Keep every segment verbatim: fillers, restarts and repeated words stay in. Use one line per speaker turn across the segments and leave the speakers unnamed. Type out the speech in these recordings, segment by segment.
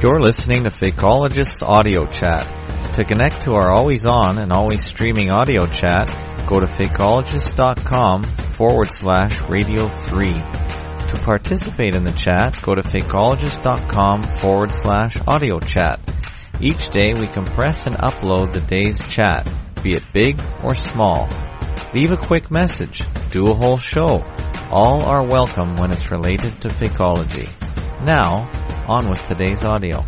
You're listening to Fakeologist's Audio Chat. To connect to our always-on and always streaming audio chat, go to fakeologist.com forward slash radio three. To participate in the chat, go to fakeologist.com forward slash audio chat. Each day we compress and upload the day's chat, be it big or small. Leave a quick message, do a whole show. All are welcome when it's related to Fakeology. Now, on with today's audio.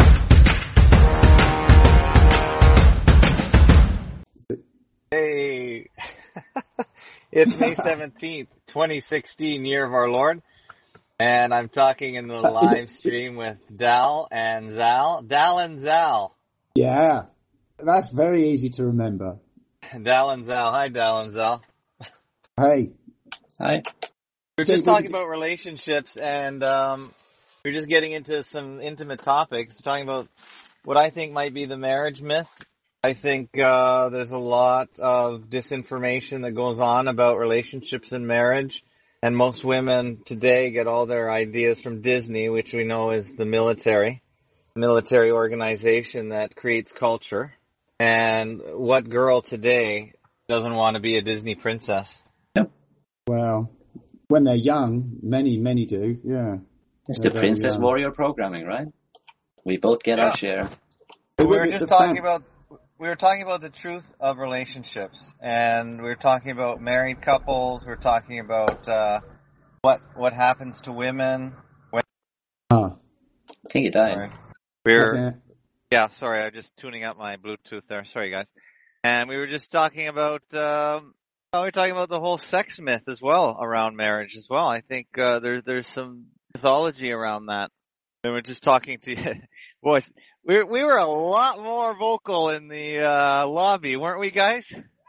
Hey, it's May seventeenth, twenty sixteen, year of our Lord, and I'm talking in the live stream with Dal and Zal. Dal and Zal.
Yeah, that's very easy to remember.
Dal and Zal. Hi, Dal and Zal.
Hey.
Hi.
We're just talking about relationships, and um, we're just getting into some intimate topics, talking about what I think might be the marriage myth. I think uh, there's a lot of disinformation that goes on about relationships and marriage, and most women today get all their ideas from Disney, which we know is the military, military organization that creates culture. And what girl today doesn't want to be a Disney princess?
Yep.
Well, when they're young, many, many do, yeah.
It's the Princess young. Warrior programming, right? We both get yeah. our share.
We were just talking fan- about... We were talking about the truth of relationships, and we were talking about married couples. We were talking about uh, what what happens to women. When
oh.
I think it died.
We were, yeah, sorry, I'm just tuning up my Bluetooth there. Sorry, guys. And we were just talking about, um, we were talking about the whole sex myth as well around marriage as well. I think uh, there, there's some mythology around that. And we're just talking to boys. We we were a lot more vocal in the uh, lobby, weren't we, guys?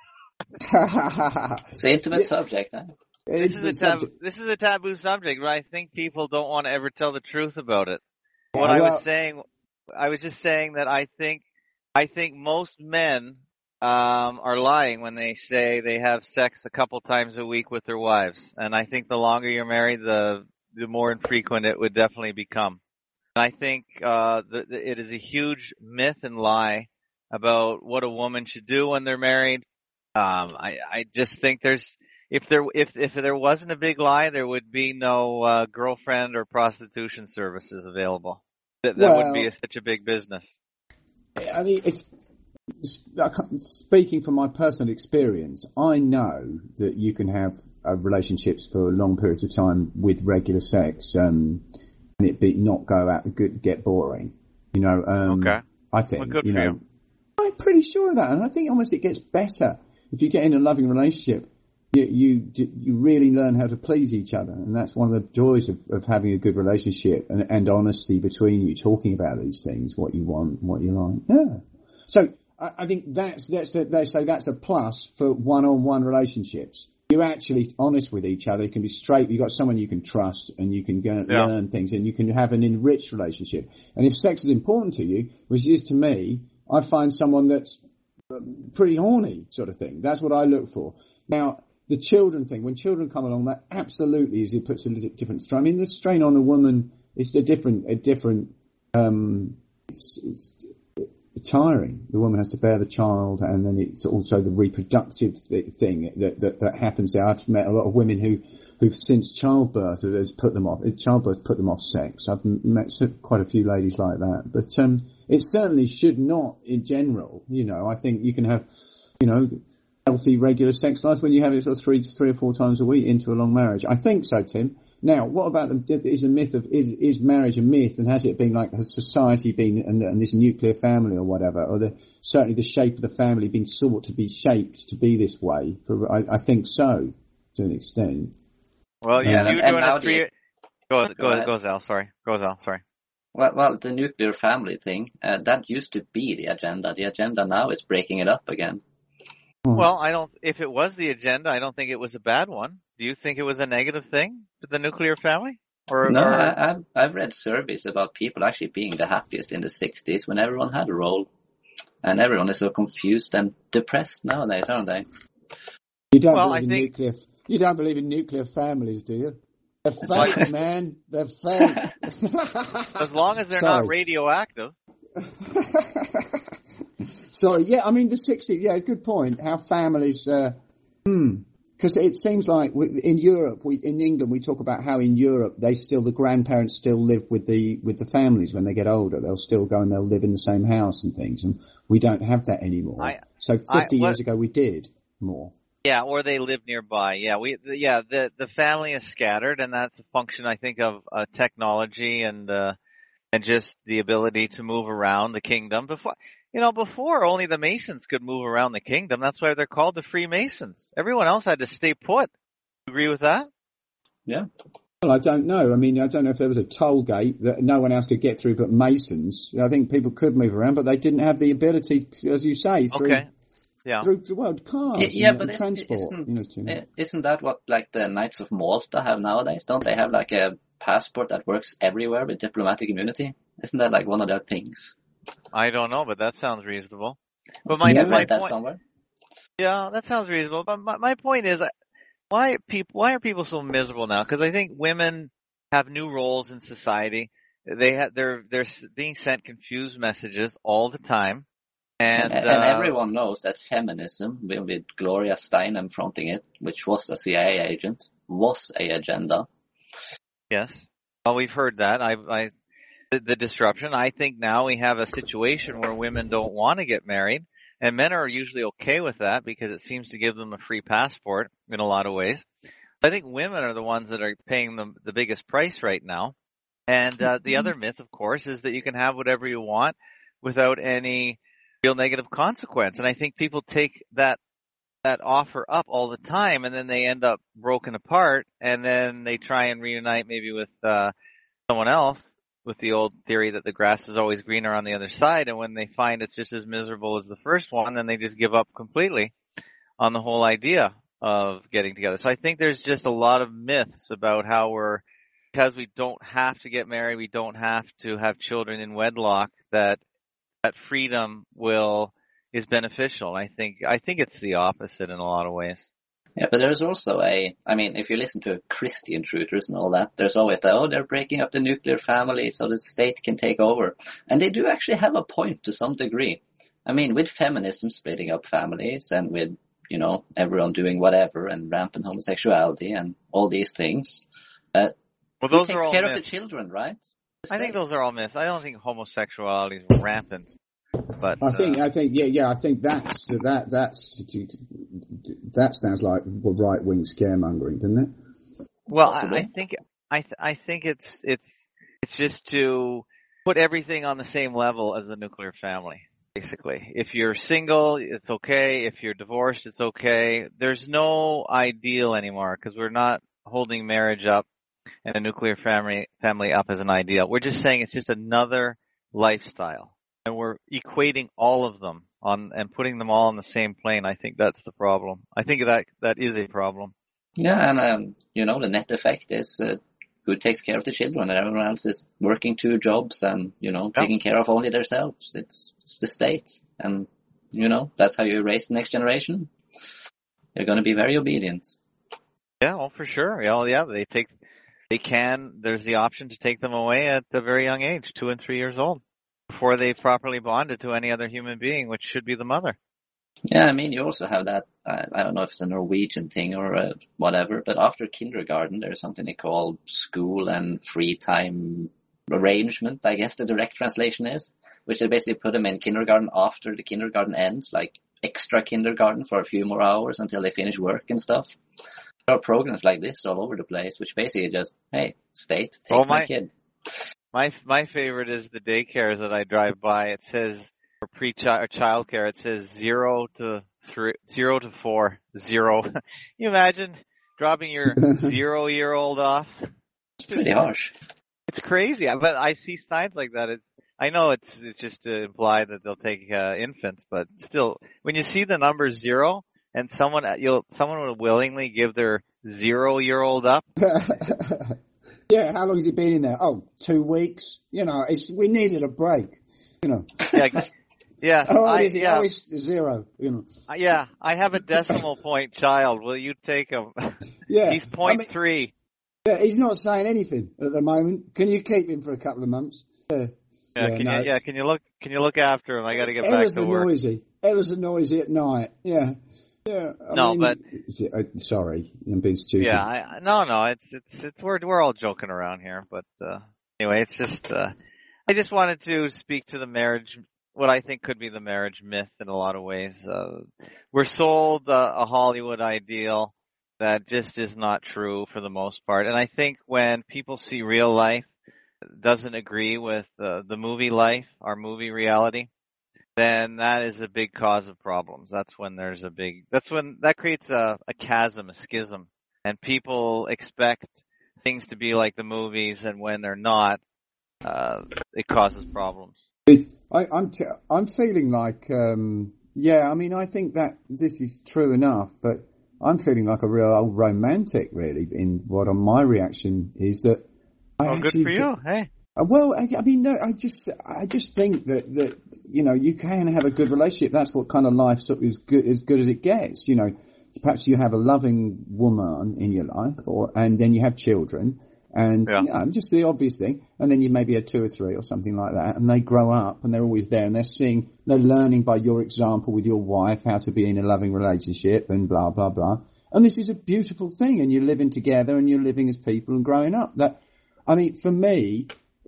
It's an intimate yeah. subject, huh?
This is a tab- this is a taboo subject, but I think people don't want to ever tell the truth about it. Yeah, what well, I was saying, I was just saying that I think I think most men um, are lying when they say they have sex a couple times a week with their wives, and I think the longer you're married, the the more infrequent it would definitely become. And I think uh, the, the, it is a huge myth and lie about what a woman should do when they're married. Um, I, I just think there's if there if if there wasn't a big lie, there would be no uh, girlfriend or prostitution services available. That, that well, wouldn't be a, such a big business.
I mean, it's speaking from my personal experience. I know that you can have uh, relationships for long periods of time with regular sex. Um, And it be not go out and get boring, you know. Um,
okay.
I think,
well, good
you
for
know,
you.
I'm pretty sure of that, and I think almost it gets better if you get in a loving relationship. You you you really learn how to please each other, and that's one of the joys of, of having a good relationship and, and honesty between you, talking about these things, what you want, what you like. Yeah. So I, I think that's that's the, they say that's a plus for one-on-one relationships. You're actually honest with each other. You can be straight. You've got someone you can trust, and you can go and yeah. learn things, and you can have an enriched relationship. And if sex is important to you, which is to me, I find someone that's pretty horny, sort of thing. That's what I look for. Now, the children thing, when children come along, that absolutely is, it puts a little different strain. I mean, the strain on a woman is a different, a different, um, it's, it's, tiring. The woman has to bear the child, and then it's also the reproductive th- thing that, that that happens there. I've met a lot of women who who've since childbirth has put them off. Childbirth put them off sex. I've met quite a few ladies like that, but um, it certainly should not, in general. You know, I think you can have, you know, healthy regular sex lives when you have it sort of three three or four times a week into a long marriage. I think so, Tim. Now, what about the, is the myth of, is, is marriage a myth, and has it been like, has society been, and, and this nuclear family or whatever, or the, certainly the shape of the family been sought to be shaped to be this way? For, I, I think so, to an extent.
Well, you,
yeah,
you doing a three, go, go, go, go Zal, sorry, go Zal, sorry.
Well, well, the nuclear family thing, uh, that used to be the agenda. The agenda now is breaking it up again.
Well, I don't, if it was the agenda, I don't think it was a bad one. Do you think it was a negative thing with the nuclear family? Or,
no,
or...
I, I've, I've read surveys about people actually being the happiest in the sixties when everyone had a role. And everyone is so confused and depressed nowadays, aren't they?
You don't,
well,
believe,
I
in
think...
nuclear, you don't believe in nuclear families, do you? They're fake, man. They're fake.
As long as they're
Sorry.
not radioactive.
Sorry, yeah, I mean the sixties, yeah, good point. How families, uh, hmm, because it seems like we, in Europe, we, in England, we talk about how in Europe they still, the grandparents still live with the, with the families when they get older. They'll still go and they'll live in the same house and things, and we don't have that anymore. I, so fifty I, what, years ago we did more.
Yeah, or they live nearby. Yeah, we, yeah, the, the family is scattered, and that's a function, I think, of uh, technology and, uh, and just the ability to move around the kingdom. Before, you know, before only the Masons could move around the kingdom. That's why they're called the Freemasons. Everyone else had to stay put. You agree with that?
Yeah.
Well, I don't know. I mean, I don't know if there was a toll gate that no one else could get through but Masons. I think people could move around, but they didn't have the ability, as you say, through,
okay. yeah.
through the world, cars
yeah,
and,
but
and transport.
Isn't,
you know, you know.
isn't that what, like, the Knights of Malta have nowadays? Don't they have, like, a passport that works everywhere with diplomatic immunity? Isn't that, like, one of their things?
I don't know, but that sounds reasonable. But my,
yeah,
my
that
point,
somewhere?
Yeah, that sounds reasonable. But my, my point is, why people why are people so miserable now? Because I think women have new roles in society. They have they're they're being sent confused messages all the time, and
and,
uh,
and everyone knows that feminism, with Gloria Steinem fronting it, which was a C I A agent, was a agenda.
Yes, well, we've heard that. I I. The, the disruption. I think now we have a situation where women don't want to get married, and men are usually okay with that because it seems to give them a free passport in a lot of ways. I think women are the ones that are paying the, the biggest price right now. And uh, the other myth, of course, is that you can have whatever you want without any real negative consequence. And I think people take that that offer up all the time, and then they end up broken apart, and then they try and reunite maybe with uh, someone else, with the old theory that the grass is always greener on the other side, and when they find it's just as miserable as the first one, then they just give up completely on the whole idea of getting together. So I think there's just a lot of myths about how we're, because we don't have to get married, we don't have to have children in wedlock, that that freedom will is beneficial. I think I think it's the opposite in a lot of ways.
Yeah, but there's also a, I mean, if you listen to Christian truthers and all that, there's always that, oh, they're breaking up the nuclear family so the state can take over. And they do actually have a point to some degree. I mean, with feminism splitting up families and with, you know, everyone doing whatever and rampant homosexuality and all these things, uh,
well, those
takes
are all
care
myths.
of the children, right? The
I think those are all myths. I don't think homosexuality is rampant. But
I think,
uh,
I think, yeah, yeah, I think that's, that, that's, that sounds like right wing scaremongering, doesn't it?
Well, I, I think, I, th- I think it's, it's, it's just to put everything on the same level as the nuclear family, basically. If you're single, it's okay. If you're divorced, it's okay. There's no ideal anymore because we're not holding marriage up and a nuclear family, family up as an ideal. We're just saying it's just another lifestyle. And we're equating all of them on and putting them all on the same plane. I think that's the problem. I think that that is a problem.
Yeah, and um, you know, the net effect is uh, who takes care of the children, and everyone else is working two jobs and, you know, taking yeah. care of only themselves. It's it's the state, and you know that's how you raise the next generation. They're going to be very obedient.
Yeah, well, for sure. Yeah, well, yeah, they take, they can. There's the option to take them away at a very young age, two and three years old, before they've properly bonded to any other human being, which should be the mother.
Yeah, I mean, you also have that, uh, I don't know if it's a Norwegian thing or uh, whatever, but after kindergarten, there's something they call school and free time arrangement, I guess the direct translation is, which they basically put them in kindergarten after the kindergarten ends, like extra kindergarten for a few more hours until they finish work and stuff. There are programs like this all over the place, which basically just, hey, state, take
well,
my,
my
kid.
My my favorite is the daycares that I drive by. It says for pre-child childcare, it says zero to three, zero to four, zero. Can you imagine dropping your zero-year-old off?
It's pretty harsh.
It's crazy, but I see signs like that. It, I know it's it's just to imply that they'll take uh, infants, but still, when you see the number zero and someone you'll someone would willingly give their zero-year-old up.
Yeah, how long has he been in there? Oh, two weeks. You know, it's, we needed a break. You know.
Yeah, yeah.
Oh,
I,
is he?
yeah.
Oh, he's zero. You know.
Yeah, I have a decimal point child. Will you take him?
Yeah,
he's point
I mean,
three.
Yeah, he's not saying anything at the moment. Can you keep him for a couple of months? Yeah.
Yeah,
yeah,
can
no,
you, yeah, can you look? Can you look after him? I got to get back
Ever
to
so
work.
noisy. Ever so noisy at night. Yeah, yeah. I
no,
mean,
but
is it, uh, sorry, I'm being stupid.
Yeah, I, no, no, it's it's it's we're we're all joking around here, but uh, anyway, it's just uh, I just wanted to speak to the marriage, what I think could be the marriage myth in a lot of ways. Uh, we're sold uh, a Hollywood ideal that just is not true for the most part, and I think when people see real life doesn't agree with uh, the movie life, our movie reality, then that is a big cause of problems. That's when there's a big, that's when, that creates a, a chasm, a schism, and people expect things to be like the movies, and when they're not, uh, it causes problems.
I, I'm, t- I'm feeling like, um, yeah, I mean, I think that this is true enough, but I'm feeling like a real old romantic, really, in what on my reaction is that I
well,
actually
good for you. Hey.
Well, I, I mean, no, I just, I just think that, that, you know, you can have a good relationship. That's what kind of life sort of is good, as good as it gets. You know, perhaps you have a loving woman in your life, or, and then you have children, and, yeah. you know, just the obvious thing. And then you maybe have two or three or something like that, and they grow up and they're always there, and they're seeing, they're learning by your example with your wife how to be in a loving relationship and blah, blah, blah. And this is a beautiful thing, and you're living together and you're living as people and growing up. That, I mean, for me,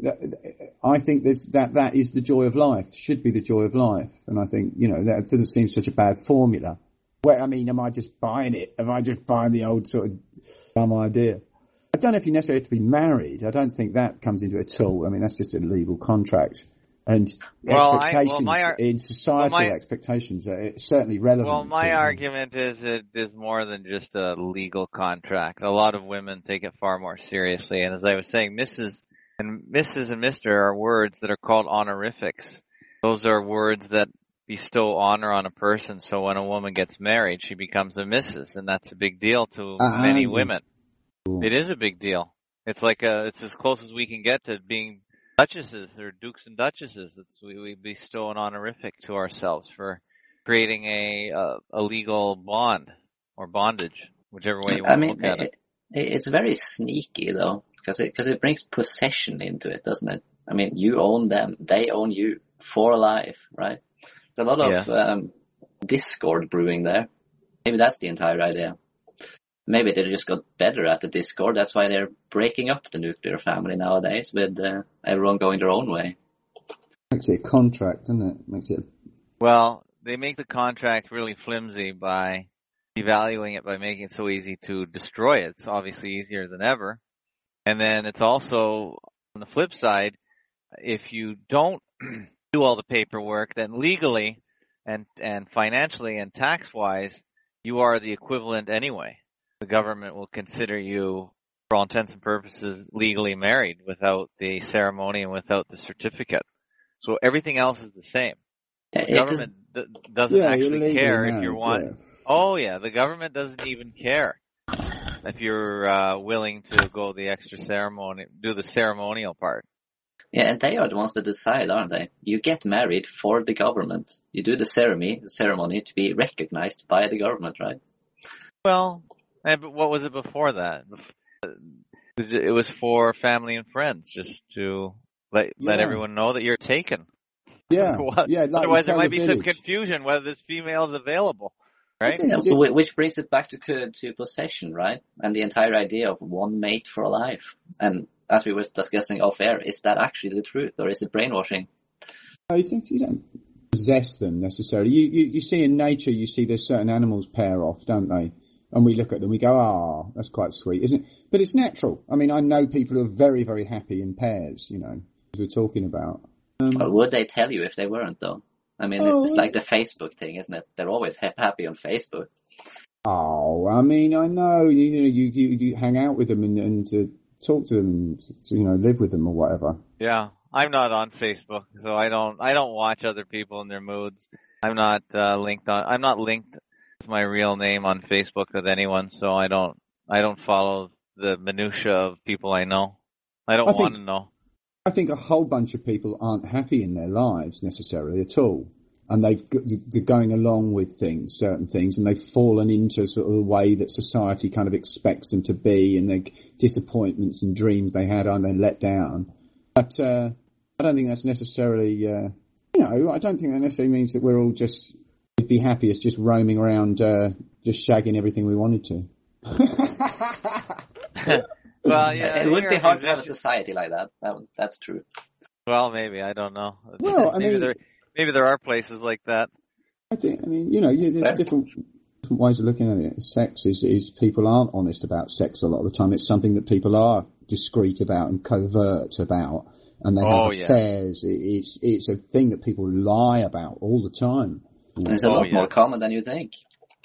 I think there's, that that is the joy of life, should be the joy of life. And I think, you know, that doesn't seem such a bad formula. Well, I mean, am I just buying it? Am I just buying the old sort of dumb idea? I don't know if you necessarily have to be married. I don't think that comes into it at all. I mean, that's just a legal contract. And
well,
expectations
I, well, my,
in societal
well, my,
expectations are certainly relevant.
Well, my argument is it is more than just a legal contract. A lot of women take it far more seriously. And as I was saying, Missus and Missus and Mister are words that are called honorifics. Those are words that bestow honor on a person. So when a woman gets married, she becomes a Missus And that's a big deal to uh, many women. Cool. It is a big deal. It's like a, it's as close as we can get to being duchesses or dukes and duchesses. It's, we, we bestow an honorific to ourselves for creating a, a, a legal bond or bondage, whichever way you want I mean, to look at it.
it. It's very sneaky though, because it, because it brings possession into it, doesn't it? I mean, you own them, they own you for life, right? There's a lot of yeah. um, discord brewing there. Maybe that's the entire idea. Maybe they just got better at the discord. That's why they're breaking up the nuclear family nowadays, with uh, everyone going their own way.
Makes it a contract, doesn't it? Makes it.
Well, they make the contract really flimsy by devaluing it, by making it so easy to destroy it. It's obviously easier than ever. And then it's also, on the flip side, if you don't do all the paperwork, then legally and and financially and tax-wise, you are the equivalent anyway. The government will consider you, for all intents and purposes, legally married without the ceremony and without the certificate. So everything else is the same. The yeah, government d- doesn't yeah, actually care if you're one. Yeah. Oh yeah, the government doesn't even care if you're uh, willing to go the extra ceremony, do the ceremonial part.
Yeah, and they are the ones that decide, aren't they? You get married for the government. You do the ceremony, the ceremony to be recognized by the government, right?
Well. And but what was it before that? It was for family and friends, just to let yeah. let everyone know that you're taken.
Yeah, yeah. Like
Otherwise, there might be some confusion whether this female is available, right?
Yeah, which brings it back to to possession, right? And the entire idea of one mate for life. And as we were discussing off air, is that actually the truth, or is it brainwashing?
I think you don't possess them necessarily. You you, you see in nature, you see there's certain animals pair off, don't they? And we look at them, we go, ah, that's quite sweet, isn't it? But it's natural. I mean, I know people who are very, very happy in pairs, you know, as we're talking about.
Um, well, would they tell you if they weren't, though? I mean, oh, it's, it's like the Facebook thing, isn't it? They're always ha- happy on Facebook.
Oh, I mean, I know, you, you know, you, you, you hang out with them and, and uh, talk to them and, you know, live with them or whatever.
Yeah, I'm not on Facebook, so I don't, I don't watch other people in their moods. I'm not uh, linked on, I'm not linked my real name on Facebook with anyone, so I don't I don't follow the minutia of people I know. I don't want to know.
I think a whole bunch of people aren't happy in their lives necessarily at all. and they've they're going along with things, certain things, and they've fallen into sort of the way that society kind of expects them to be, and the disappointments and dreams they had, and they let down. But uh, I don't think that's necessarily, uh, you know, I don't think that necessarily means that we're all just we'd be happiest just roaming around, uh, just shagging everything we wanted to.
Well, yeah,
it would be hard to have a society like that. that that's true.
Well, maybe, I don't know.
Well, I
maybe
mean,
there, maybe there are places like that.
I think, I mean, you know, yeah, there's different, different ways of looking at it. Sex is, is people aren't honest about sex a lot of the time. It's something that people are discreet about and covert about, and they
oh,
have affairs. Yeah. It, it's it's a thing that people lie about all the time.
And it's a
oh,
lot
yeah.
more common than you think.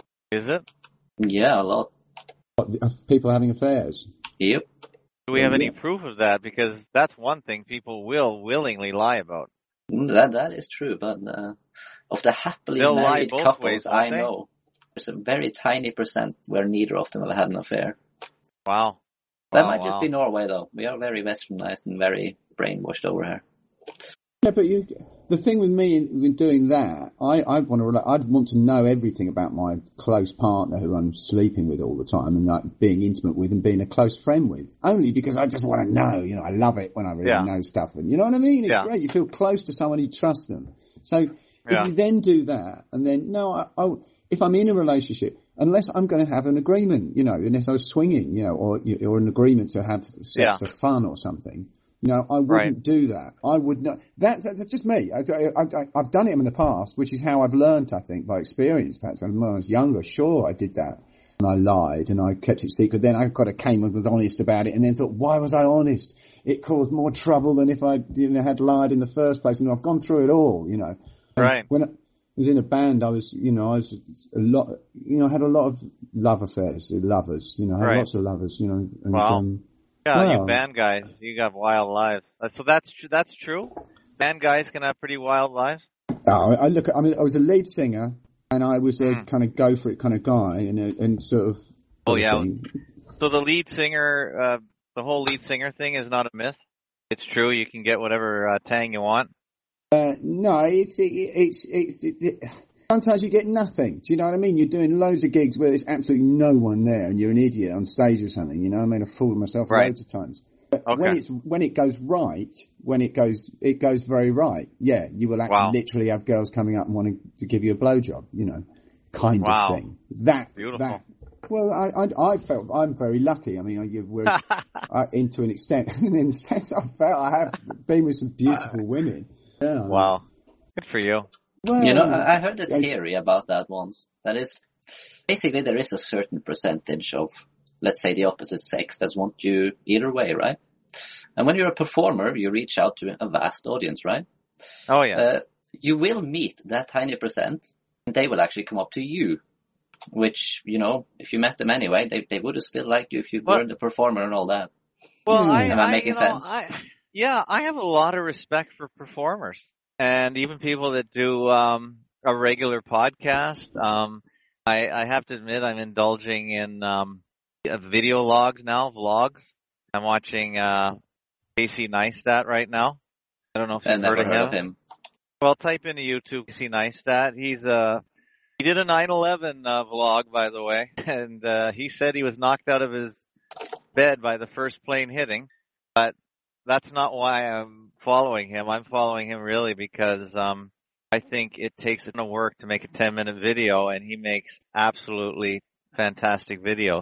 Is it?
Yeah, a lot.
What, people having affairs?
Yep.
Do we have any proof of that? Because that's one thing people will willingly lie about.
That that is true, but uh, of the happily
They'll
married
lie both
couples
ways,
I
they?
know, there's a very tiny percent where neither of them have had an affair.
Wow.
That
wow,
might
wow.
just be Norway, though. We are very westernized and very brainwashed over here.
Yeah, but you, the thing with me in doing that, I, I want to, I'd want to know everything about my close partner who I'm sleeping with all the time and like being intimate with and being a close friend with. Only because I just want to know, you know, I love it when I really
yeah.
know stuff. And you know what I mean? It's
yeah.
great. You feel close to someone, you trust them. So if
yeah.
you then do that and then, no, I, I, if I'm in a relationship, unless I'm going to have an agreement, you know, unless I was swinging, you know, or, or an agreement to have sex
yeah.
for fun or something. You know, I wouldn't
right.
do that. I would not. That's, that's just me. I, I, I, I've done it in the past, which is how I've learned, I think, by experience. Perhaps when I was younger, sure, I did that. And I lied and I kept it secret. Then I kind of came and was honest about it and then thought, why was I honest? It caused more trouble than if I you know, had lied in the first place. And I've gone through it all, you know. And
right.
When I was in a band, I was, you know, I was a lot, you know, I had a lot of love affairs, lovers, you know, I had
right.
lots of lovers, you know. And,
wow.
Um,
Yeah,
Wow.
you band guys, you got wild lives. So that's tr- that's true. Band guys can have pretty wild lives.
Oh, I look. At, I mean, I was a lead singer, and I was a
mm.
kind of go for it kind of guy, and a, and sort of.
Oh yeah.
Thing.
So the lead singer, uh, the whole lead singer thing is not a myth. It's true. You can get whatever uh, tang you want.
Uh, no, it's it, it's it's. It, it, sometimes you get nothing. Do you know what I mean? You're doing loads of gigs where there's absolutely no one there, and you're an idiot on stage or something. You know, I mean, I've fooled myself
right.
loads of times. But
okay.
when it's when it goes right, when it goes it goes very right. Yeah, you will actually
wow.
literally have girls coming up and wanting to give you a blowjob. You know, kind
wow.
of thing. That
beautiful.
That. Well, I, I I felt I'm very lucky. I mean, I, we're uh, into an extent, and in the sense I felt I have been with some beautiful women. Yeah.
Wow, good for you.
Well,
you know, I heard a theory about that once. That is, basically there is a certain percentage of, let's say, the opposite sex that want you either way, right? And when you're a performer, you reach out to a vast audience, right?
Oh, yeah.
Uh, you will meet that tiny percent, and they will actually come up to you. Which, you know, if you met them anyway, they they would have still liked you if you
well,
weren't the performer and all that.
Well,
mm.
I,
Am I,
I
making
you know,
sense?
I, yeah, I have a lot of respect for performers. And even people that do um, a regular podcast. Um, I, I have to admit I'm indulging in um, video logs now, vlogs. I'm watching uh, Casey Neistat right now. I don't know if you've
I've never
heard, of,
heard
him.
of him.
Well, type into YouTube Casey Neistat. He's a he did a nine eleven uh, vlog, by the way, and uh, he said he was knocked out of his bed by the first plane hitting. But that's not why I'm following him. I'm following him really because um, I think it takes a ton of work to make a ten minute video, and he makes absolutely fantastic videos.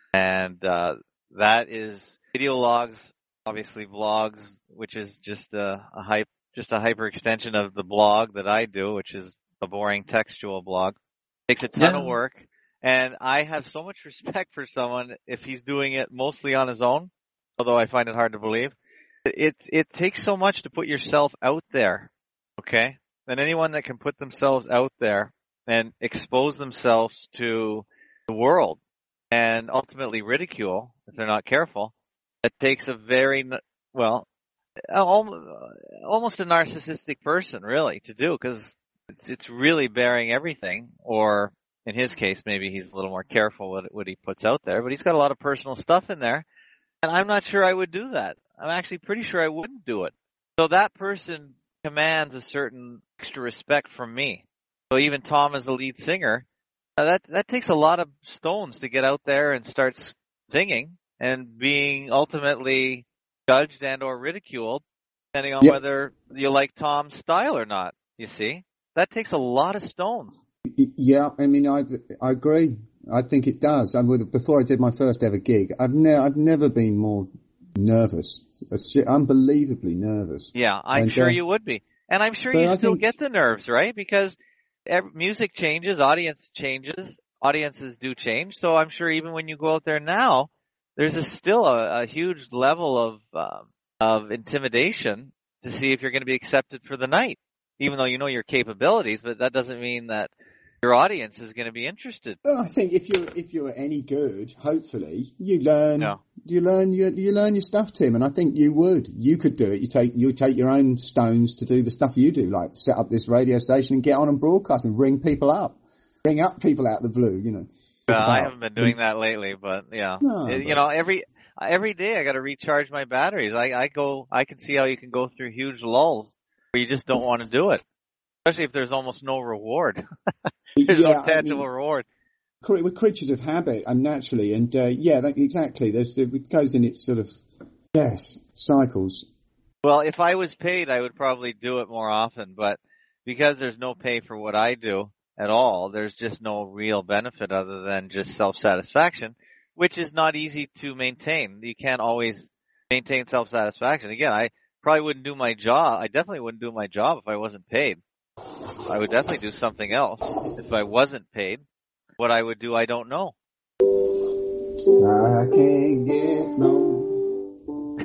And uh, that is video logs, obviously vlogs, which is just a, a hype, just a hyper extension of the blog that I do, which is a boring textual blog. Takes a ton
yeah.
of work, and I have so much respect for someone if he's doing it mostly on his own, although I find it hard to believe. It it takes so much to put yourself out there, okay? And anyone that can put themselves out there and expose themselves to the world and ultimately ridicule if they're not careful, it takes a very, well, almost a narcissistic person really to do, because it's, it's really bearing everything, or in his case, maybe he's a little more careful with what he puts out there, but he's got a lot of personal stuff in there, and I'm not sure I would do that. I'm actually pretty sure I wouldn't do it. So that person commands a certain extra respect from me. So even Tom as the lead singer, uh, that that takes a lot of stones to get out there and start singing and being ultimately judged and or ridiculed, depending on
yeah.
whether you like Tom's style or not. You see, that takes a lot of stones.
Yeah, I mean, I I agree. I think it does. I would, before I did my first ever gig, I've never I've never been more nervous, unbelievably nervous.
Yeah, I'm
and,
sure
uh,
you would be, and I'm sure
but
you
I
still
think-
get the nerves, right? Because every, music changes, audience changes, audiences do change. So I'm sure even when you go out there now, there's a, still a, a huge level of um, of intimidation to see if you're going to be accepted for the night, even though you know your capabilities. But that doesn't mean that your audience is going to be interested.
Well, I think if you're if you're any good, hopefully you learn
Yeah.
you learn you, you learn your stuff, Tim. And I think you would. You could do it. You take you take your own stones to do the stuff you do, like set up this radio station and get on and broadcast and ring people up, ring up people out of the blue. You know.
Well, I haven't been doing that lately, but yeah,
No,
It-
but-
you know, every every day I got to recharge my batteries. I I go, I can see how you can go through huge lulls where you just don't want to do it, especially if there's almost no reward. There's
yeah,
no tangible
I mean,
reward.
cre- we're creatures of habit, and naturally, and uh, yeah, that, exactly. There's it goes in its sort of yes cycles.
Well, if I was paid, I would probably do it more often, but because there's no pay for what I do at all, there's just no real benefit other than just self-satisfaction, which is not easy to maintain. You can't always maintain self-satisfaction. Again, I probably wouldn't do my job. I definitely wouldn't do my job if I wasn't paid. I would definitely do something else if I wasn't paid. What I would do, I don't know.
I can't get no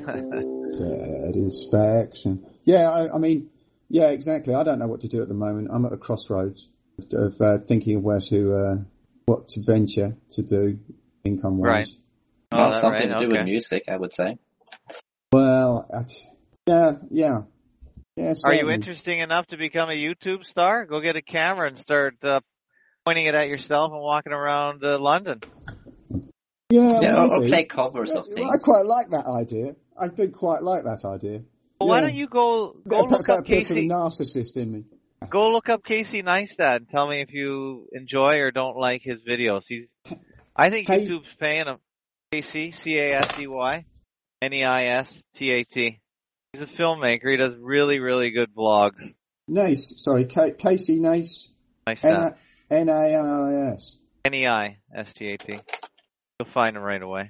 satisfaction. Yeah, I, I mean, yeah, exactly. I don't know what to do at the moment. I'm at a crossroads of uh, thinking of where to, uh, what to venture to do income-wise.
Right. Oh,
Well,
that
something
right?
to do
Okay.
with music, I would say.
Well, I, yeah, yeah. Yeah,
Are you
certainly.
interesting enough to become a YouTube star? Go get a camera and start uh, pointing it at yourself and walking around uh, London.
Yeah,
Yeah, or, or
maybe.
play covers of
Well,
things.
I quite like that idea. I do quite like that idea.
Well, why
Yeah.
don't you go go
That-
look
that
up
appeals to the
Casey?
narcissist in me.
Go look up Casey Neistat and tell me if you enjoy or don't like his videos. He's, I think
Hey.
YouTube's paying him. Casey, C A S E Y, N E I S T A T. He's a filmmaker. He does really, really good vlogs.
Nace, sorry, K- Casey Nace,
Neistat.
N A I S.
N E I S T A T. You'll find him right away.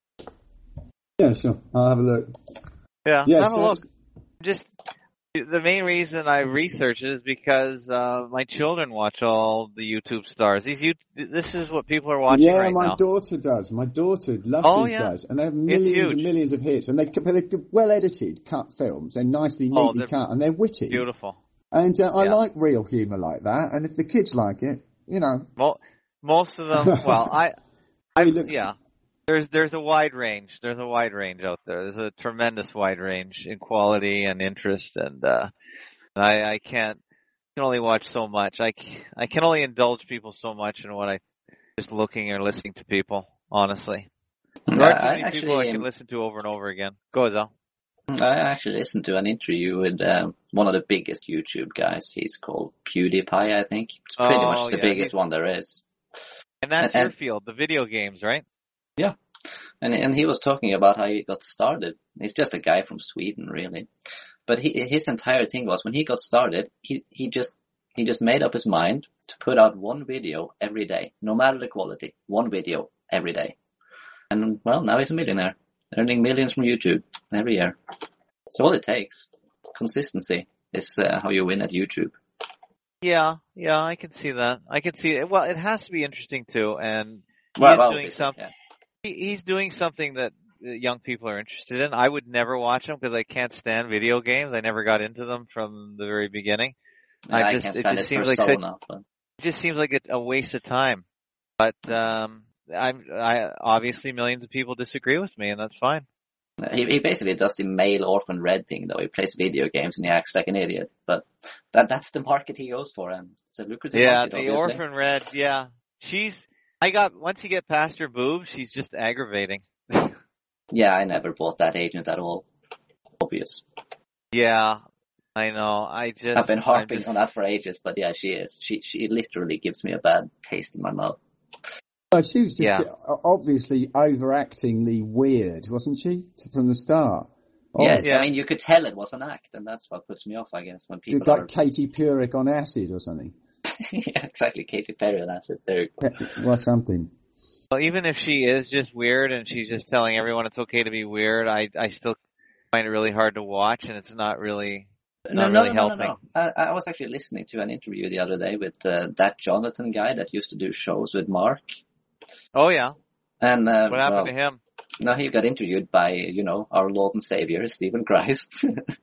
Yeah, sure. I'll have a look.
Yeah,
Yeah,
have a
so
look. Just the main reason I research it is because uh, my children watch all the YouTube stars. These you, this is what people are watching
yeah,
right
my
now.
daughter does. My daughter loves
Oh,
these
yeah.
guys, and they have millions
huge.
and millions of hits, and they, they're well edited, cut films. They're nicely,
Oh,
neatly
they're
cut, and they're witty.
Beautiful.
And uh, I
Yeah.
like real humour like that. And if the kids like it, you know,
Mo- most of them. Well, I, I,
He looks-
yeah. There's there's a wide range. There's a wide range out there. There's a tremendous wide range in quality and interest, and uh, I I can't can only watch so much. I c- I can only indulge people so much in what I just looking or listening to people. Honestly, there
Uh,
aren't too
I
many
actually,
people I can listen to over and over again. Go, Zal.
I actually listened to an interview with um, one of the biggest YouTube guys. He's called PewDiePie, I think. It's pretty
Oh,
much the
yeah,
biggest
he's-
one there is.
And that's
And-
your field, the video games, right?
And and he was talking about how he got started. He's just a guy from Sweden, really. But he, his entire thing was when he got started, he, he just he just made up his mind to put out one video every day, no matter the quality. One video every day. And well, now he's a millionaire, earning millions from YouTube every year. That's all it takes. Consistency is uh, how you win at YouTube.
Yeah, yeah, I can see that. I can see it. Well, it has to be interesting too, and he
Well,
is doing
obviously,
something.
yeah.
He, he's doing something that uh, young people are interested in. I would never watch them because I can't stand video games. I never got into them from the very beginning.
Yeah,
I
I
just-
can't
it
stand
just
his
seems like such-
persona. but
It just seems like a, a waste of time. But um, I'm, I obviously millions of people disagree with me, and that's fine.
He, he basically does the male orphan red thing, though. He plays video games and he acts like an idiot. But that that's the market he goes for, and it's a lucrative
Yeah,
market,
the
obviously.
orphan red. Yeah, she's. I got once you get past her boobs, she's just aggravating.
Yeah, I never bought that agent at all. Obvious.
Yeah, I know. I just
I've been harping
just...
on that for ages, but yeah, she is. She she literally gives me a bad taste in my mouth.
Oh, she was just
yeah.
obviously overactingly weird, wasn't she, from the start?
Yeah,
oh,
yeah, I mean, you could tell it was an act, and that's what puts me off, I guess, when people
like
are...
Katy Couric on acid or something.
Yeah, exactly, Katy Perry on acid. There you go.
Well, something.
Well, even if she is just weird and she's just telling everyone it's okay to be weird, I I still find it really hard to watch, and it's not really not
no,
really
no,
helping.
No, no, no. I, I was actually listening to an interview the other day with uh, that Jonathan guy that used to do shows with Mark.
Oh yeah.
And uh,
what happened
well,
to him?
No, he got interviewed by, you know, our Lord and Savior, Stephen Christ.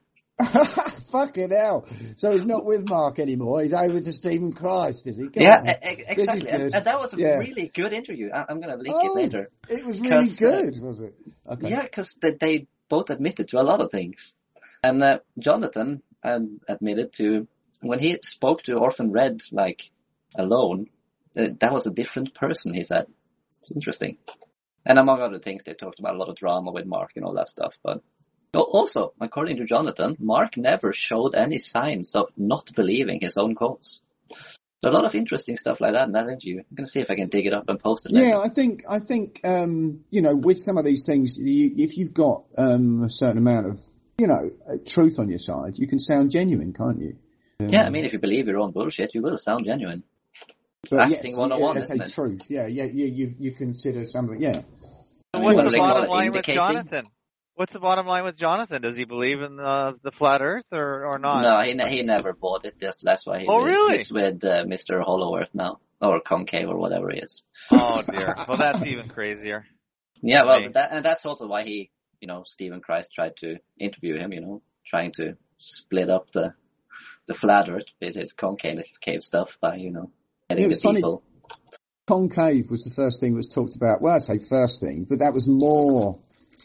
Fucking hell. So he's not with Mark anymore. He's over to Stephen Christ, is he? Come
yeah,
on.
e- exactly. And, and that was a yeah. really good interview. I, I'm going to link
oh,
it later.
It was really good,
uh,
was it? Okay.
Yeah, because they, they both admitted to a lot of things. And uh, Jonathan um, admitted to, when he spoke to Orphan Red, like, alone, uh, that was a different person, he said. It's interesting. And among other things, they talked about a lot of drama with Mark and all that stuff. But also, according to Jonathan, Mark never showed any signs of not believing his own cause. So a lot of interesting stuff like that in that interview. I'm going to see if I can dig it up and post it later.
Yeah, I think, I think, um, you know, with some of these things, you, if you've got um, a certain amount of, you know, truth on your side, you can sound genuine, can't you? Um,
yeah, I mean, if you believe your own bullshit, you will sound genuine.
So
Acting
yes,
one oh one,
yeah,
isn't
say
it?
Truth, yeah, yeah, you, you, you consider something, yeah.
So what's
What
the
do they call
bottom
it,
line with
indicating?
Jonathan? What's the bottom line with Jonathan? Does he believe in uh, the flat Earth or, or not?
No, he ne- he never bought it. That's that's why he
oh,
with,
really?
he's with uh, Mister Hollow Earth now, or Concave, or whatever he is.
Oh dear. Well, that's even crazier.
Yeah, well, that, and that's also why he, you know, Stephen Christ tried to interview him. You know, trying to split up the the flat Earth with his Concave cave stuff by, you know, getting the
funny.
people.
Concave was the first thing that was talked about. Well, I say first thing, but that was more.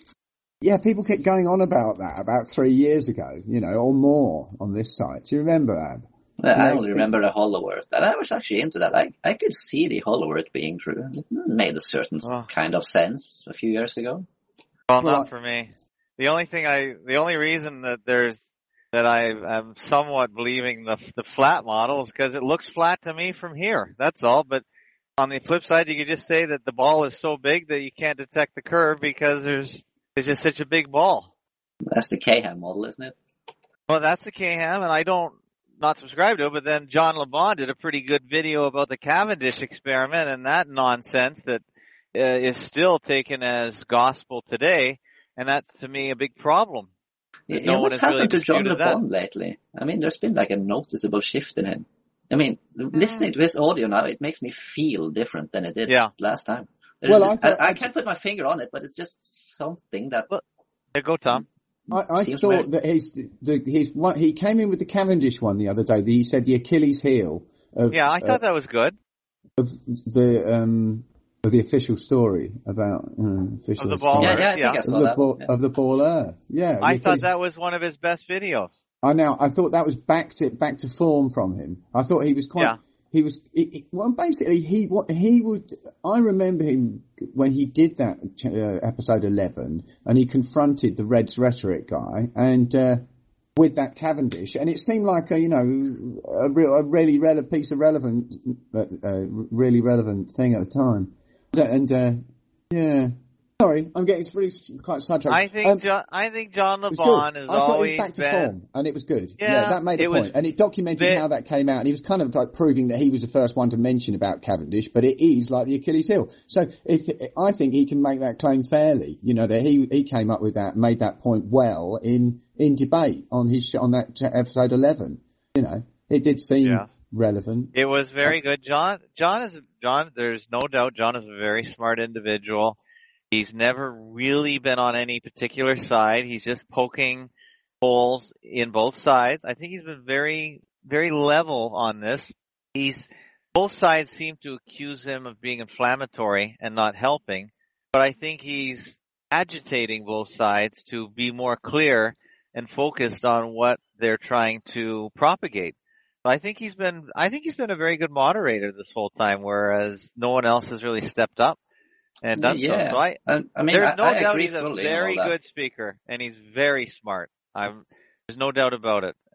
Yeah, people kept going on about that about three years ago, you know, or more on this site. Do you remember, Ab?
Well,
you
I
know,
only remember the Hollow Earth, and I was actually into that. I I could see the Hollow Earth being true. It made a certain
oh.
kind of sense a few years ago.
Well,
well
not I, for me. The only thing I, the only reason that there's that I am somewhat believing the the flat model is because it looks flat to me from here. That's all. But on the flip side, you could just say that the ball is so big that you can't detect the curve because there's it's just such a big ball.
That's the K-Ham model, isn't it?
Well, that's the K-Ham, and I don't not subscribe to it. But then John LeBon did a pretty good video about the Cavendish experiment and that nonsense that uh, is still taken as gospel today, and that's to me a big problem.
Yeah,
no
what's
one has
happened
really
to John
that.
LeBon lately? I mean, there's been like a noticeable shift in him. I mean, mm. listening to his audio now, it makes me feel different than it did
yeah.
last time. There's,
well, I, thought,
I, I can't put my finger on it, but it's just something that.
Well, there go, Tom.
I, I thought weird. that his the, his one, he came in with the Cavendish one the other day. He said the Achilles heel. Of,
yeah, I thought
uh,
that was good.
Of the um of the official story about you know, official
of the ball
yeah,
Earth.
Yeah, I think
yeah.
I saw
of
that.
the ball
yeah.
of the ball Earth. Yeah,
I thought that was one of his best videos.
I know. I thought that was back to back to form from him. I thought he was quite.
Yeah.
He was, he, well, basically, he, what he would, I remember him when he did that, uh, episode eleven, and he confronted the Reds rhetoric guy, and, uh, with that Cavendish, and it seemed like a, you know, a real, a really relevant piece of relevant, uh, uh, really relevant thing at the time. And, uh, yeah. Sorry, I'm getting really quite sidetracked.
I think
um,
John, I think John LeBon has
I thought
always
it was back to
been,
form, and it was good.
Yeah,
yeah that made a
it
point,
was,
and it documented
bit,
how that came out. And he was kind of like proving that he was the first one to mention about Cavendish, but it is like the Achilles heel. So if I think he can make that claim fairly, you know, that he he came up with that, made that point well in in debate on his on that episode eleven. You know, it did seem
yeah.
relevant.
It was very good. John, John is John. There's no doubt, John is a very smart individual. He's never really been on any particular side. He's just poking holes in both sides. I think he's been very, very level on this. He's, both sides seem to accuse him of being inflammatory and not helping, but I think he's agitating both sides to be more clear and focused on what they're trying to propagate. So I think he's been, I think he's been a very good moderator this whole time, whereas no one else has really stepped up and done
yeah.
so. So I,
I mean,
there's
I,
no
I
doubt
agree
he's a
fully
very
on all
good speaker, and he's very smart. I'm, there's no doubt about it.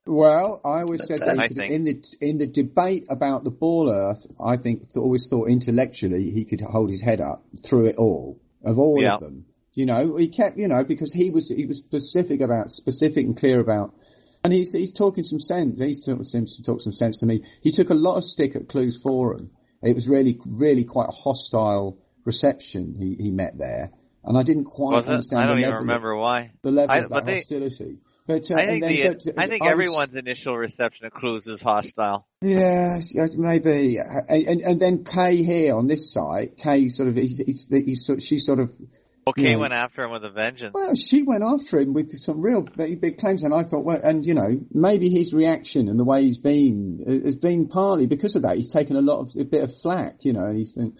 Well, I always said that
I
he could,
think.
in the in the debate about the ball Earth, I think always thought intellectually he could hold his head up through it all, of all
Yeah.
of them. You know, he kept, you know, because he was he was specific about specific and clear about, and he's he's talking some sense. He's talking seems to talk some sense to me. He took a lot of stick at Clues Forum. It was really really quite a hostile reception he he met there, and I didn't quite
Was it?
understand.
I don't
the
even
level
remember
of,
why.
the level
I,
of that
but they,
hostility. But uh,
I think
and then,
the
but,
I think
I was-
everyone's initial reception of Clues is hostile.
Yes, yeah, maybe, and, and and then Kay here on this site, Kay sort of, he's, he's, he's sort, she sort of,
Okay,
Yeah.
went after him with a vengeance.
well, she went after him with some real big, big claims, and I thought, well, and you know, maybe his reaction and the way he's been has been partly because of that. He's taken a lot of a bit of flack, you know, and he's been.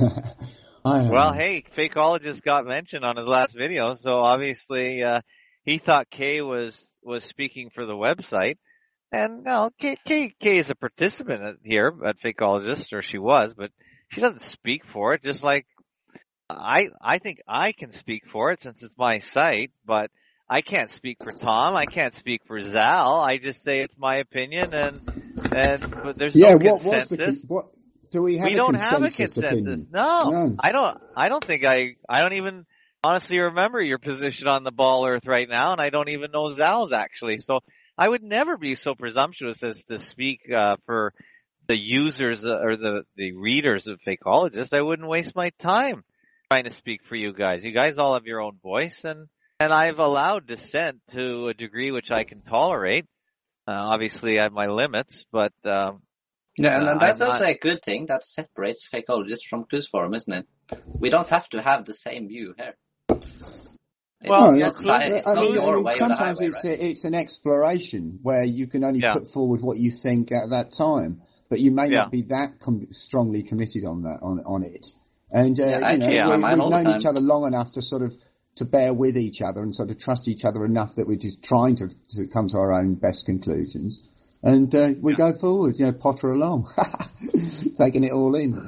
I don't
Well,
know.
hey, Fakeologist got mentioned on his last video, so obviously uh, he thought Kay was was speaking for the website, and no, Kay, Kay, Kay is a participant at- here at Fakeologist, or she was, but she doesn't speak for it. Just like I, I think I can speak for it since it's my site, but I can't speak for Tom. I can't speak for Zal. I just say it's my opinion, and and but there's
Yeah,
no
what was
consensus.
the con- what? Do we have
We
a
don't
consensus
have a consensus.
opinion?
No,
No.
I don't. I don't think I. I don't even honestly remember your position on the ball Earth right now, and I don't even know Zal's actually. So I would never be so presumptuous as to speak uh, for the users uh, or the the readers of Fakeologist. I wouldn't waste my time trying to speak for you guys. You guys all have your own voice, and and I've allowed dissent to a degree which I can tolerate. Uh, obviously, I have my limits, but. Um,
Yeah, and,
Uh,
and that's
I'm
also
not-
a good thing that separates Fakeologist from Clues Forum, isn't it? We don't have to have the same view here. It's
Well,
not,
yeah,
not,
Clues-
sci- it's
I
not
mean,
your
I mean
way or the
sometimes
highway,
it's
right?
a, it's an exploration where you can only
Yeah.
put forward what you think at that time, but you may
Yeah.
not be that com- strongly committed on that on on it. And uh,
Yeah, I
you know,
change
my
we,
mind
we've
all the
known each
time.
other long enough to sort of to bear with each other and sort of trust each other enough that we're just trying to to come to our own best conclusions. And uh, we go forward, you know, potter along, taking it all in.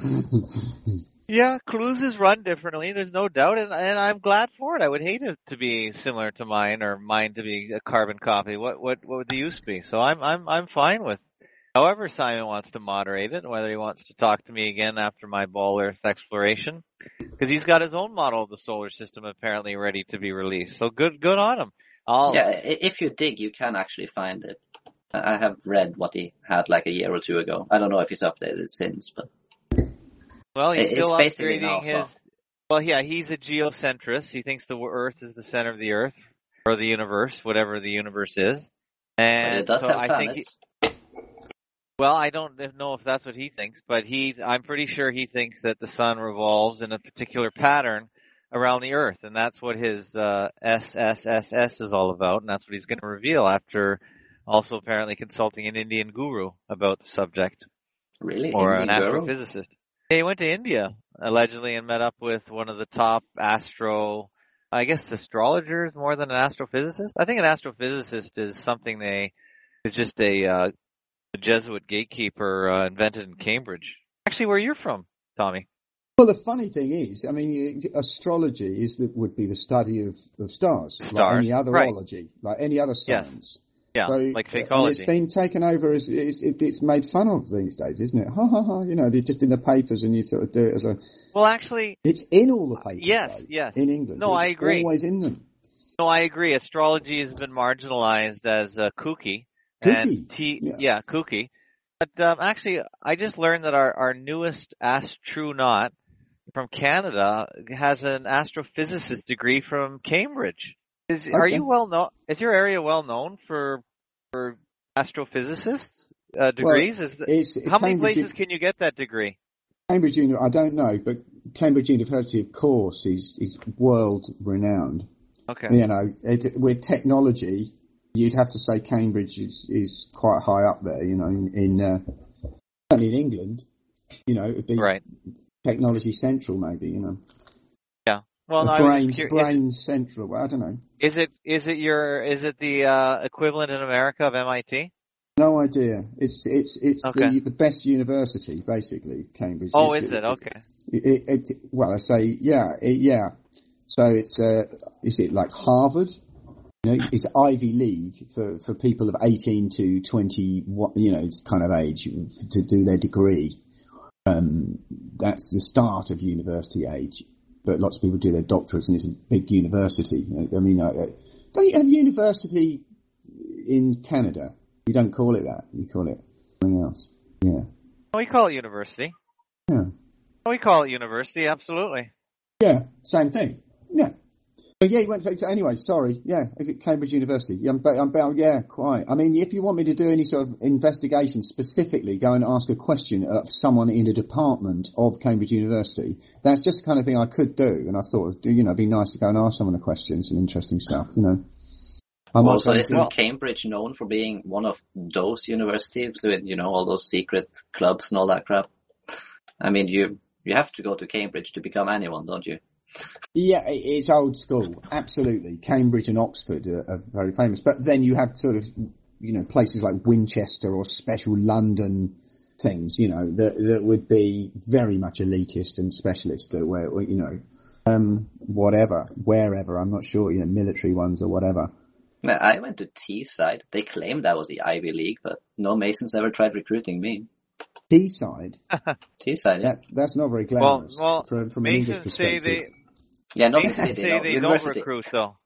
Yeah, Clues is run differently. There's no doubt, and, and I'm glad for it. I would hate it to be similar to mine, or mine to be a carbon copy. What what what would the use be? So I'm I'm I'm fine with however Simon wants to moderate it, whether he wants to talk to me again after my Ball Earth exploration, because he's got his own model of the solar system apparently ready to be released. So good good on him. I'll,
Yeah, i- if you dig, you can actually find it. I have read what he had like a year or two ago. I don't know if he's updated it since, but
Well, he's
It's
still
basically
upgrading
NASA.
his. Well, yeah, he's a geocentrist. He thinks the Earth is the center of the Earth or the universe, whatever the universe is. And
but it does
so
have
I think. He,
planets.
well, I don't know if that's what he thinks, but he. I'm pretty sure he thinks that the sun revolves in a particular pattern around the Earth, and that's what his uh, S S S S is all about, and that's what he's going to reveal after also apparently consulting an Indian guru about the subject.
Really?
Or
Indian
an
girl?
astrophysicist. He went to India, allegedly, and met up with one of the top astro, I guess astrologers more than an astrophysicist. I think an astrophysicist is something they, is just a, uh, a Jesuit gatekeeper uh, invented in Cambridge. Actually, where you're from, Tommy.
Well, the funny thing is, I mean, you- astrology is that would be the study of, of stars, like
Stars,
any other
right.
ology, like any other
Yes.
science.
Yeah,
So,
like
and
fakeology.
it's been taken over as it's, it, it's made fun of these days, isn't it? Ha ha ha! You know, they're just in the papers, and you sort of do it as a.
Well, actually,
It's in all the papers.
yes,
though,
yes.
In England,
No,
it's
I agree.
Always in them.
no, I agree. Astrology has been marginalized as uh, kooky.
Kooky,
And T,
yeah.
yeah, kooky. But um, actually, I just learned that our, our newest astronaut from Canada has an astrophysicist degree from Cambridge. Is are
Okay.
you well known? Is your area well known for for astrophysicists uh, degrees? is the,
It's
how many
Cambridge,
places can you get that degree?
Cambridge Uni- I don't know, but Cambridge University, of course, is is world renowned.
Okay.
You know, it, with technology, you'd have to say Cambridge is, is quite high up there. You know, in, in uh, certainly in England, you know, it'd be
Right.
technology central, maybe. You know,
Yeah. Well, no,
Uh,
I was
brains,
cur-
brains central. Well, I don't know.
Is, is it is it your is it the uh, equivalent in America of M I T?
No idea. It's it's it's
Okay.
the the best university, basically, Cambridge.
Oh,
It's-
is it? Okay.
It, it, it, well, I say, yeah, it, yeah. So it's, uh, is it like Harvard? You know, it's Ivy League for, for people of eighteen to twenty, you know, kind of age to do their degree. Um, that's the start of university age. But lots of people do their doctorates and it's a big university. I mean, uh, don't you have university in Canada? You don't call it that. You call it something else. Yeah.
We call it university.
Yeah.
We call it university, absolutely.
Yeah, same thing. Yeah. So yeah, you went to, so anyway, sorry. Yeah, is it Cambridge University? Yeah, I'm, I'm bound, yeah, quite. I mean, if you want me to do any sort of investigation specifically, go and ask a question of someone in a department of Cambridge University, that's just the kind of thing I could do. And I thought, you know, it'd be nice to go and ask someone a question, some interesting stuff, you know. I'm
well, so isn't well, Cambridge known for being one of those universities with, you know, all those secret clubs and all that crap? I mean, you you have to go to Cambridge to become anyone, don't you?
Yeah, it's old school. Absolutely. Cambridge and Oxford are, are very famous. But then you have sort of, you know, places like Winchester or special London things, you know, that that would be very much elitist and specialist, that where, you know, um, whatever, wherever, I'm not sure, you know, military ones or whatever.
I went to Teesside. They claimed that was the Ivy League, but no Masons ever tried recruiting me.
Teesside?
Teesside, yeah.
That, that's not very glamorous.
Well, well
from, from
Masons
an English perspective.
Say they,
yeah, no,
Masons
say they,
say
don't.
they
University.
don't recruit, though.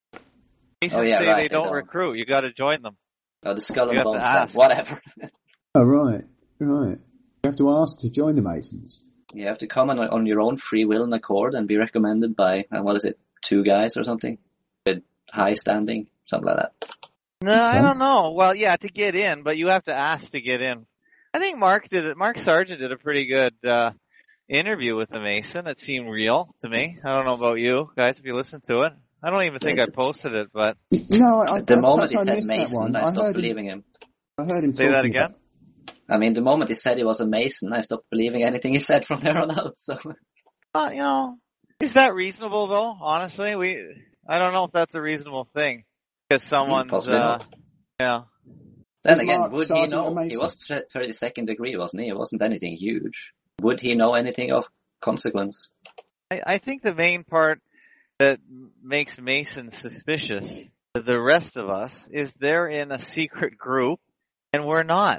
Masons
oh, yeah,
say
right,
they,
they
don't,
don't
recruit. You got to join them.
Oh, the Skull
you
and Bones stuff.
ask.
Whatever.
Oh, right. Right. You have to ask to join the Masons.
You have to come on, on your own free will and accord and be recommended by, uh, what is it, two guys or something? With high standing, something like that.
No, I don't know. Well, yeah, to get in, but you have to ask to get in. I think Mark did it. Mark Sargent did a pretty good uh interview with the Mason. It seemed real to me. I don't know about you guys if you listened to it. I don't even think I posted it, but
no, I,
the
I,
moment he
I
said Mason,
one.
I stopped
I
believing him.
him. I heard him
say that again.
About...
I mean, the moment he said he was a Mason, I stopped believing anything he said from there on out. So,
uh, you know, is that reasonable though? Honestly, we I don't know if that's a reasonable thing because someone's uh, yeah.
Then
Is
again,
Mark
would
Sargent
he know?
amazing?
He was thirty-second degree, wasn't he? It wasn't anything huge. Would he know anything of consequence?
I, I think the main part that makes Masons suspicious to the rest of us is they're in a secret group and we're not.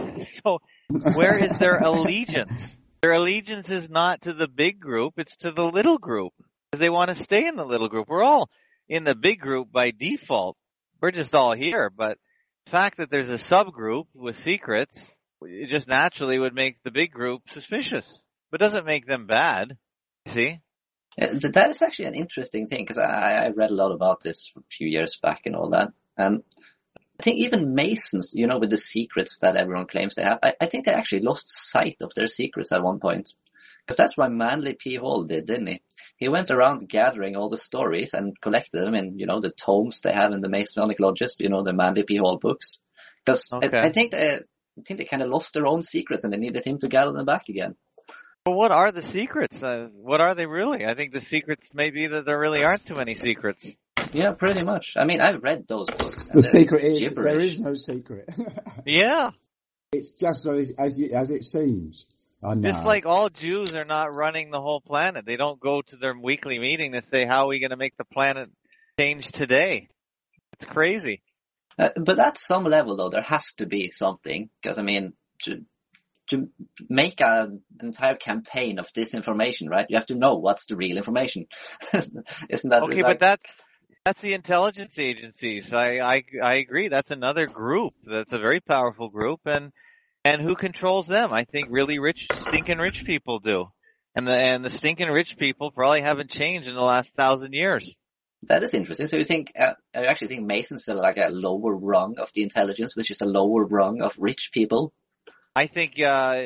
So where is their allegiance? Their allegiance is not to the big group, it's to the little group. Because they want to stay in the little group. We're all in the big group by default. We're just all here, but the fact that there's a subgroup with secrets, it just naturally would make the big group suspicious. But it doesn't make them bad. See?
That is actually an interesting thing, because I, I read a lot about this a few years back and all that. And I think even Masons, you know, with the secrets that everyone claims they have, I, I think they actually lost sight of their secrets at one point. Because that's what Manly P. Hall did, didn't he? He went around gathering all the stories and collected them in, you know, the tomes they have in the Masonic lodges, you know, the Manly P. Hall books. Because okay. I, I think they, I think they kind of lost their own secrets and they needed him to gather them back again.
Well, what are the secrets? Uh, what are they really? I think the secrets may be that there really aren't too many secrets.
Yeah, pretty much. I mean, I've read those books.
The secret is
gibberish.
There is no secret.
Yeah.
It's just as, as, as it seems. I know.
Just like all Jews are not running the whole planet. They don't go to their weekly meeting to say, how are we going to make the planet change today? It's crazy.
Uh, but at some level, though, there has to be something. Because, I mean, to, to make a, an entire campaign of disinformation, right, you have to know what's the real information. Isn't that
okay? Like... But that's that's the intelligence agencies. I, I I agree. That's another group. That's a very powerful group, and and who controls them? I think really rich, stinking rich people do, and the and the stinking rich people probably haven't changed in the last thousand years.
That is interesting. So you think, uh, I actually think Masons are like a lower rung of the intelligence, which is a lower rung of rich people.
I think, uh,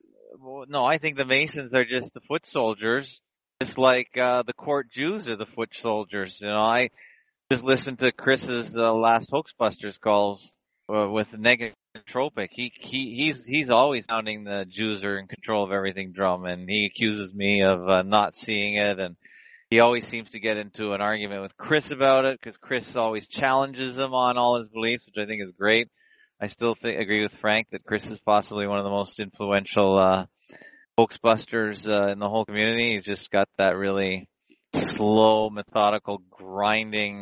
no, I think the Masons are just the foot soldiers, just like, uh, the court Jews are the foot soldiers. You know, I just listened to Chris's, uh, last Hoaxbusters calls, uh, with Negatropic. He, he, he's, he's always sounding the Jews are in control of everything drum, and he accuses me of, uh, not seeing it, and he always seems to get into an argument with Chris about it, because Chris always challenges him on all his beliefs, which I think is great. I still think, agree with Frank that Chris is possibly one of the most influential uh, Hoaxbusters uh, in the whole community. He's just got that really slow, methodical, grinding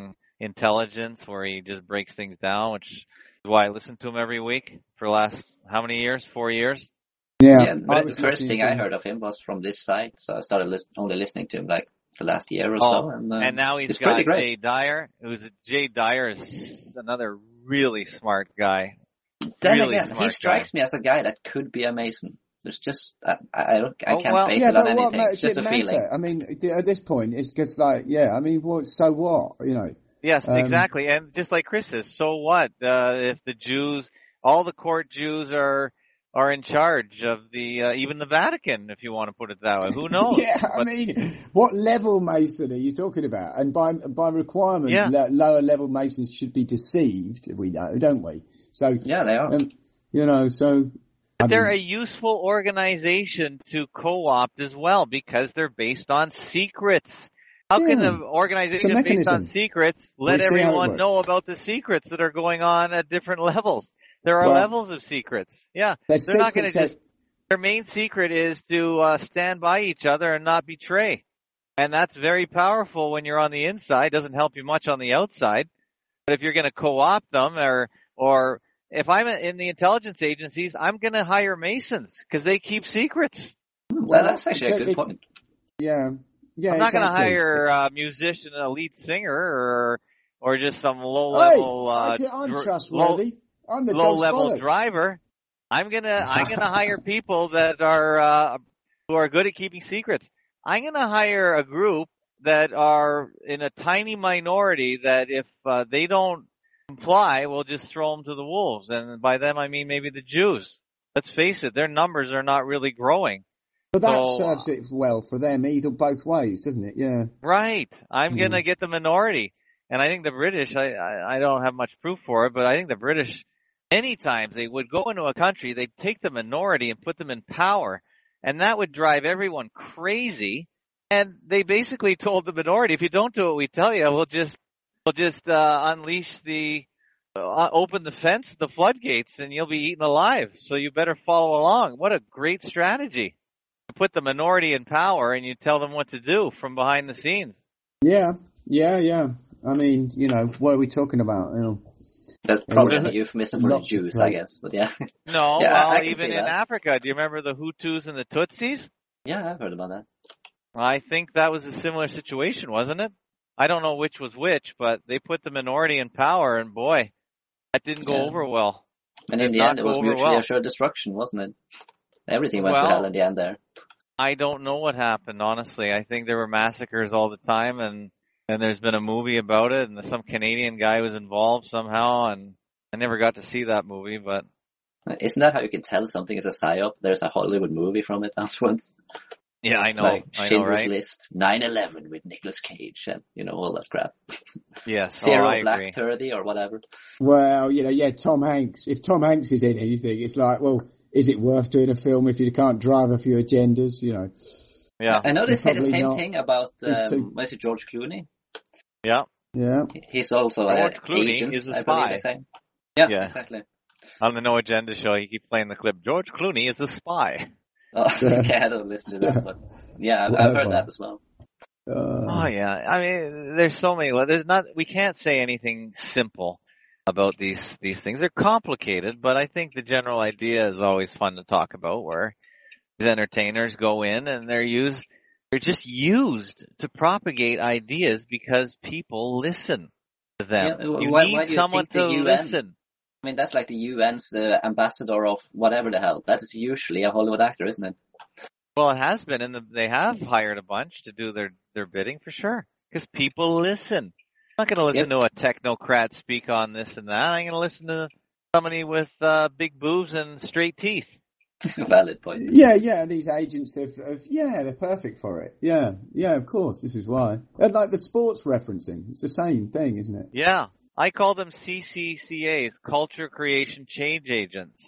intelligence where he just breaks things down, which is why I listen to him every week for the last, how many years? Four years?
Yeah.
yeah but the first thing I heard of him was from this site, so I started list- only listening to him like the last year or
oh,
so. And, um,
and now he's got Jay Dyer, who's Jay Dyer is another really smart guy.
Then
really
again, he strikes
guy.
me as a guy that could be a Mason. There's just, I, I don't, I
oh,
can't
well,
base
yeah,
it on
but
anything.
What,
it's just a
matter?
feeling.
I mean, at this point, it's just like, yeah, I mean, what, so what, you know?
Yes,
um,
exactly. And just like Chris says, so what? Uh, if the Jews, all the court Jews are, are in charge of the, uh, even the Vatican, if you want to put it that way. Who knows?
yeah, I
but,
mean, what level Mason are you talking about? And by, by requirement,
yeah.
l- lower level Masons should be deceived, we know, don't we? So,
yeah, they are.
Um, you know, so.
But they're a useful organization to co-opt as well because they're based on secrets. How
yeah.
can an organization based on secrets let everyone know about the secrets that are going on at different levels? There are well, levels of secrets. Yeah. They're not going to just, their main secret is to uh, stand by each other and not betray. And that's very powerful when you're on the inside. Doesn't help you much on the outside. But if you're going to co-opt them or, or, if I'm in the intelligence agencies, I'm going to hire Masons because they keep secrets.
Well, that's actually a good point.
Yeah. Yeah,
I'm not
exactly.
going to hire a musician, a lead singer, or or just some low-level,
hey,
uh,
I'm trustworthy.
Low,
I'm the
low-level driver. I'm gonna I'm gonna hire people that are uh, who are good at keeping secrets. I'm gonna hire a group that are in a tiny minority that if uh, they don't comply, we'll just throw them to the wolves. And by them, I mean maybe the Jews. Let's face it, their numbers are not really growing.
But that
so,
serves it well for them either both ways, doesn't it? Yeah.
Right. I'm mm. going to get the minority. And I think the British, I, I, I don't have much proof for it, but I think the British, anytime they would go into a country, they'd take the minority and put them in power. And that would drive everyone crazy. And they basically told the minority, if you don't do what we tell you, we'll just We'll just uh, unleash the, uh, open the fence, the floodgates, and you'll be eaten alive. So you better follow along. What a great strategy. You put the minority in power and you tell them what to do from behind the scenes.
Yeah, yeah, yeah. I mean, you know, what are we talking about? You know,
That's probably a euphemism for the Jews, I guess, but yeah.
No,
yeah,
well,
I, I
even in Africa, do you remember the Hutus and the Tutsis?
Yeah, I've heard about that.
I think that was a similar situation, wasn't it? I don't know which was which, but they put the minority in power, and boy, that didn't go yeah. over well.
And in the end, it was mutually well. assured destruction, wasn't it? Everything went
well,
to hell in the end there.
I don't know what happened, honestly. I think there were massacres all the time, and, and there's been a movie about it, and some Canadian guy was involved somehow, and I never got to see that movie, but...
Isn't that how you can tell something is a psyop? There's a Hollywood movie from it afterwards.
Yeah, I know.
Like
I know, right?
List, nine eleven with Nicolas Cage and, you know, all that crap.
Yes.
Zero
oh,
Black
agree.
thirty or whatever.
Well, you know, yeah, Tom Hanks. If Tom Hanks is in anything, it's like, well, is it worth doing a film if you can't drive a few agendas, you know?
Yeah.
I know they say the same
not.
thing about, um, what is it, George Clooney?
Yeah.
Yeah.
He's also
George
an
Clooney
agent,
is a
I
spy.
believe they say. Yeah,
yeah,
exactly.
On the No Agenda show, he keeps playing the clip, George Clooney is a spy.
Oh, okay, I don't listen to that, but yeah, I've, I've heard that as well.
Uh,
oh yeah, I mean, there's so many. There's not. We can't say anything simple about these these things. They're complicated, but I think the general idea is always fun to talk about. Where these entertainers go in and they're used, they're just used to propagate ideas because people listen to them. Yeah, you
why,
need
why do you
someone to
U N,
listen.
I mean, that's like the U N's uh, ambassador of whatever the hell. That is usually a Hollywood actor, isn't it?
Well, it has been, and the, they have hired a bunch to do their, their bidding for sure. Because people listen. I'm not going to listen yep. to a technocrat speak on this and that. I'm going to listen to somebody with uh, big boobs and straight teeth.
Valid point.
Yeah, yeah, these agents have, have, yeah, they're perfect for it. Yeah, yeah, of course, this is why. And like the sports referencing, it's the same thing, isn't it?
Yeah. I call them C C C As, Culture Creation Change Agents.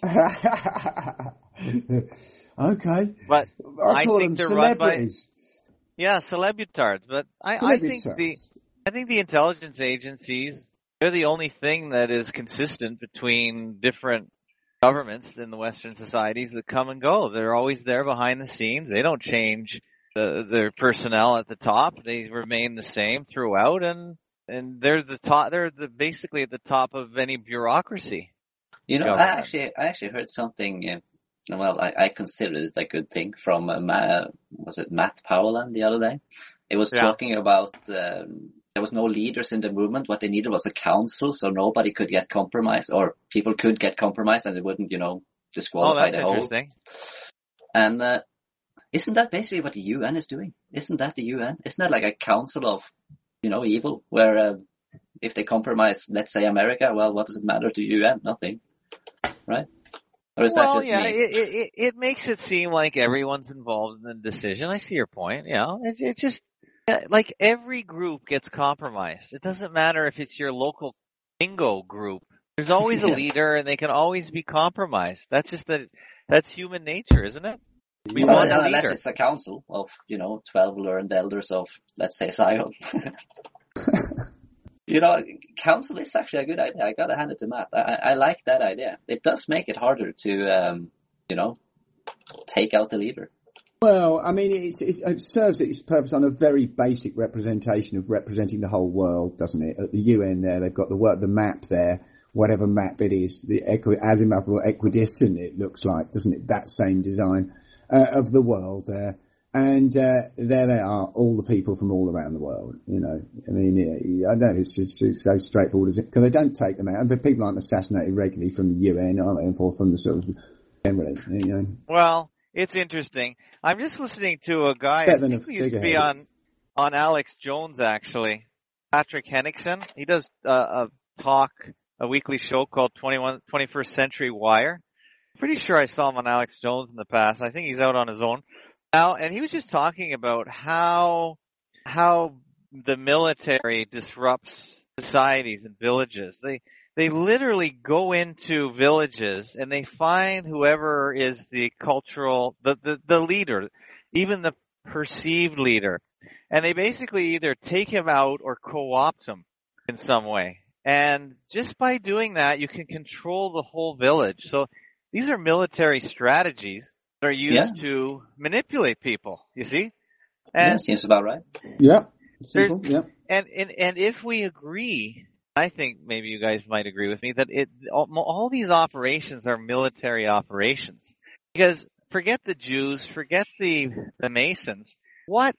Okay.
But
I,
I
call
think
them
they're run by,
celebrities.
yeah, celebutards. But I, I think the, I think the intelligence agencies, they're the only thing that is consistent between different governments in the Western societies that come and go. They're always there behind the scenes. They don't change the, their personnel at the top. They remain the same throughout, and and they're the top. They're the basically at the top of any bureaucracy.
You know,
government.
I actually, I actually heard something. Uh, well, I, I consider it a good thing from uh, Ma, was it Matt Powell the other day? It was
Yeah.
talking about um, there was no leaders in the movement. What they needed was a council, so nobody could get compromised, or people could get compromised, and it wouldn't, you know,
Oh,
disqualify
that's
the whole.
interesting.
And uh, isn't that basically what the U N is doing? Isn't that the U N? Isn't that like a council of, you know, evil, where uh, if they compromise, let's say America, well, what does it matter to U N? Nothing, right? Or is
Well,
that just
yeah,
me?
it, it it makes it seem like everyone's involved in the decision. I see your point. Yeah, it, it just like every group gets compromised. It doesn't matter if it's your local bingo group. There's always a
Yeah.
leader, and they can always be compromised. That's just that. That's human nature, isn't it? We
Yeah.
want a
Unless
leader.
it's a council of, you know, twelve learned elders of, let's say, Zion. You know, council is actually a good idea. I gotta hand it to Matt. I, I like that idea. It does make it harder to, um, you know, take out the leader.
Well, I mean, it's, it's, it serves its purpose on a very basic representation of representing the whole world, doesn't it? At the U N there, they've got the work, the map there, whatever map it is, the equi- azimuth or equidistant it looks like, doesn't it? That same design uh, of the world there. And uh, there they are, all the people from all around the world, you know. I mean, yeah, I know it's just it's so straightforward as it, because they don't take them out. But people aren't assassinated regularly from the U N, aren't they? And for from the sort of generally, you know.
Well, it's interesting. I'm just listening to a guy.
Better
I
than
think
a
he used to be
figurehead.
on on Alex Jones actually. Patrick Henningsen. He does uh, a talk, a weekly show called twenty-one, twenty-first Century Wire. Pretty sure I saw him on Alex Jones in the past. I think he's out on his own now, and he was just talking about how how the military disrupts societies and villages. They they literally go into villages and they find whoever is the cultural the, the, the leader, even the perceived leader, and they basically either take him out or co-opt him in some way. And just by doing that, you can control the whole village. So these are military strategies that are used
Yeah.
to manipulate people, you see?
Yeah,
And,
seems about right.
Yeah, simple. Yeah.
and, and, and if we agree, I think maybe you guys might agree with me, that it all, all these operations are military operations. Because forget the Jews, forget the, the Masons. What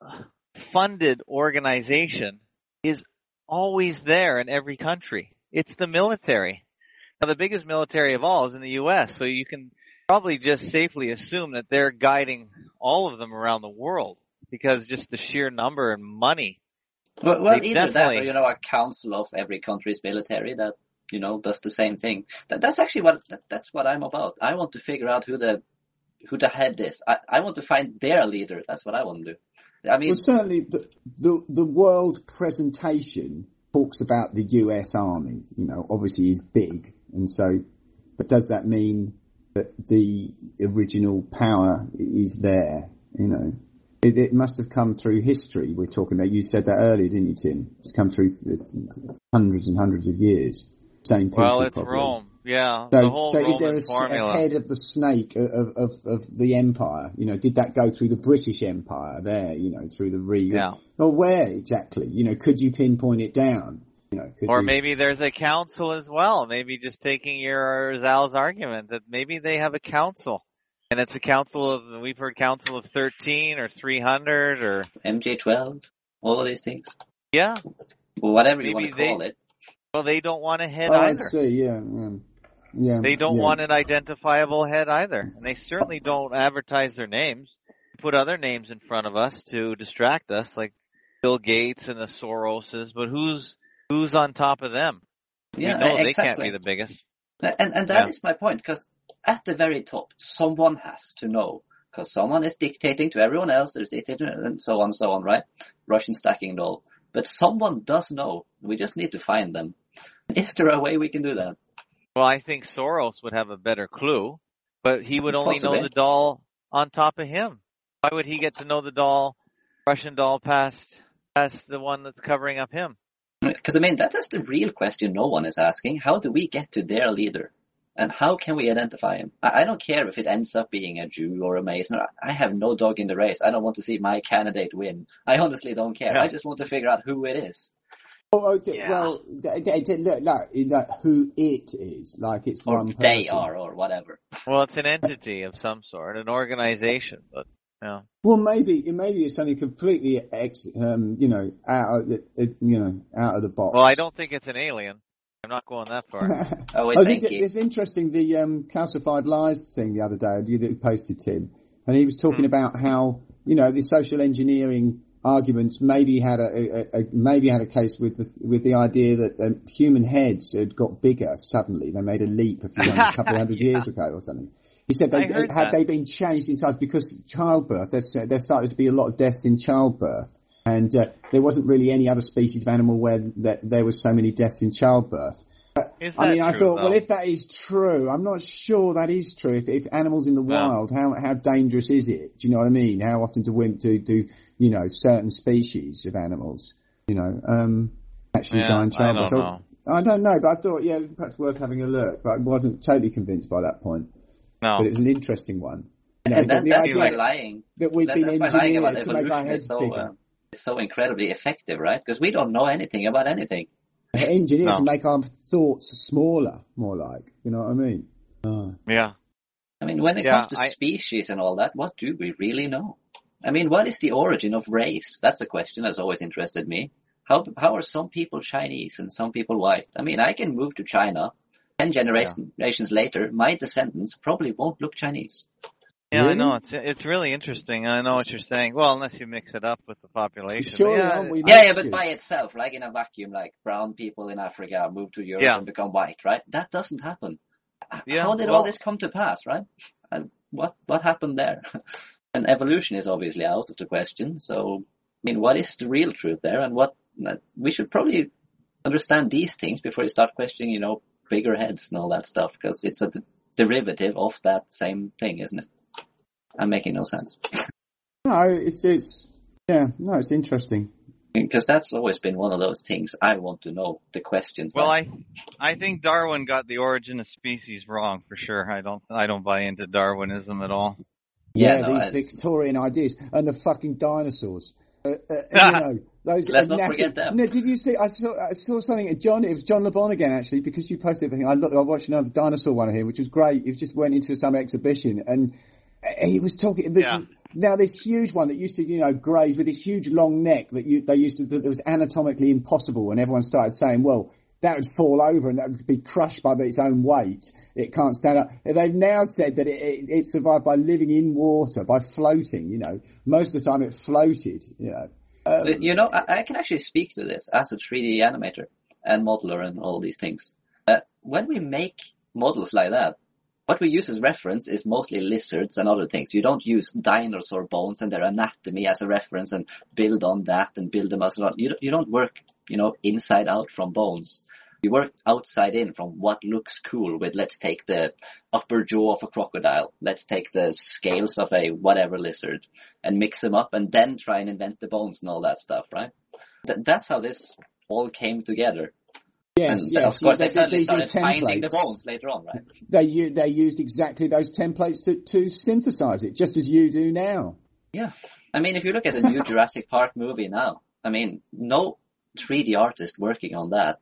funded organization is always there in every country? It's the military. Now, the biggest military of all is in the U S, so you can probably just safely assume that they're guiding all of them around the world because just the sheer number and money.
Well, well
They
either that
definitely-
or, you know, a council of every country's military that, you know, does the same thing. That, that's actually what, that, that's what I'm about. I want to figure out who the, who the head is. I, I want to find their leader. That's what I want to do. I mean,
Well, certainly the, the the world presentation talks about the U S Army. You know, obviously is big, and so, but does that mean that the original power is there? You know, it, it must have come through history. We're talking about. You said that earlier, didn't you, Tim? It's come through th- th- hundreds and hundreds of years. Same people.
Well, it's
probably.
Rome. Yeah,
So,
the whole
so is there
Roman
a, s-
formula.
a head of the snake of, of, of the empire? You know, did that go through the British Empire there, you know, through the re...
Yeah.
Or where exactly? You know, could you pinpoint it down? You know, could
Or
you...
maybe there's a council as well. Maybe just taking your Zal's argument that maybe they have a council. And it's a council of, we've heard council of thirteen or three hundred or,
M J twelve, all of these things.
yeah.
Well, whatever you
Maybe
want to call
they-
it.
Well, they don't want a head
Oh, I
either.
see, yeah, yeah. yeah
They don't
yeah.
want an identifiable head either. And they certainly don't advertise their names. Put other names in front of us to distract us, like Bill Gates and the Soroses, but who's, who's on top of them?
Yeah,
we know
exactly.
they can't be the biggest.
And, and that
Yeah.
is my point, because at the very top, someone has to know, because someone is dictating to everyone else, there's dictating, and so on, so on, right? Russian stacking and all. But someone does know. We just need to find them. Is there a way we can do that?
Well, I think Soros would have a better clue, but he would only
Possibly.
know the doll on top of him. Why would he get to know the doll, Russian doll, past, past the one that's covering up him?
Because, I mean, that is the real question no one is asking. How do we get to their leader? And how can we identify him? I, I don't care if it ends up being a Jew or a Mason. I have no dog in the race. I don't want to see my candidate win. I honestly don't care.
Yeah.
I just want to figure out who it is.
Oh, okay.
Yeah.
Well, they, they, they, look, like, like who it is, like it's
or
one person.
they are, or whatever.
Well, it's an entity of some sort, an organization, but yeah.
Well, maybe maybe it's something completely, ex, um, you know, out of the, you know, out of the box.
Well, I don't think it's an alien. I'm not going that far.
Oh, wait,
I
thank
think
you.
it's interesting, the um, calcified lies thing the other day, you that you posted, Tim, and he was talking
Hmm.
about how, you know, the social engineering arguments maybe had a, a, a maybe had a case with the with the idea that um, human heads had got bigger suddenly. They made a leap a few hundred, couple of hundred
Yeah.
years ago or something. He said, they,
I heard
had
that.
they been changed in size because childbirth? There's there started to be a lot of deaths in childbirth, and uh, there wasn't really any other species of animal where that there was so many deaths in childbirth.
Is
I
that
mean, I
true,
thought,
though?
well, if that is true, I'm not sure that is true. If, if animals in the
No.
wild, how how dangerous is it? Do you know what I mean? How often do women do do you know certain species of animals, you know, um, actually
Yeah,
die in
I
childbirth?
don't know.
I don't know, but I thought, yeah, perhaps worth having a look. But I wasn't totally convinced by that point.
No.
But it was an interesting one. You know,
And that,
the
that's
idea
why
like-
lying.
that we've
that,
been
that's why lying about
engineered to make our
evolution
heads
is so,
bigger.
uh, is so incredibly effective, right? Because we don't know anything about anything.
Engineered
No.
to make our thoughts smaller, more like. You know what I mean? Oh.
Yeah.
I mean, when it
Yeah,
comes to
I-
species and all that, what do we really know? I mean, what is the origin of race? That's the question that's always interested me. How how are some people Chinese and some people white? I mean, I can move to China. Ten generations later, my descendants probably won't look Chinese.
Yeah,
Really?
I know. It's it's really interesting. I know what you're saying. Well, unless you mix it up with the population.
Surely,
But yeah,
aren't we?
Yeah, yeah,
mixtures?
but by itself, like in a vacuum, like brown people in Africa move to Europe
Yeah.
and become white, right? That doesn't happen.
Yeah,
How did
well-
all this come to pass, right? And what what happened there? And evolution is obviously out of the question. So, I mean, what is the real truth there? And what we should probably understand these things before you start questioning, you know, bigger heads and all that stuff, because it's a d- derivative of that same thing, isn't it? I'm making no sense.
No, it's it's yeah, no, it's interesting.
Because that's always been one of those things I want to know, the questions.
Well,
like,
I I think Darwin got the origin of species wrong for sure. I don't I don't buy into Darwinism at all.
Yeah,
Yeah, no,
these
I-
Victorian ideas and the fucking dinosaurs. Uh, uh, you know, those.
Let's
uh,
not forget them.
No, did you see? I saw I saw something. John, it was John LeBon again, actually, because you posted the thing. I looked. I watched another dinosaur one here, which was great. It just went into some exhibition, and he was talking. The,
Yeah.
Now, this huge one that used to, you know, graze with this huge long neck that you, they used to, that was anatomically impossible, and everyone started saying, well, that would fall over and that would be crushed by its own weight. It can't stand up. They've now said that it, it, it survived by living in water, by floating, you know. Most of the time it floated, you know. Um,
you know, I, I can actually speak to this as a three D animator and modeler and all these things. Uh, when we make models like that, what we use as reference is mostly lizards and other things. You don't use dinosaur bones and their anatomy as a reference and build on that and build them as well. You don't, you don't work, you know, inside out from bones. You work outside in from what looks cool with, let's take the upper jaw of a crocodile. Let's take the scales of a whatever lizard and mix them up and then try and invent the bones and all that stuff, right? Th- that's how this all came together.
yes,
and
yes.
of course,
they,
they suddenly
these are
started finding the
templates.
bones later on, right?
They, u- they used exactly those templates to, to synthesize it, just as you do now.
Yeah. I mean, if you look at the new Jurassic Park movie now, I mean, no three D artist working on that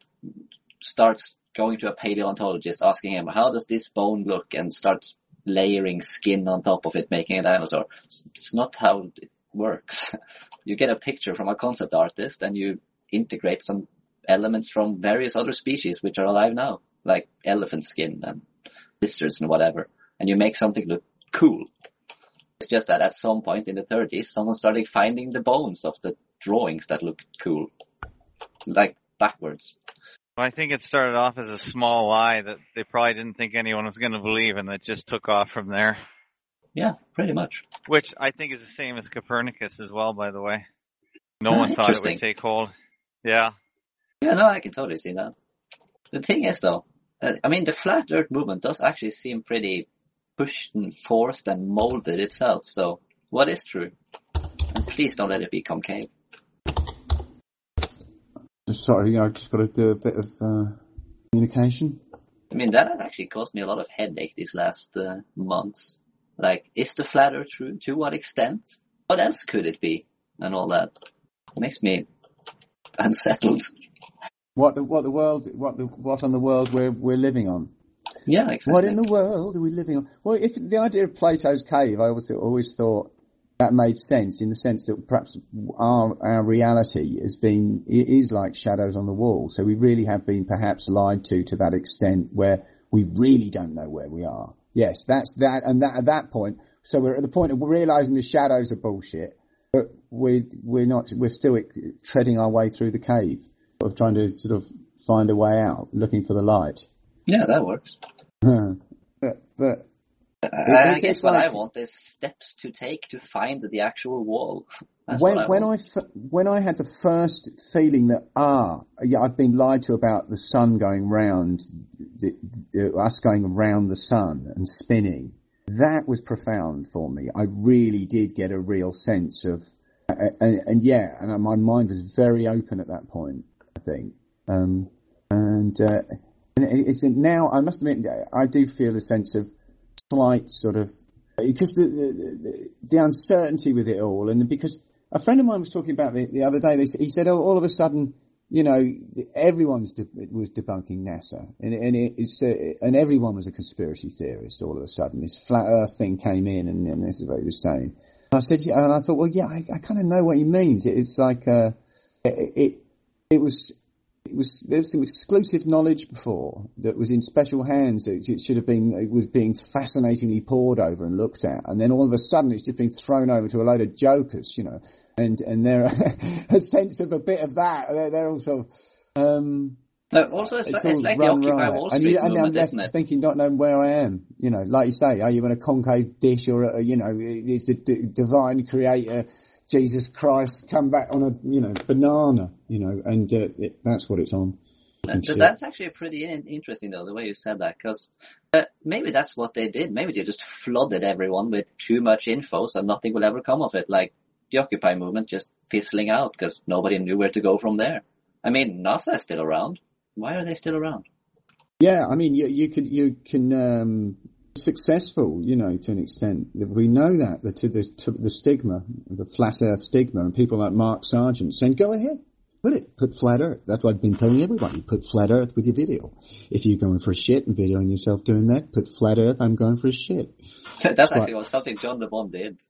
starts going to a paleontologist asking him, how does this bone look, and starts layering skin on top of it, making a dinosaur. It's, it's not how it works. You get a picture from a concept artist and you integrate some elements from various other species which are alive now, like elephant skin and lizards and whatever, and you make something look cool. It's just that at some point in the thirties, someone started finding the bones of the drawings that looked cool, like backwards.
Well, I think it started off as a small lie that they probably didn't think anyone was going to believe, and it just took off from there.
Yeah, pretty much.
Which I think is the same as Copernicus as well, by the way. No
Ah,
one thought it
interesting.
would take hold. Yeah.
Yeah, no, I can totally see that. The thing is, though, uh, I mean, the flat Earth movement does actually seem pretty pushed and forced and molded itself. So, what is true? And please don't let it be concave.
Sorry, I've just got to do a bit of uh, communication.
I mean, that has actually caused me a lot of headache these last uh, months. Like, is the flat Earth true? To what extent? What else could it be? And all that. It makes me unsettled.
What the what the world what the what on the world we're we're living on?
Yeah, exactly.
What in the world are we living on? Well, if the idea of Plato's cave, I always always thought that made sense in the sense that perhaps our our reality has been it is like shadows on the wall. So we really have been perhaps lied to to that extent where we really don't know where we are. Yes, that's that, and that at that point. So we're at the point of realizing the shadows are bullshit, but we're we're not we're still treading our way through the cave, of trying to sort of find a way out, looking for the light.
Yeah, that works.
Huh. But, but
I, I guess what like, I want is steps to take to find the actual wall. That's
when
what I
when
want.
I when I had the first feeling that ah yeah I've been lied to about the sun going round, the, the, us going around the sun and spinning, that was profound for me. I really did get a real sense of uh, and, and yeah, and my mind was very open at that point. I think, um, and. Uh, And it's now, I must admit, I do feel a sense of slight sort of, because the, the, the uncertainty with it all, and because a friend of mine was talking about the, the other day, they, he said, oh, all of a sudden, you know, everyone's de- was debunking NASA, and, and it's, uh, and everyone was a conspiracy theorist all of a sudden. This flat earth thing came in, and, and this is what he was saying. And I said, yeah, and I thought, well, yeah, I, I kind of know what he means. It, it's like, uh, it, it, it was, It was, there was some exclusive knowledge before that was in special hands. It, it should have been, it was being fascinatingly pored over and looked at. And then all of a sudden it's just been thrown over to a load of jokers, you know, and, and they're a sense of a bit of that. They're, they're all sort of, um,
no, also it's, it's, it's like the Occupy Wall Street
and, you, and
movement,
I'm left
isn't it?
thinking, not knowing where I am. You know, like you say, are you in a concave dish or, a, you know, is the d- divine creator, Jesus Christ, come back on a, you know, banana, you know, and uh, it, that's what it's on.
And that's actually pretty in- interesting, though, the way you said that, because uh, maybe that's what they did. Maybe they just flooded everyone with too much info, so nothing will ever come of it, like the Occupy movement just fizzling out because nobody knew where to go from there. I mean, NASA is still around. Why are they still around?
Yeah, I mean, you, you can, you can, um, successful, you know, to an extent. We know that, the, to the, to the stigma, the flat earth stigma, and people like Mark Sargent saying, go ahead, put it, put flat earth. That's what I've been telling everybody, put flat earth with your video. If you're going for a shit and videoing yourself doing that, put flat earth, I'm going for a shit.
That's, That's actually what, something John LeBon did.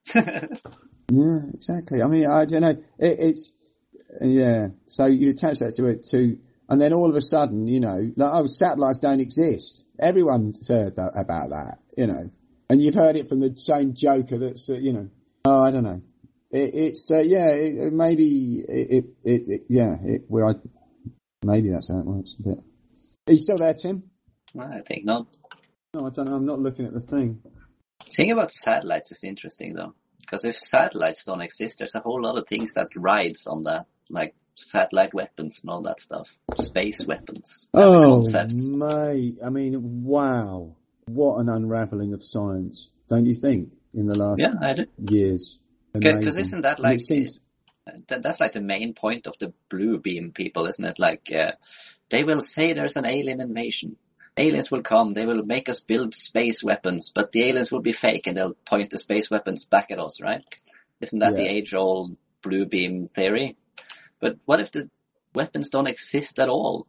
Yeah, exactly. I mean, I don't know, it, it's, yeah, so you attach that to it to, and then all of a sudden, you know, like, oh, satellites don't exist. Everyone's heard that, about that, you know. And you've heard it from the same joker that's, uh, you know, oh, I don't know. It, it's, uh, yeah, it, it maybe, it, it, it yeah, it, where I, maybe that's how it works a bit. Are you still there, Tim?
Well, I think not.
No, I don't know. I'm not looking at the thing.
The thing about satellites is interesting, though. Because if satellites don't exist, there's a whole lot of things that rides on that, like satellite weapons and all that stuff. Space weapons.
Oh, mate. I mean, wow. What an unraveling of science, don't you think, in the last
yeah, I do.
years?
Because isn't that like,
seems...
that, that's like the main point of the blue beam people, isn't it? Like, uh, they will say there's an alien invasion. Aliens will come, they will make us build space weapons, but the aliens will be fake and they'll point the space weapons back at us, right? Isn't that yeah. the age-old blue beam theory? But what if the weapons don't exist at all?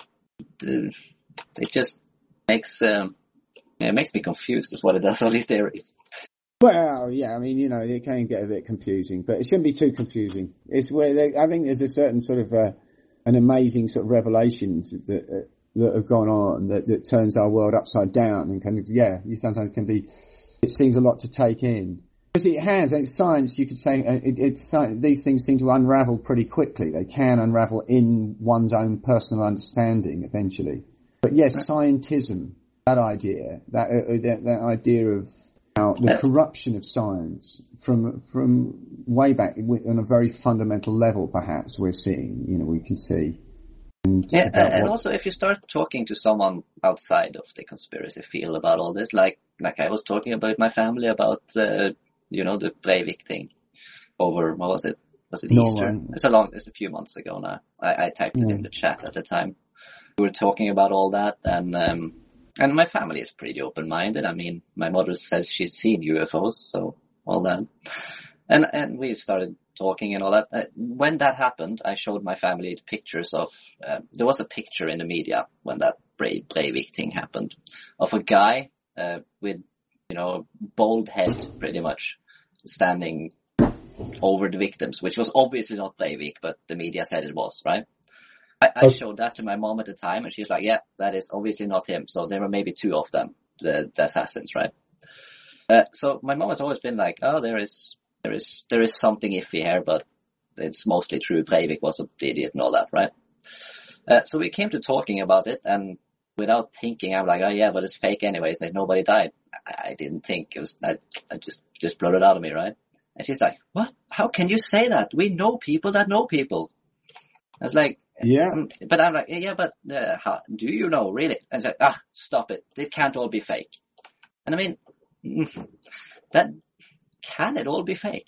It just makes, um, it makes me confused is what it does, all these theories.
Well, yeah, I mean, you know, it can get a bit confusing, but it shouldn't be too confusing. It's where they, I think there's a certain sort of, uh, an amazing sort of revelations that, uh, that have gone on that, that turns our world upside down and kind of, yeah, you sometimes can be, it seems a lot to take in. Because it has, and it's science, you could say, it, it's, these things seem to unravel pretty quickly. They can unravel in one's own personal understanding eventually. But yes, scientism, that idea, that, uh, that, that idea of how the corruption of science from, from way back on a very fundamental level perhaps we're seeing, you know, we can see. And
yeah, and also if you start talking to someone outside of the conspiracy field about all this, like like I was talking about my family about, uh, you know, the Breivik thing over, what was it? Was it
no
Easter?
one.
It's a long, it's a few months ago now. I, I typed
yeah.
it in the chat at the time. We were talking about all that, and um, and my family is pretty open-minded. I mean, my mother says she's seen U F Os, so all that. And and we started talking and all that. Uh, when that happened, I showed my family pictures of, uh, there was a picture in the media when that Bre- Breivik thing happened, of a guy uh, with, you know, bald head pretty much, standing over the victims, which was obviously not Breivik, but the media said it was, right? I, I showed that to my mom at the time, and she's like, yeah, that is obviously not him. So there were maybe two of them, the, the assassins, right? Uh, so my mom has always been like, oh, there is, there is, there is something iffy here, but it's mostly true. Breivik was an idiot and all that, right? Uh, so we came to talking about it, and without thinking, I'm like, oh yeah, but it's fake anyways. Like nobody died. I, I didn't think it was. I, I just just blurted it out of me, right? And she's like, what? How can you say that? We know people that know people. I was like,
yeah.
But I'm like, yeah, but uh, how, do you know really? And she's like, ah, stop it. It can't all be fake. And I mean, that can it all be fake?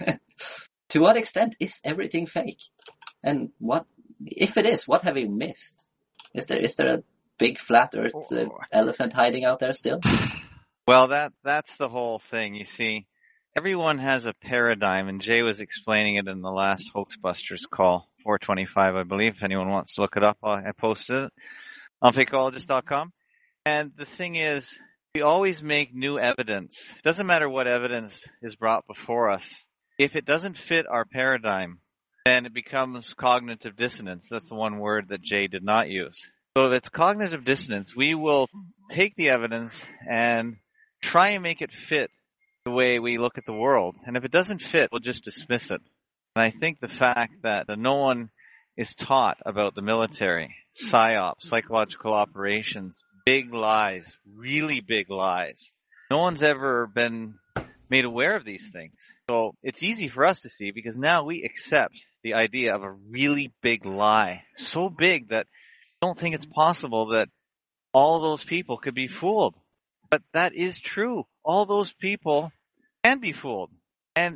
To what extent is everything fake? And what, if it is, what have we missed? Is there is there a big flat earth uh, elephant hiding out there still?
Well, that that's the whole thing. You see, everyone has a paradigm, and Jay was explaining it in the last Hoaxbusters call, four twenty-five, I believe. If anyone wants to look it up, I posted it on fakeologist dot com. And the thing is, we always make new evidence. It doesn't matter what evidence is brought before us. If it doesn't fit our paradigm, then it becomes cognitive dissonance. That's the one word that Jay did not use. So if it's cognitive dissonance, we will take the evidence and try and make it fit the way we look at the world. And if it doesn't fit, we'll just dismiss it. And I think the fact that no one is taught about the military, psyops, psychological operations, big lies, really big lies. No one's ever been made aware of these things. So it's easy for us to see because now we accept the idea of a really big lie. So big that I don't think it's possible that all those people could be fooled. But that is true. All those people can be fooled. And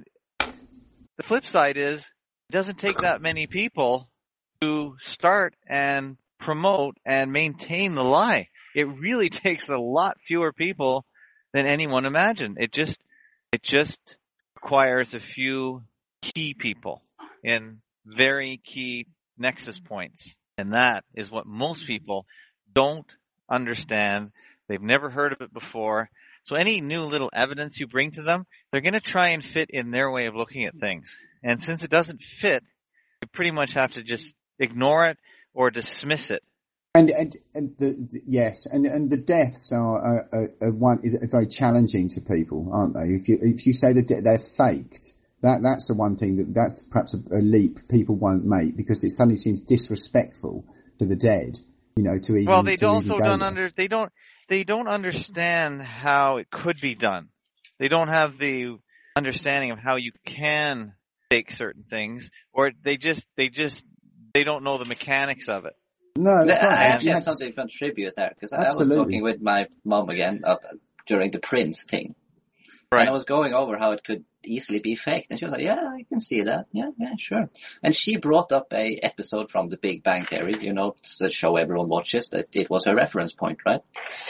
the flip side is, it doesn't take that many people to start and promote and maintain the lie. It really takes a lot fewer people than anyone imagined. It just, it just requires a few key people in very key nexus points. And that is what most people don't understand. They've never heard of it before. So any new little evidence you bring to them, they're going to try and fit in their way of looking at things. And since it doesn't fit, you pretty much have to just ignore it or dismiss it.
And and, and the, the yes, and and the deaths are, are, are one is very challenging to people, aren't they? If you if you say that they're faked, that that's the one thing that that's perhaps a, a leap people won't make because it suddenly seems disrespectful to the dead. You know, to even
well, they
to
also
even
don't
there.
under they don't they don't understand how it could be done. They don't have the understanding of how you can fake certain things, or they just they just they don't know the mechanics of it.
No, that's
I
right.
actually
You
have
have
something to contribute there because I was
Absolutely.
talking with my mom again uh, during the Prince thing.
Right.
And I was going over how it could easily be faked. And she was like, yeah, I can see that. Yeah, yeah, sure. And she brought up a episode from The Big Bang Theory, you know, it's the show everyone watches, that it was her reference point, right?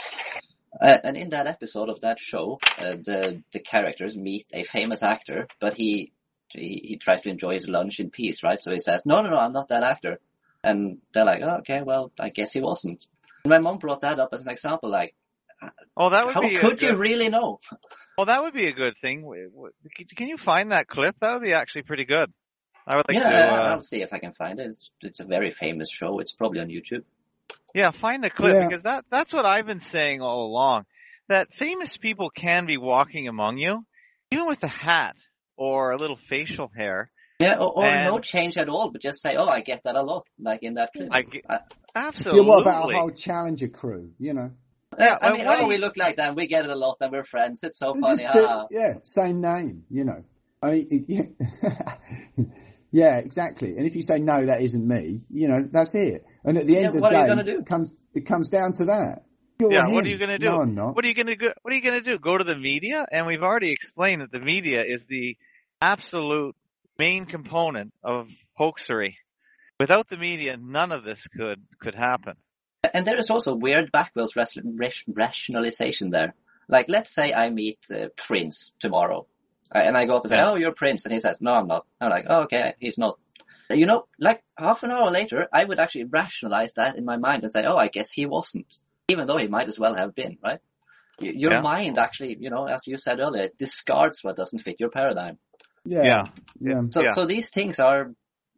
Uh, and in that episode of that show, uh, the the characters meet a famous actor, but he, he he tries to enjoy his lunch in peace, right? So he says, no, no, no, I'm not that actor. And they're like, oh, okay, well, I guess he wasn't. And my mom brought that up as an example, like,
Oh, that would
how
be a
could
good,
you really know?
Well, that would be a good thing. Can you find that clip? That would be actually pretty good. I would like
yeah,
to. Uh,
I'll see if I can find it. It's, it's a very famous show. It's probably on YouTube.
Yeah, find the clip
Yeah.
because that that's what I've been saying all along. That famous people can be walking among you, even with a hat or a little facial hair.
Yeah, or, or
And-
no change at all, but just say, oh, I get that a lot, like in that clip.
I get,
I-
absolutely.
Yeah, what about a whole Challenger crew? You know,
Yeah,
I
and
mean,
what
oh,
do
we
you-
look like that, and we get it a lot, and we're friends. It's so
They
funny.
just do-
Ah.
yeah, same name. You know, I mean, it- yeah, yeah, exactly. And if you say no, that isn't me. You know, that's it. And at the end
Yeah,
of the
what are you
day,
gonna do?
it comes it comes down to that. You're
Yeah,
him.
what are you going to do?
No, I'm not.
What are you going to go, What are you going to do? Go to the media? And we've already explained that the media is the absolute main component of hoaxery. Without the media, none of this could could happen.
And there is also weird backwards ras- ras- rationalization there. Like, let's say I meet uh, Prince tomorrow, And I go up and say,
Yeah.
oh, you're Prince. And he says, no, I'm not. I'm like, oh, okay, he's not. You know, like half an hour later, I would actually rationalize that in my mind and say, oh, I guess he wasn't. Even though he might as well have been, right? Your
Yeah.
mind actually, you know, as you said earlier, discards what doesn't fit your paradigm.
Yeah.
Yeah.
Yeah.
So,
Yeah.
so these things are,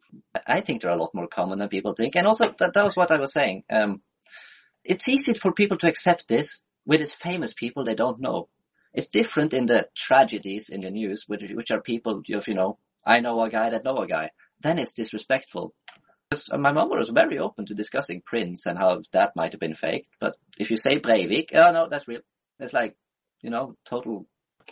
I think they're a lot more common than people think. And also, that, that was what I was saying. Um, it's easy for people to accept this with these famous people they don't know. It's different in the tragedies in the news, which, which are people, you know, I know a guy that know a guy. Then it's disrespectful. Because my mom was very open to discussing Prince and how that might have been faked. But if you say Breivik, oh no, that's real. It's like, you know, total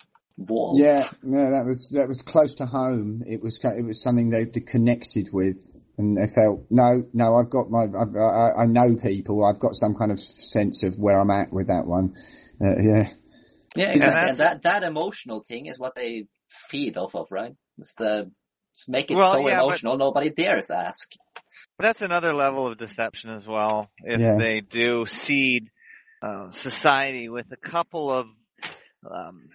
wall.
Yeah, yeah, that was that was close to home. It was it was something they connected with, and they felt no, no. I've got my, I've, I, I know people. I've got some kind of sense of where I'm at with that one. Uh, yeah,
yeah, exactly.
And
And that that emotional thing is what they feed off of, right? It's the it's make it
Well,
so
yeah,
emotional nobody dares ask.
But that's another level of deception as well. If
Yeah.
they do seed uh, society with a couple of um,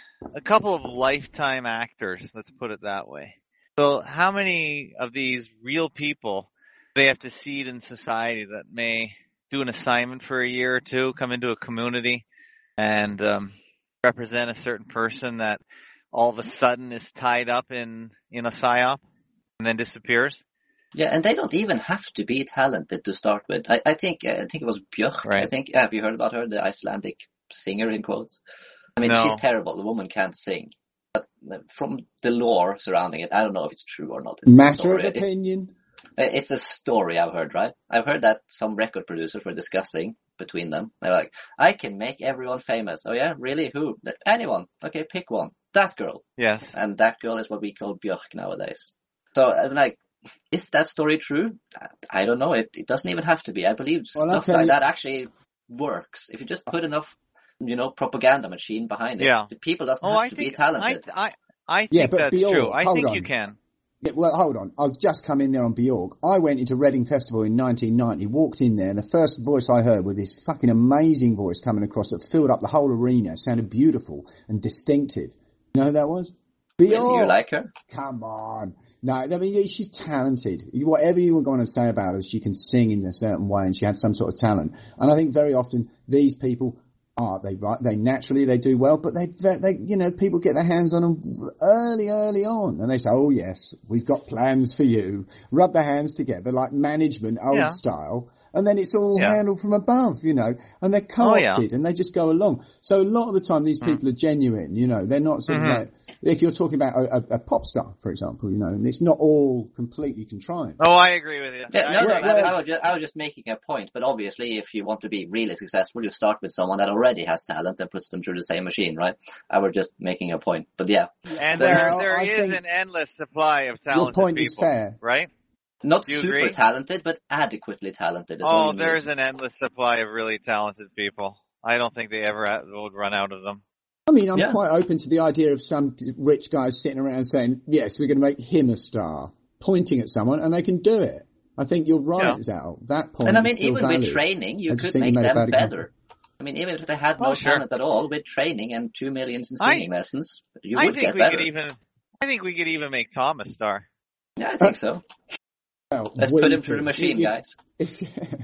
a couple of lifetime actors, let's put it that way. So how many of these real people they have to seed in society that may do an assignment for a year or two, come into a community and um, represent a certain person that all of a sudden is tied up in, in a psyop and then disappears?
Yeah, and they don't even have to be talented to start with. I, I think I think it was Björk.
Right.
I think have you heard about her, the Icelandic singer in quotes? I mean,
No.
she's terrible. The woman can't sing. But from the lore surrounding it, I don't know if it's true or not. It's a
matter of
story. It's,
opinion.
it's a story I've heard, right? I've heard that some record producers were discussing between them. They're like, I can make everyone famous. Oh yeah, really? Who? Anyone? Okay, pick one. That girl.
Yes.
And that girl is what we call Björk nowadays. So I'm like, is that story true? I don't know. It, it doesn't even have to be. I believe
Well, I'll
stuff
tell
like
you-
that actually works. If you just put enough, you know, propaganda machine behind it,
Yeah.
the people doesn't
Oh,
have
I
to
think
be talented.
I I I think
Yeah, but
that's
Bjork,
true. I
hold
think
on.
you can.
Yeah, well, hold on. I've just come in there on Bjork. I went into Reading Festival in nineteen ninety, walked in there, and the first voice I heard was this fucking amazing voice coming across that filled up the whole arena. It sounded beautiful and distinctive. You know who that was? Bjork.
Really, you like her?
Come on. No, I mean, yeah, she's talented. Whatever you were going to say about her, she can sing in a certain way and she had some sort of talent. And I think very often these people are, they they naturally, they do well, but they, they, you know, people get their hands on them early, early on. And they say, oh yes, we've got plans for you. Rub their hands together like management, old
Yeah.
style. And then it's all
Yeah.
handled from above, you know, and they're
Oh, yeah.
co-opted and they just go along. So a lot of the time these people are genuine, you know, they're not sort of
Mhm.
like, if you're talking about a, a, a pop star, for example, you know, and it's not all completely contrived.
Oh, I agree with you.
Yeah,
I
no,
agree.
no,
Whereas-
I, I, was just, I was just making a point, but obviously if you want to be really successful, you start with someone that already has talent and puts them through the same machine, right? I was just making a point, but yeah.
And
Well,
there
I
there is
think
an endless supply of
Your
talented
point
people,
is fair.
right?
Not
Do you
super
agree?
talented, but adequately talented. Is what
Oh,
you need.
there's an endless supply of really talented people. I don't think they ever ha- would run out of them.
I mean, I'm
Yeah.
quite open to the idea of some rich guys sitting around saying, yes, we're going to make him a star, pointing at someone, and they can do it. I think you're right,
Yeah.
Zal. That point
And I
is
mean,
still
even
valid.
with training, you
I just
could
think
make
you made a
them
bad example.
better. I mean, even if they had no
Oh, sure.
talent at all, with training and two millions in
I-
singing lessons, you
I
would
think
get
we
better.
could even. I think we could even make Tom a star.
Yeah, I think so.
Well,
Let's
we
put him through the
could.
machine,
You-
guys.
If,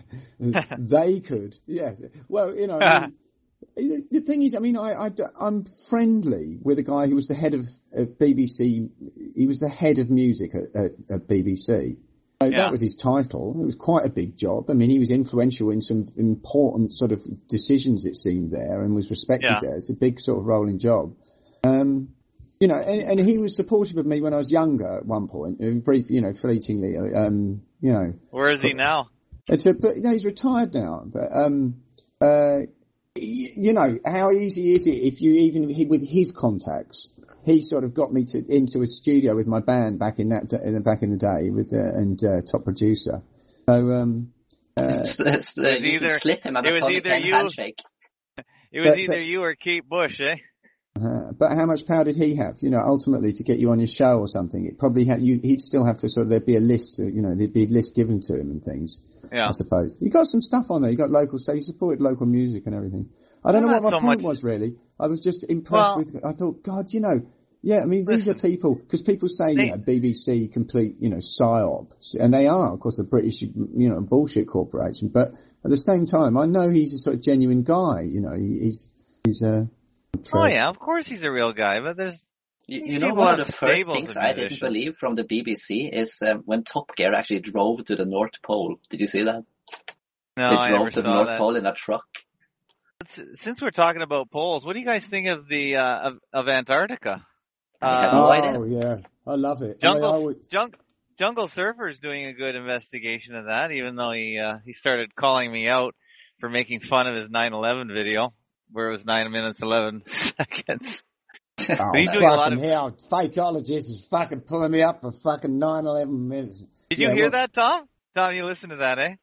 they could, yes. Well, you know, I mean, the thing is, I mean, I, I, I'm friendly with a guy who was the head of uh, B B C. He was the head of music at, at, at B B C. Uh,
Yeah.
That was his title. It was quite a big job. I mean, he was influential in some important sort of decisions, it seemed, there, and was respected
Yeah.
there. It's a big sort of rolling job. Um, you know, and, and he was supportive of me when I was younger at one point, uh, brief, you know, fleetingly, um, you know.
Where is he now?
It's a, but no, he's retired now. But um, uh, y- you know, how easy is it if you even he, with his contacts, he sort of got me to into a studio with my band back in that in the, back in the day with uh, and uh, top producer. So um, uh,
It's, it's, uh,
was
you can
either-
slip him on
it
a
was
Sonic
either
ten
you-
handshake.
It was
But-
either
but-
you or Kate Bush, eh?
uh, but how much power did he have? You know, ultimately to get you on your show or something, it probably had you. He'd still have to sort of there'd be a list. You know, there'd be a list given to him and things.
Yeah.
I suppose. You got some stuff on there. You got local stuff. You supported local music and everything. I don't
Well,
know what
not
my
so
point
much.
was really. I was just impressed
Well-
with, I thought, God, you know, Yeah, I mean, these
Listen,
are people, because people say,
they,
you know, B B C complete, you know, psyop, and they are, of course, the British, you know, bullshit corporation, but at the same time, I know he's a sort of genuine guy, you know, he, he's, he's a...
Oh yeah, of course he's a real guy, but there's...
You, you know, one of the first things I didn't believe from the B B C is um, when Top Gear actually drove to the North Pole. Did you see that?
No,
they
I
drove
never
to the
saw
North
that.
Pole in a truck.
Since we're talking about poles, what do you guys think of the uh, of, of Antarctica?
I have no
oh,
idea.
Oh yeah, I love it.
Jungle,
I mean, I would...
Jung, Jungle Surfer is doing a good investigation of that, even though he uh, he started calling me out for making fun of his nine eleven video, where it was nine minutes eleven seconds.
Oh,
he's doing a lot
fucking
of...
hell, fakeologist is fucking pulling me up for fucking nine eleven minutes.
Did you
yeah,
hear
well...
that, Tom? Tom, you listened to that, eh?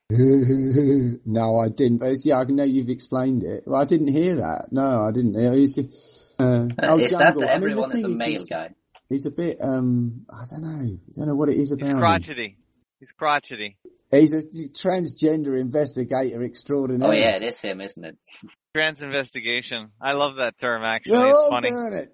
No, I didn't. But it's, yeah, I know you've explained it. Well, I didn't hear that. No, I didn't. It's, uh,
uh,
oh,
is
Jungle.
that
I mean,
everyone is a
is,
male
he's,
guy?
He's a bit, um, I don't know. I don't know what it is about
He's crotchety. He's crotchety.
He's a transgender investigator extraordinaire.
Oh yeah, it is him, isn't it?
Trans investigation. I love that term, actually.
You're
it's
all
funny.
doing it.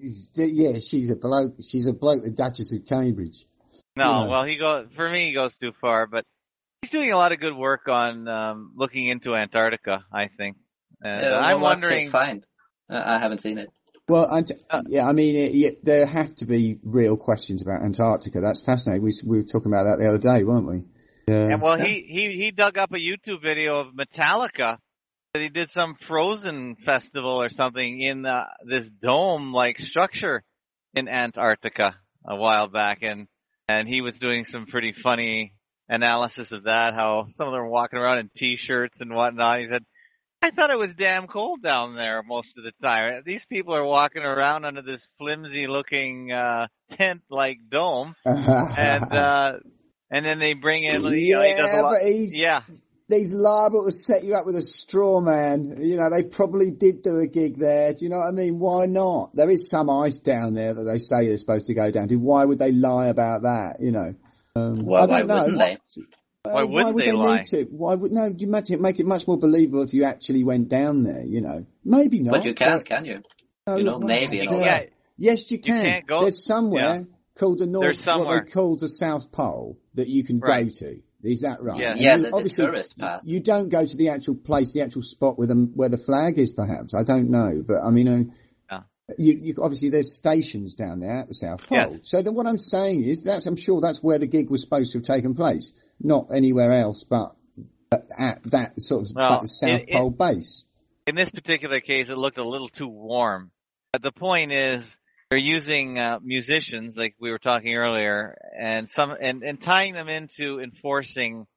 Yeah, she's a bloke. She's a bloke, the Duchess of Cambridge.
No,
you know.
well, he goes, for me, he goes too far, but he's doing a lot of good work on um, looking into Antarctica, I think. And
uh,
uh, I'm
what's
wondering.
his find? Uh, I haven't seen it.
Well, Ant- yeah, I mean, it, it, there have to be real questions about Antarctica. That's fascinating. We, we were talking about that the other day, weren't we? Yeah.
And well, he, he, he dug up a YouTube video of Metallica that he did some Frozen festival or something in uh, this dome-like structure in Antarctica a while back, and and he was doing some pretty funny analysis of that. How some of them were walking around in t-shirts and whatnot. He said, "I thought it was damn cold down there most of the time. These people are walking around under this flimsy-looking uh, tent-like dome, and uh, and then they bring in,
yeah,
you know, he does a lot,
but he's,
yeah."
He's liable to set you up with a straw man. You know, they probably did do a gig there. Do you know what I mean? Why not? There is some ice down there that they say they're supposed to go down to. Why would they lie about that? You know, um,
well,
I don't
why
know.
Wouldn't they?
Uh,
why wouldn't
why would
they,
they
lie?
need to? Why would no? You make it make it much more believable if you actually went down there. You know, maybe not.
But you can't,
but,
can you?
No,
you know,
well,
maybe.
You
And all
yeah,
that.
Yes, you can.
You can't go.
There's somewhere
Yeah.
called the North,
There's somewhere.
what they call the South Pole that you can
Right.
go to. Is that right?
Yeah.
And
Yeah,
you,
the, the
obviously,
tourist path.
you don't go to the actual place, the actual spot where the where the flag is. Perhaps I don't know, but I mean, uh,
Yeah.
you, you obviously there's stations down there at the South Pole.
Yes.
So then what I'm saying is that's I'm sure that's where the gig was supposed to have taken place, not anywhere else, but at, at that sort of
Well,
at the South
it-
Pole base.
In this particular case, it looked a little too warm. But the point is, they're using uh, musicians, like we were talking earlier, and some and, and tying them into enforcing.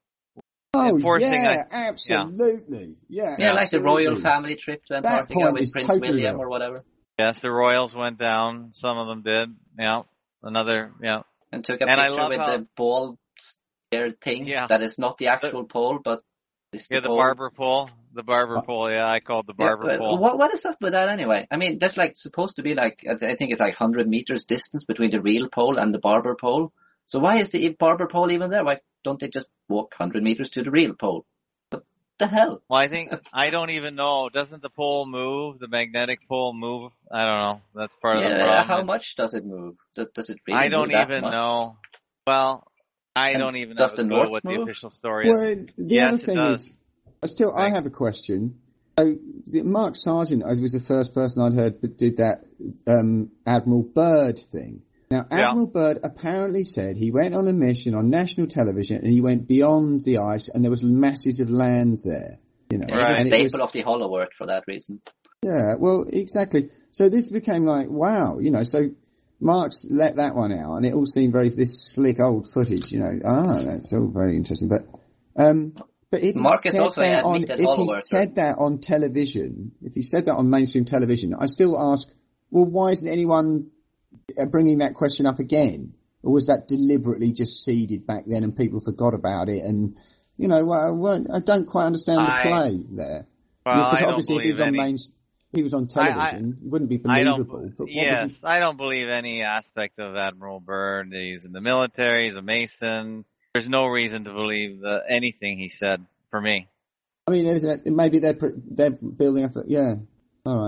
Oh
enforcing
yeah,
a-
absolutely, yeah,
Yeah, like the
absolutely.
royal family trip to
That
Antarctica
point
with
is
Prince
totally
William
real.
or whatever.
Yes, the Royals went down. Some of them did. Yeah, another. Yeah,
And took a
And I
picture
love
with
how-
the ball there thing
Yeah.
that is not the actual pole, but it's the
yeah, the
pole.
barber pole. The barber pole. Yeah, I called the
Yeah,
barber
but
pole.
what what is up with that anyway? I mean, that's like supposed to be like I th- I think it's like one hundred meters distance between the real pole and the barber pole. So why is the barber pole even there? Why don't they just walk one hundred meters to the real pole? What the hell?
Well, I think I don't even know. Doesn't the pole move? The magnetic pole move? I don't know. That's part of the
Yeah,
problem.
how much does it move? Does, does it really
I don't
move that
even
much?
know. Well, I
And
don't even
does
have
the
a clue
North
what the
move?
official story is.
Well, the
Yes,
other
it
thing
does.
is, uh, still, I
Right.
have a question. So, the- Mark Sargent uh, was the first person I'd heard that did that um, Admiral Byrd thing. Now,
Yeah.
Admiral Byrd apparently said he went on a mission on national television and he went beyond the ice and there was masses of land there. You know,
Yeah,
Right.
He's a
and it
staple
was-
of the Hollow Earth for that reason.
yeah, well, exactly. So this became like, wow, you know, so Mark's let that one out and it all seemed very, this slick old footage, you know, ah, that's all very interesting. But, um, but if
Mark
he
is
said
also
that
an
on,
admitted
if
Hollow
he
Earther.
said that on television, if he said that on mainstream television, I still ask, well, why isn't anyone uh, bringing that question up again? Or was that deliberately just seeded back then and people forgot about it? And, you know, well, well, I don't quite understand the
I-
play there.
Well,
Yeah, 'cause
I don't
obviously if he
believe
was on
any.
main, he was on
I- I-
television, it wouldn't be
I don't.
believable. But what was
Yes, I don't believe any aspect of Admiral Byrd. He's in the military. He's a Mason. There's no reason to believe the, anything he said. For me.
I mean, is it, maybe they're pr- they're building up. A, yeah, all right.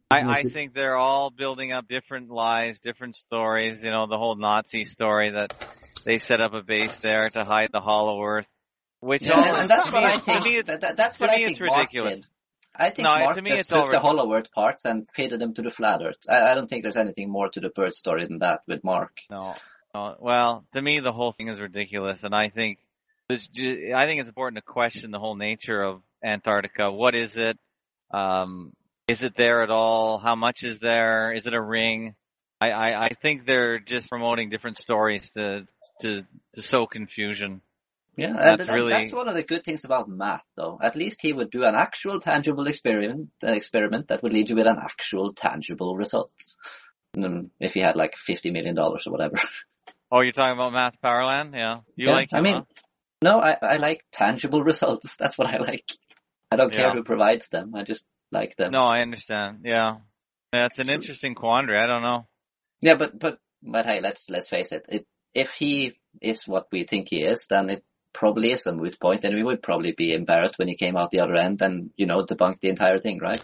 I, I think they're all building up different lies, different stories. You know, the whole Nazi story that they set up a base there to hide the Hollow Earth. Which
yeah,
all,
and that's
to
what
me,
I think.
To me, it's,
that, that, that's what
to
I
me
think
it's
Mark
ridiculous.
did. I think
no,
Mark
to me
just
it's
took
all
the Hollow Earth parts and fitted them to the flat Earth. I, I don't think there's anything more to the bird story than that with Mark.
No, no. Well, to me, the whole thing is ridiculous, and I think it's just, I think it's important to question the whole nature of Antarctica. What is it? Um, is it there at all? How much is there? Is it a ring? I, I, I think they're just promoting different stories to to to sow confusion.
Yeah,
that's
that,
really
that's one of the good things about Matt, though. At least he would do an actual tangible experiment, uh, experiment that would lead you with an actual tangible result. Mm, if he had like fifty million dollars or whatever.
Oh, you're talking about Matt Powerland? Yeah. You
yeah,
like him,
I mean,
huh?
no, I, I like tangible results. That's what I like. I don't care
yeah.
who provides them. I just like them.
No, I understand. Yeah. That's an
So,
interesting quandary. I don't know.
Yeah, but, but, but hey, let's, let's face it. it. If he is what we think he is, then it probably is a moot point, and we would probably be embarrassed when he came out the other end and, you know, debunked the entire thing, right?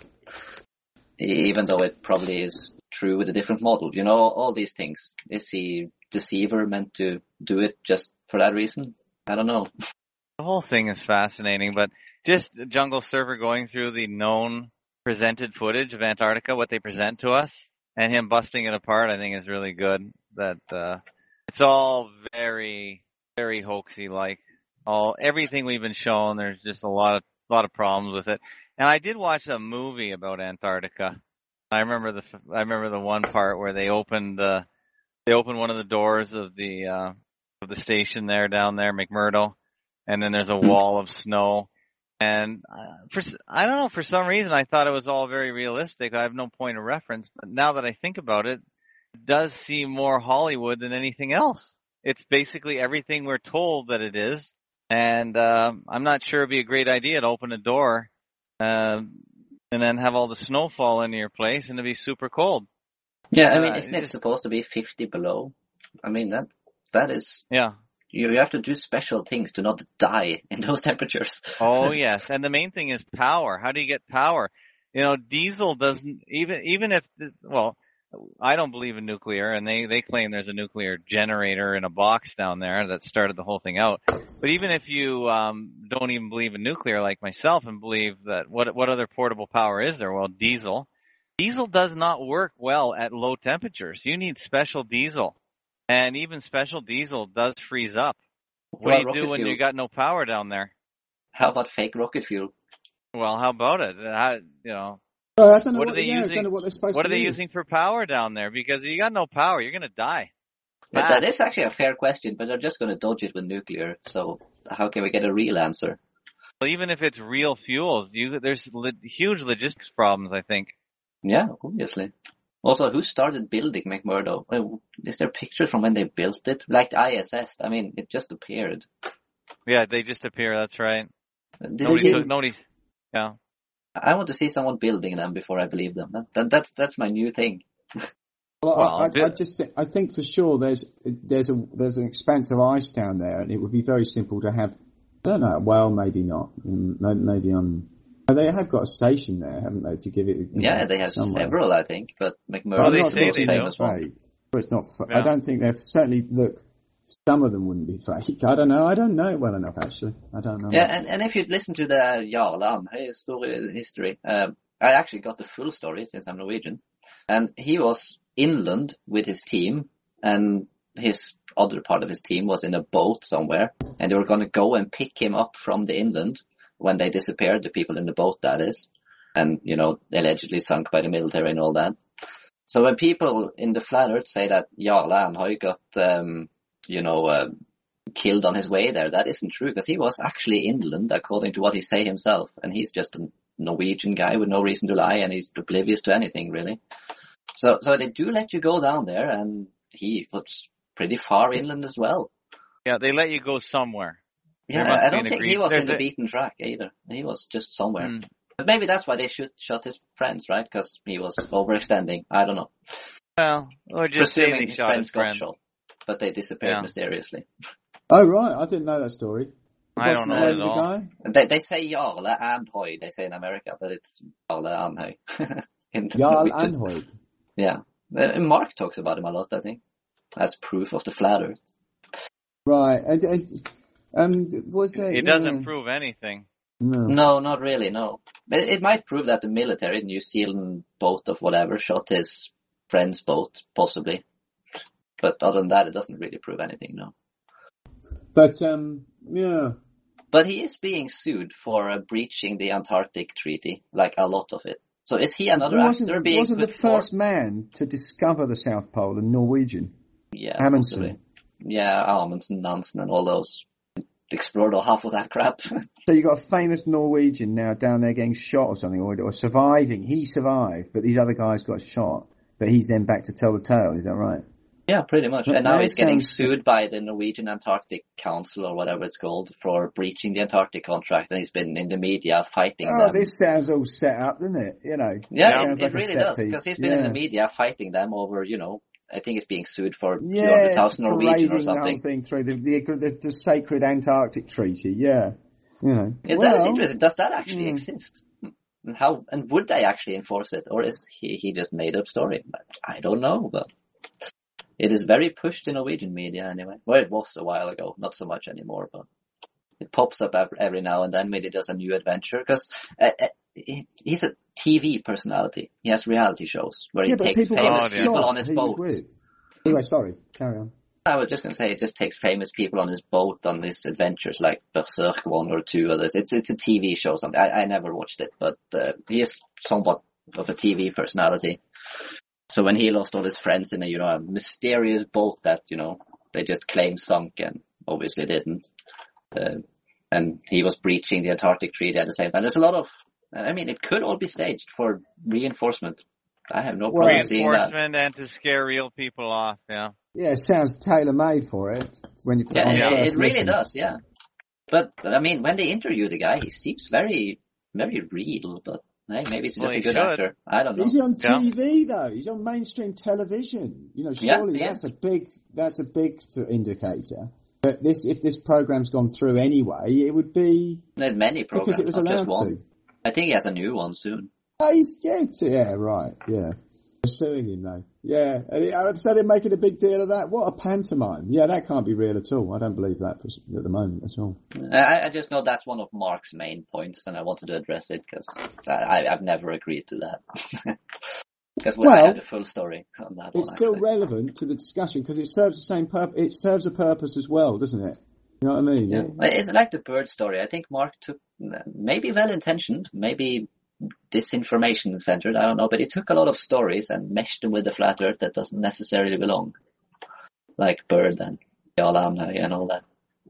Even though it probably is true with a different model. You know, all these things. Is he deceiver meant to do it just for that reason? I don't know.
The whole thing is fascinating, but just Jungle Surfer going through the known presented footage of Antarctica, what they present to us, and him busting it apart, I think is really good. That, uh, it's all very, very hoaxy-like. All, everything we've been shown, there's just a lot of, lot of problems with it. And I did watch a movie about Antarctica. I remember the, I remember the one part where they opened the, they opened one of the doors of the, uh, of the station there down there, McMurdo, and then there's a wall of snow. And uh, for, I don't know, for some reason I thought it was all very realistic. I have no point of reference, but now that I think about it, it does seem more Hollywood than anything else. It's basically everything we're told that it is. And uh, I'm not sure it'd be a great idea to open a door uh, and then have all the snow fall into your place and it'd be super cold.
Yeah, I mean,
uh,
isn't it
just,
supposed to be fifty below? I mean, that that is...
Yeah.
You, you have to do special things to not die in those temperatures.
Oh, yes. And the main thing is power. How do you get power? You know, diesel doesn't, even even if, well, I don't believe in nuclear, and they, they claim there's a nuclear generator in a box down there that started the whole thing out. But even if you um, don't even believe in nuclear like myself and believe that, what what other portable power is there? Well, diesel. Diesel does not work well at low temperatures. You need special diesel. And even special diesel does freeze up. What
Well,
do you
rocket
do when
fuel.
you got no power down there?
How about fake rocket fuel?
Well, how about it? How, you know,
Oh, I don't know
what
what,
are they
yeah, I
using?
don't know what they're supposed
What
to
are they
use.
using for power down there? Because if you got no power, you're going to die.
But
Fast.
that is actually a fair question, but they're just going to dodge it with nuclear. So how can we get a real answer?
Well, even if it's real fuels, you there's li- huge logistics problems, I think.
Yeah, obviously. Also, who started building McMurdo? Well, is there pictures from when they built it? Like the I S S. I mean, it just appeared.
Yeah, they just appear. That's right.
This
Nobody,
thing-
took, nobody. Yeah.
I want to see someone building them before I believe them. That, that, that's that's my new thing.
Well,
Well,
I, I,
bit-
I just think, I think for sure there's there's a there's an expanse of ice down there, and it would be very simple to have. I don't know. Well, maybe not. Mm, may- Maybe on. They have got a station there, haven't they, to give it? you
Yeah,
know,
they have
somewhere.
several, I think, but
But
McMurdo
I'm
they
not
is the
say
most
they
thinking
do.
it's
famous one.
fake. Well, it's not. Fa-
Yeah.
I don't think they're certainly. Look, some of them wouldn't be fake. I don't know. I don't know it well enough, actually. I don't know.
Yeah, and, and if you listen to the Jarl Andhøy story history, um, I actually got the full story since I'm Norwegian, and he was inland with his team, and his other part of his team was in a boat somewhere, and they were going to go and pick him up from the inland when they disappeared, the people in the boat, that is, and, you know, allegedly sunk by the military and all that. So when people in the flat earth say that Jarl Andhøy got, um, you know, uh, killed on his way there, that isn't true, because he was actually inland, according to what he say himself, and he's just a Norwegian guy with no reason to lie, and he's oblivious to anything, really. So, so they do let you go down there, and he was pretty far inland as well.
Yeah, they let you go somewhere.
Yeah,
There must
I
be
don't
an
think he
agreed-
was
there's
in the
a-
beaten track either. He was just somewhere.
Mm.
But maybe that's why they shoot, shot his friends, right? Because he was overextending. I don't know.
Well, or just say
Presuming
they
his
shot
friends
his
got
friend.
shot, but they disappeared
Yeah.
mysteriously.
Oh right, I didn't know that story.
I
What's
don't
the
know
name
at
of the
all.
guy?
They they say Jarle Andhøy, they say in America, but it's Jarle Andhøy.
Jarl Anhoid.
Yeah. Uh, Mark talks about him a lot, I think, as proof of the flat Earth.
Right. And, and, um, was there,
it doesn't yeah. prove anything.
No.
no, not really, no. It, it might prove that the military, New Zealand boat of whatever, shot his friend's boat, possibly. But other than that, it doesn't really prove anything, no.
But, um, yeah.
But he is being sued for uh, breaching the Antarctic Treaty, like a lot of it. So is he another
he
actor being
wasn't
put
the first
for...
man to discover the South Pole, a Norwegian?
Yeah,
Amundsen.
Possibly. Yeah, Amundsen, Nansen, and all those. Explored all half of that crap.
So you got a famous Norwegian now down there getting shot or something, or, or surviving. He survived, but these other guys got shot. But he's then back to tell the tale, is that right?
Yeah, pretty much.
But
and now he's getting
sounds...
sued by the Norwegian Antarctic Council or whatever it's called for breaching the Antarctic contract, and he's been in the media fighting
oh,
them.
Oh, this sounds all set up, doesn't it? You know.
Yeah,
it,
it,
like
it really does, because he's been
yeah.
in the media fighting them over, you know, I think it's being sued for
yeah,
two hundred thousand Norwegian or something.
The whole thing through the, the, the, the sacred Antarctic Treaty, yeah. You know.
Yeah,
well,
that is interesting. Does that actually
yeah.
exist? And how, and would they actually enforce it? Or is he, he just made up story? I don't know, but it is very pushed in Norwegian media anyway. Well, it was a while ago, not so much anymore, but it pops up every now and then when he does a new adventure, because uh, uh, he's a T V personality. He has reality shows where he
yeah,
takes
people
famous
oh, yeah.
people on his boat.
Anyway, sorry, carry on.
I was just going to say, he just takes famous people on his boat on these adventures, like Berserk one or two others. It's it's a T V show. Something I, I never watched it, but uh, he is somewhat of a T V personality. So when he lost all his friends in a you know a mysterious boat that you know they just claim sunk and obviously didn't, uh, and he was breaching the Antarctic Treaty at the same time. There's a lot of, I mean, it could all be staged for reinforcement. I have no problem seeing that.
Reinforcement and to scare real people off, yeah.
Yeah, it sounds tailor-made for it. When you
yeah, it,
yeah.
it really does, yeah. But, I mean, when they interview the guy, he seems very, very real, but hey, maybe he's just
well,
a good
should.
actor. I don't know.
He's on T V
yeah.
though. He's on mainstream television. You know, surely
yeah,
that's a big, that's a big indicator. But this, if this program's gone through anyway, it would be...
There's many programs,
because it was
not
allowed
just one.
to.
I think he has a new one soon.
Oh, he's, yeah, yeah, right, yeah. They're suing him though. Yeah, and so they're making a big deal of that. What a pantomime. Yeah, that can't be real at all. I don't believe that at the moment at all.
I, I just know that's one of Mark's main points, and I wanted to address it because I, I've never agreed to that. Because well, I have the full story on that.
It's
one,
still
actually.
relevant to the discussion because it serves the same purpose. It serves a purpose as well, doesn't it? You know what I mean?
Yeah. It's like the bird story. I think Mark took, maybe well-intentioned, maybe disinformation-centered, I don't know, but he took a lot of stories and meshed them with the flat earth that doesn't necessarily belong. Like Bird and Jarl Amnøy and all that.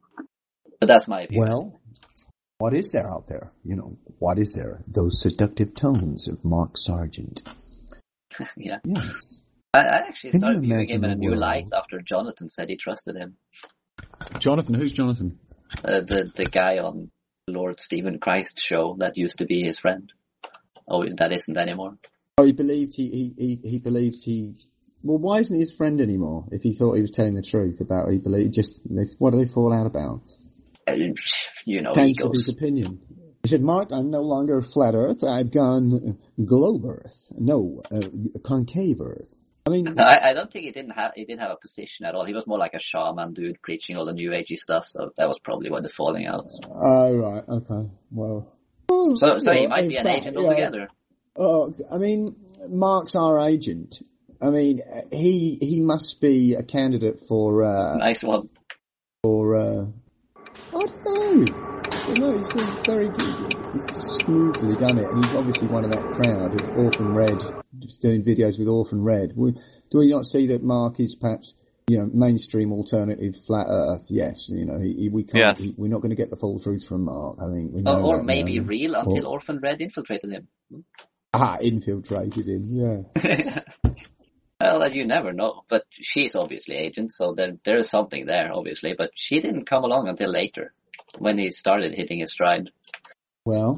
But that's my view.
Well, what is there out there? You know, what is there? Those seductive tones of Mark Sargent.
yeah.
Yes.
I, I actually
Can
started
you
viewing him in a new
world?
light after Jonathan said he trusted him.
Jonathan, who's Jonathan?
Uh, the the guy on Lord Stephen Christ show that used to be his friend. Oh, that isn't anymore.
Oh, he believed he, he, he, he believed he, well, why isn't he his friend anymore? If he thought he was telling the truth about he believed, just, what do they fall out about?
Uh, you know,
Changed
egos.
his opinion. He said, Mark, I'm no longer a flat earth, I've gone globe earth. No, uh, concave earth. I mean,
No, I, I don't think he didn't have he didn't have a position at all. He was more like a shaman dude preaching all the new agey stuff. So that was probably why the falling out.
oh, right, okay, well.
So, so he
Yeah,
might be an
fact,
agent
yeah.
altogether.
Oh, I mean, Mark's our agent. I mean, he he must be a candidate for uh,
Nice one.
for uh, I don't know. I don't know. He seems very good. He's just smoothly done it, and he's obviously one of that crowd of Orphan Red, just doing videos with Orphan Red. We, do we not see that Mark is perhaps, you know, mainstream alternative flat Earth? Yes, you know, he, he, we can't.
Yes.
He, we're not going to get the full truth from Mark. I think we know
Or, or
that
maybe
now.
real until
Or-
Orphan Red infiltrated him.
Ah, infiltrated him. Yeah.
Well, you never know. But she's obviously agent, so there there is something there, obviously. But she didn't come along until later, when he started hitting his stride.
Well,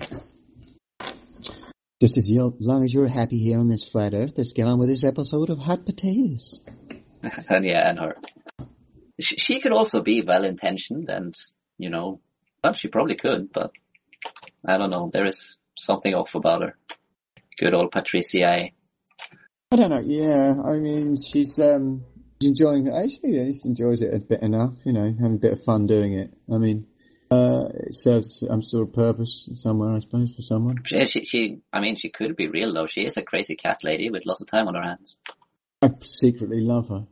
just as you, long as you're happy here on this flat Earth, let's get on with this episode of Hot Potatoes.
And yeah, and her. She, she could also be well-intentioned and, you know, well, she probably could, but I don't know. There is something off about her. Good old Patricia.
I don't know. Yeah, I mean, she's um, enjoying it. Actually, yeah, she enjoys it a bit enough. You know, having a bit of fun doing it. I mean, uh, it serves some sort of purpose somewhere, I suppose, for someone.
She, she, she, I mean, she could be real though. She is a crazy cat lady with lots of time on her hands.
I secretly love her.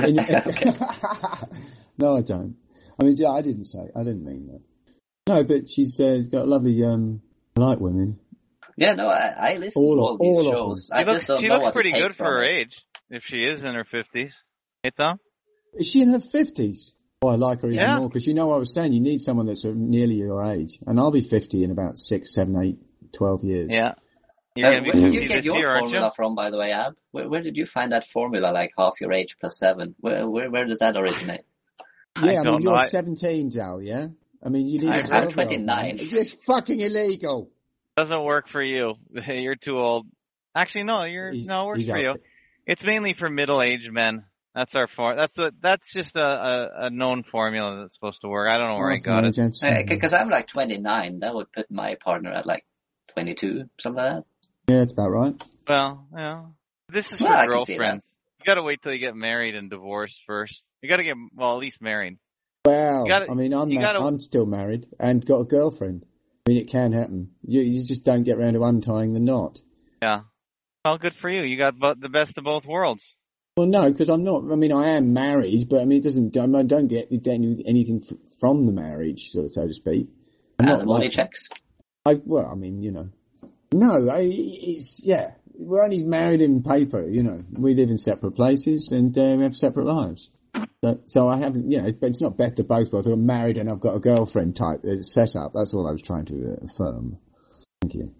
No, I don't. I mean, I didn't say. I didn't mean that. No, but she's uh, got a lovely. Um, I like women.
Yeah, no, I, I listen
all
to all
of,
these
all
shows.
She
I
looks,
just don't
she
know
looks
what
pretty
to take
good for her
it.
age, if she is in her fifties. Hey, Tom?
Is she in her fifties? Oh, I like her even
Yeah.
more because you know what I was saying. You need someone that's nearly your age, and I'll be fifty in about six, seven, eight, twelve years.
Yeah. You're
Uh,
gonna be
where did
fifty
you get
this
your
year, aren't you?
formula from, by the way, Ab? Where, where did you find that formula, like half your age plus seven? Where where, where does that originate?
Yeah, I,
I
mean,
don't
you're
know. I-
seventeen, Dal, yeah? I mean, you need
I'm-
a
I'm
twelve-year-old,
twenty-nine.
man. It's fucking illegal.
Doesn't work for you. You're too old. Actually, no, you're,
He's-
no, it works
he's
for
up
you.
there.
It's mainly for middle-aged men. That's our for, that's a, that's just a, a, a known formula that's supposed to work. I don't know where I got it.
Because I'm like twenty-nine. That would put my partner at like twenty-two, something like that.
Yeah, it's about right.
Well, yeah. This is
Well,
for
I can see that.
girlfriends. You gotta wait till you get married and divorced first. You gotta get, well, at least married.
Well,
You gotta-
I mean, I'm
you
ma-
gotta-
I'm still married and got a girlfriend. I mean, it can happen. You you just don't get around to untying the knot.
Yeah. Well, good for you. You got bo- the best of both worlds.
Well, no, because I'm not. I mean, I am married, but I mean, it doesn't. I don't get anything f- from the marriage, so, so to speak. I'm
And
not
the money
like,
checks.
I well, I mean, you know, no, I, it's yeah. We're only married in paper, you know. We live in separate places and uh, we have separate lives. So, so I haven't, you know, but it's not best of both worlds. I'm married and I've got a girlfriend type uh, setup. That's all I was trying to uh, affirm. Thank you.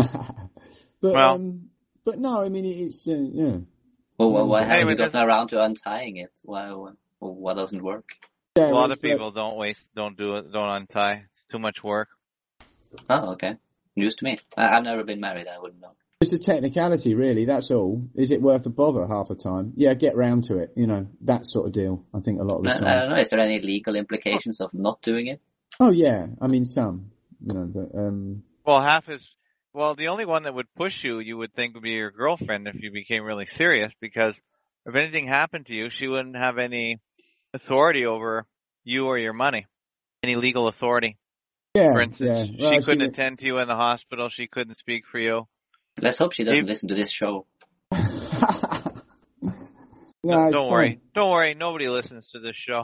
but
Well-
um, but no, I mean, it's uh, yeah.
Well, well, why haven't
Anyway,
you gotten
there's-
around to untying it? Why, why, what doesn't work?
Yeah,
A lot
it's
of people don't waste, don't do it, don't untie. It's too much work.
Oh, okay. News to me. I, I've never been married. I wouldn't know.
It's a technicality, really. That's all. Is it worth the bother half the time? Yeah, get round to it. You know, that sort of deal. I think a lot of the
I,
time.
I don't know. Is there any legal implications of not doing it?
Oh yeah, I mean some. You know, but um,
Well, half is, well, the only one that would push you, you would think would be your girlfriend if you became really serious, because if anything happened to you, she wouldn't have any authority over you or your money. Any legal authority.
yeah,
For instance,
yeah. Well,
she
I've
couldn't
seen it-
attend to you in the hospital. She couldn't speak for you.
Let's hope she doesn't
If-
listen to this show.
No, it's
Don't
fine.
worry. Don't worry. Nobody listens to this show.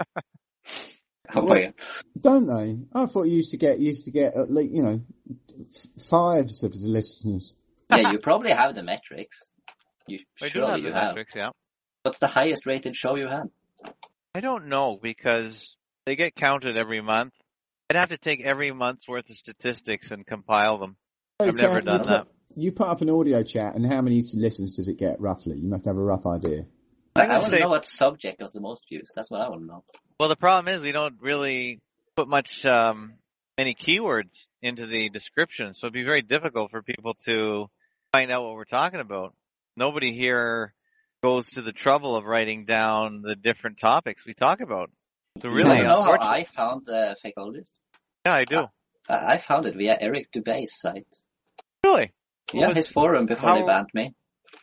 Oh,
Well-
yeah.
Don't they? I thought you used to get used to get at least, you know, f- fives of the listeners.
Yeah, you probably have the metrics. You
I do
surely
have
you
the
have.
metrics, yeah.
What's the highest rated show you had?
I don't know because they get counted every month. I'd have to take every month's worth of statistics and compile them. I've
So
never
you
done
put,
that.
You put up an audio chat, and how many listens does it get roughly? You must have a rough idea.
I'm
I
gonna
want to
say-
know what subject got the most views. That's what I want to know.
Well, the problem is we don't really put much, um, any keywords into the description, so it'd be very difficult for people to find out what we're talking about. Nobody here goes to the trouble of writing down the different topics we talk about. So
You
really,
want to know how
unfortunately,
I found the Fakeologist?
yeah, I do.
I I found it via Eric Dubé's site.
Really? What
Yeah,
was-
his forum before
how-
they banned me.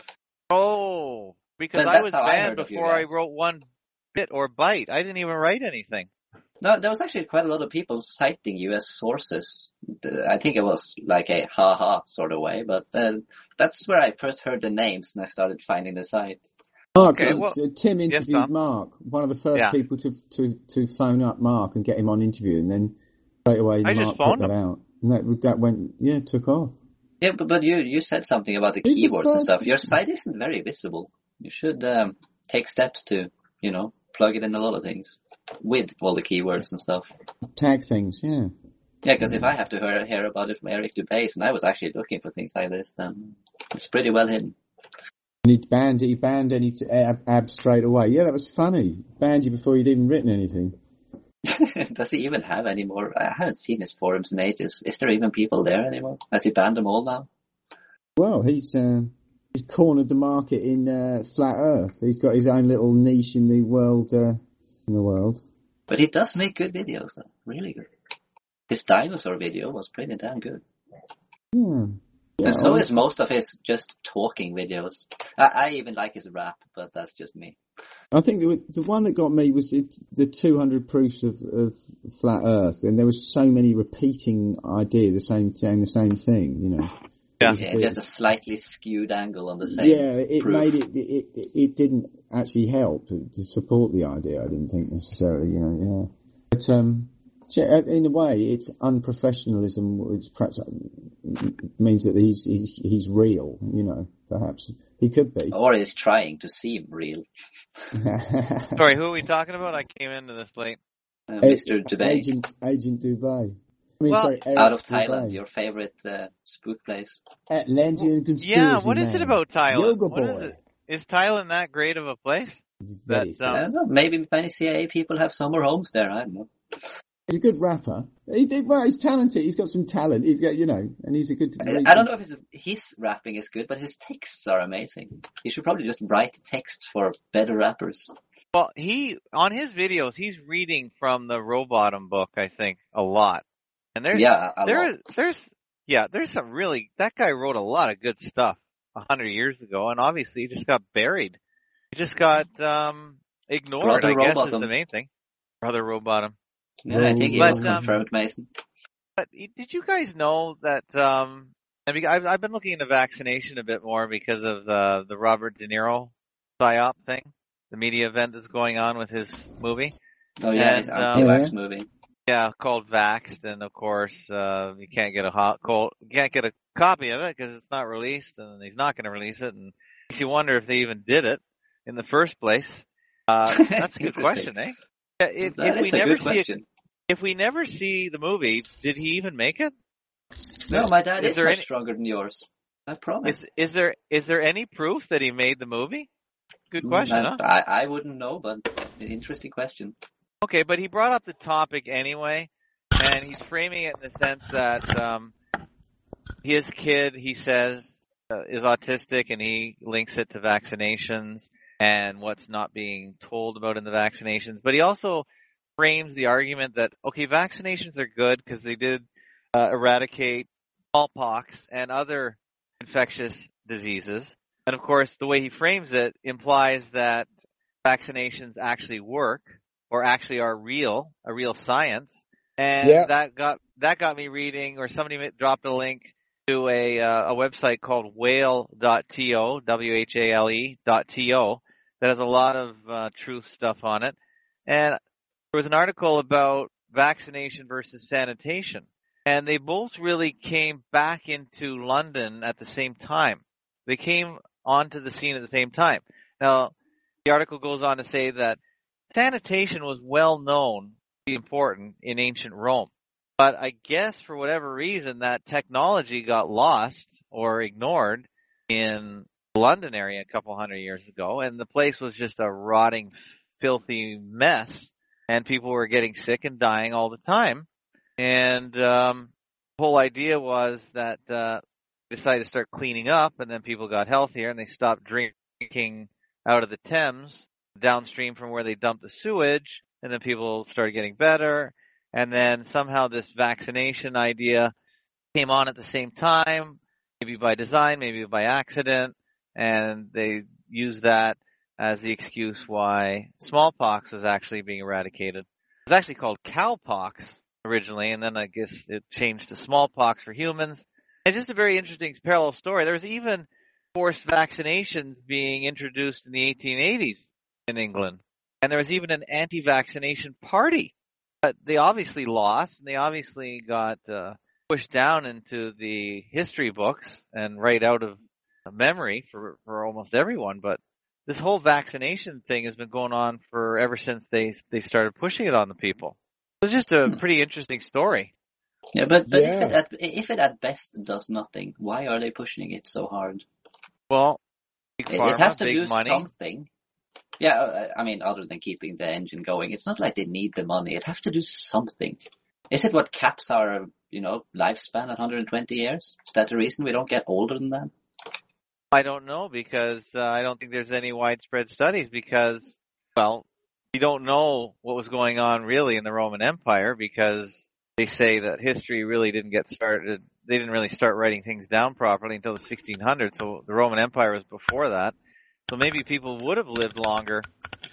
Oh, because
But
I
that's
was
how I
banned
heard of you
before I
guys.
wrote one bit or byte. I didn't even write anything.
No, there was actually quite a lot of people citing you as sources. The- I think it was like a ha-ha sort of way, but uh, that's where I first heard the names and I started finding the site.
Mark,
Okay,
uh,
well-
Tim interviewed
Tom.
Mark, one of the first
Yeah.
people to to to phone up Mark and get him on interview, and then straight away
I
Mark
just
put
phoned
that
him.
out, and that that went yeah took off.
Yeah, but, but you, you said something about the
It's the
keywords and
first-
stuff. Your site isn't very visible. You should um, take steps to, you know, plug it in a lot of things with all the keywords and stuff.
Tag things, yeah.
Yeah, because if I have to hear, hear about it from Eric Dubé, and I was actually looking for things like this, then it's pretty well hidden.
And he banned he banned any t- ab, ab straight away. Yeah, that was funny. Banned you before you'd even written anything.
Does he even have any more? I haven't seen his forums in ages. Is there even people there anymore? Has he banned them all now?
Well, he's uh, he's cornered the market in uh, flat Earth. He's got his own little niche in the world. Uh, in the world.
But he does make good videos, though. Really good. His dinosaur video was pretty damn good.
Yeah.
Yeah, so is most of his just talking videos. I, I even like his rap, but that's just me.
I think the, the one that got me was it, the two hundred proofs of, of flat Earth, and there was so many repeating ideas, the same saying the same thing, you know.
Yeah, yeah, just a slightly skewed angle on the same.
Yeah, it
proof.
made it, it. It it didn't actually help to support the idea. I didn't think necessarily, you know. Yeah, but um, in a way, it's unprofessionalism, which perhaps means that he's he's he's real. You know, perhaps he could be,
or he's trying to seem real.
Sorry, who are we talking about? I came into this late.
Uh, Mister Dubay.
Agent Agent Dubay. I mean,
well,
sorry, Eric
out of Thailand,
Dubay.
Your favorite uh, spook place.
Atlantean conspiracy.
Yeah, what is
man.
it about Thailand?
Yoga
what is
boy.
it? Is Thailand that great of a place? That, um,
I don't know. Maybe many C I A people have summer homes there. I don't know.
He's a good rapper. He, he, well, he's talented. He's got some talent. He's got, you know, and he's a good.
I, I don't know if his, his rapping is good, but his texts are amazing. He should probably just write text for better rappers.
Well, he on his videos, he's reading from the Rowbottom book, I think, a lot. And there's,
yeah, a
there,
lot.
there's, yeah, there's some really. That guy wrote a lot of good stuff a hundred years ago, and obviously he just got buried. He just got um ignored.
Brother
I guess
Rowbottom.
is the main thing. Brother Rowbottom.
Yeah, I think he
But,
was
um,
confirmed Mason.
But did you guys know that? Um, I mean, I've, I've been looking into vaccination a bit more because of the the Robert De Niro psyop thing, the media event that's going on with his movie.
Oh yeah,
and,
his
um,
anti-vax movie.
Yeah, called Vaxxed, and of course, uh, you can't get a hot, cold, you can't get a copy of it because it's not released, and he's not going to release it, and makes you wonder if they even did it in the first place. Uh, that's a good question, eh? If,
That
if
is
we
a
never
good
see
question.
it, if we never see the movie, did he even make it?
No, my dad
Is
is,
there
much
any-
stronger than yours. I promise.
Is is there is there any proof that he made the movie? Good question,
I,
huh?
I, I wouldn't know, but an interesting question.
Okay, but he brought up the topic anyway, and he's framing it in the sense that um, his kid, he says, uh, is autistic, and he links it to vaccinations and what's not being told about in the vaccinations. But he also frames the argument that, okay, vaccinations are good because they did uh, eradicate smallpox and other infectious diseases. And of course, the way he frames it implies that vaccinations actually work or actually are real, a real science. And
Yeah.
that got that got me reading, or somebody dropped a link to a uh, a website called whale dot to, W H A L E dot T O, that has a lot of uh, truth stuff on it. And there was an article about vaccination versus sanitation. And they both really came back into London at the same time. They came onto the scene at the same time. Now, the article goes on to say that sanitation was well known to be important in ancient Rome. But I guess for whatever reason that technology got lost or ignored in the London area a couple hundred years ago, and the place was just a rotting, filthy mess, and people were getting sick and dying all the time. And um, the whole idea was that uh, they decided to start cleaning up, and then people got healthier, and they stopped drinking out of the Thames downstream from where they dumped the sewage, and then people started getting better. And then somehow this vaccination idea came on at the same time, maybe by design, maybe by accident, and they used that as the excuse why smallpox was actually being eradicated. It was actually called cowpox originally, and then I guess it changed to smallpox for humans. It's just a very interesting parallel story. There was even forced vaccinations being introduced in the eighteen eighties in England, and there was even an anti-vaccination party. But they obviously lost, and they obviously got uh, pushed down into the history books and right out of memory for, for almost everyone. But this whole vaccination thing has been going on for ever since they they started pushing it on the people. It's just a pretty interesting story.
Yeah, but, but
Yeah.
If, it at, if it at best does nothing, why are they pushing it so hard?
Well, big
It,
pharma,
it has to
big
do
money.
something. Yeah, uh, I mean, other than keeping the engine going, it's not like they need the money. It has to do something. Is it what caps our, you know, lifespan at one hundred twenty years? Is that the reason we don't get older than that?
I don't know, because uh, I don't think there's any widespread studies because, well, we don't know what was going on really in the Roman Empire, because they say that history really didn't get started. they didn't really start writing things down properly until the sixteen hundreds. So the Roman Empire was before that. So maybe people would have lived longer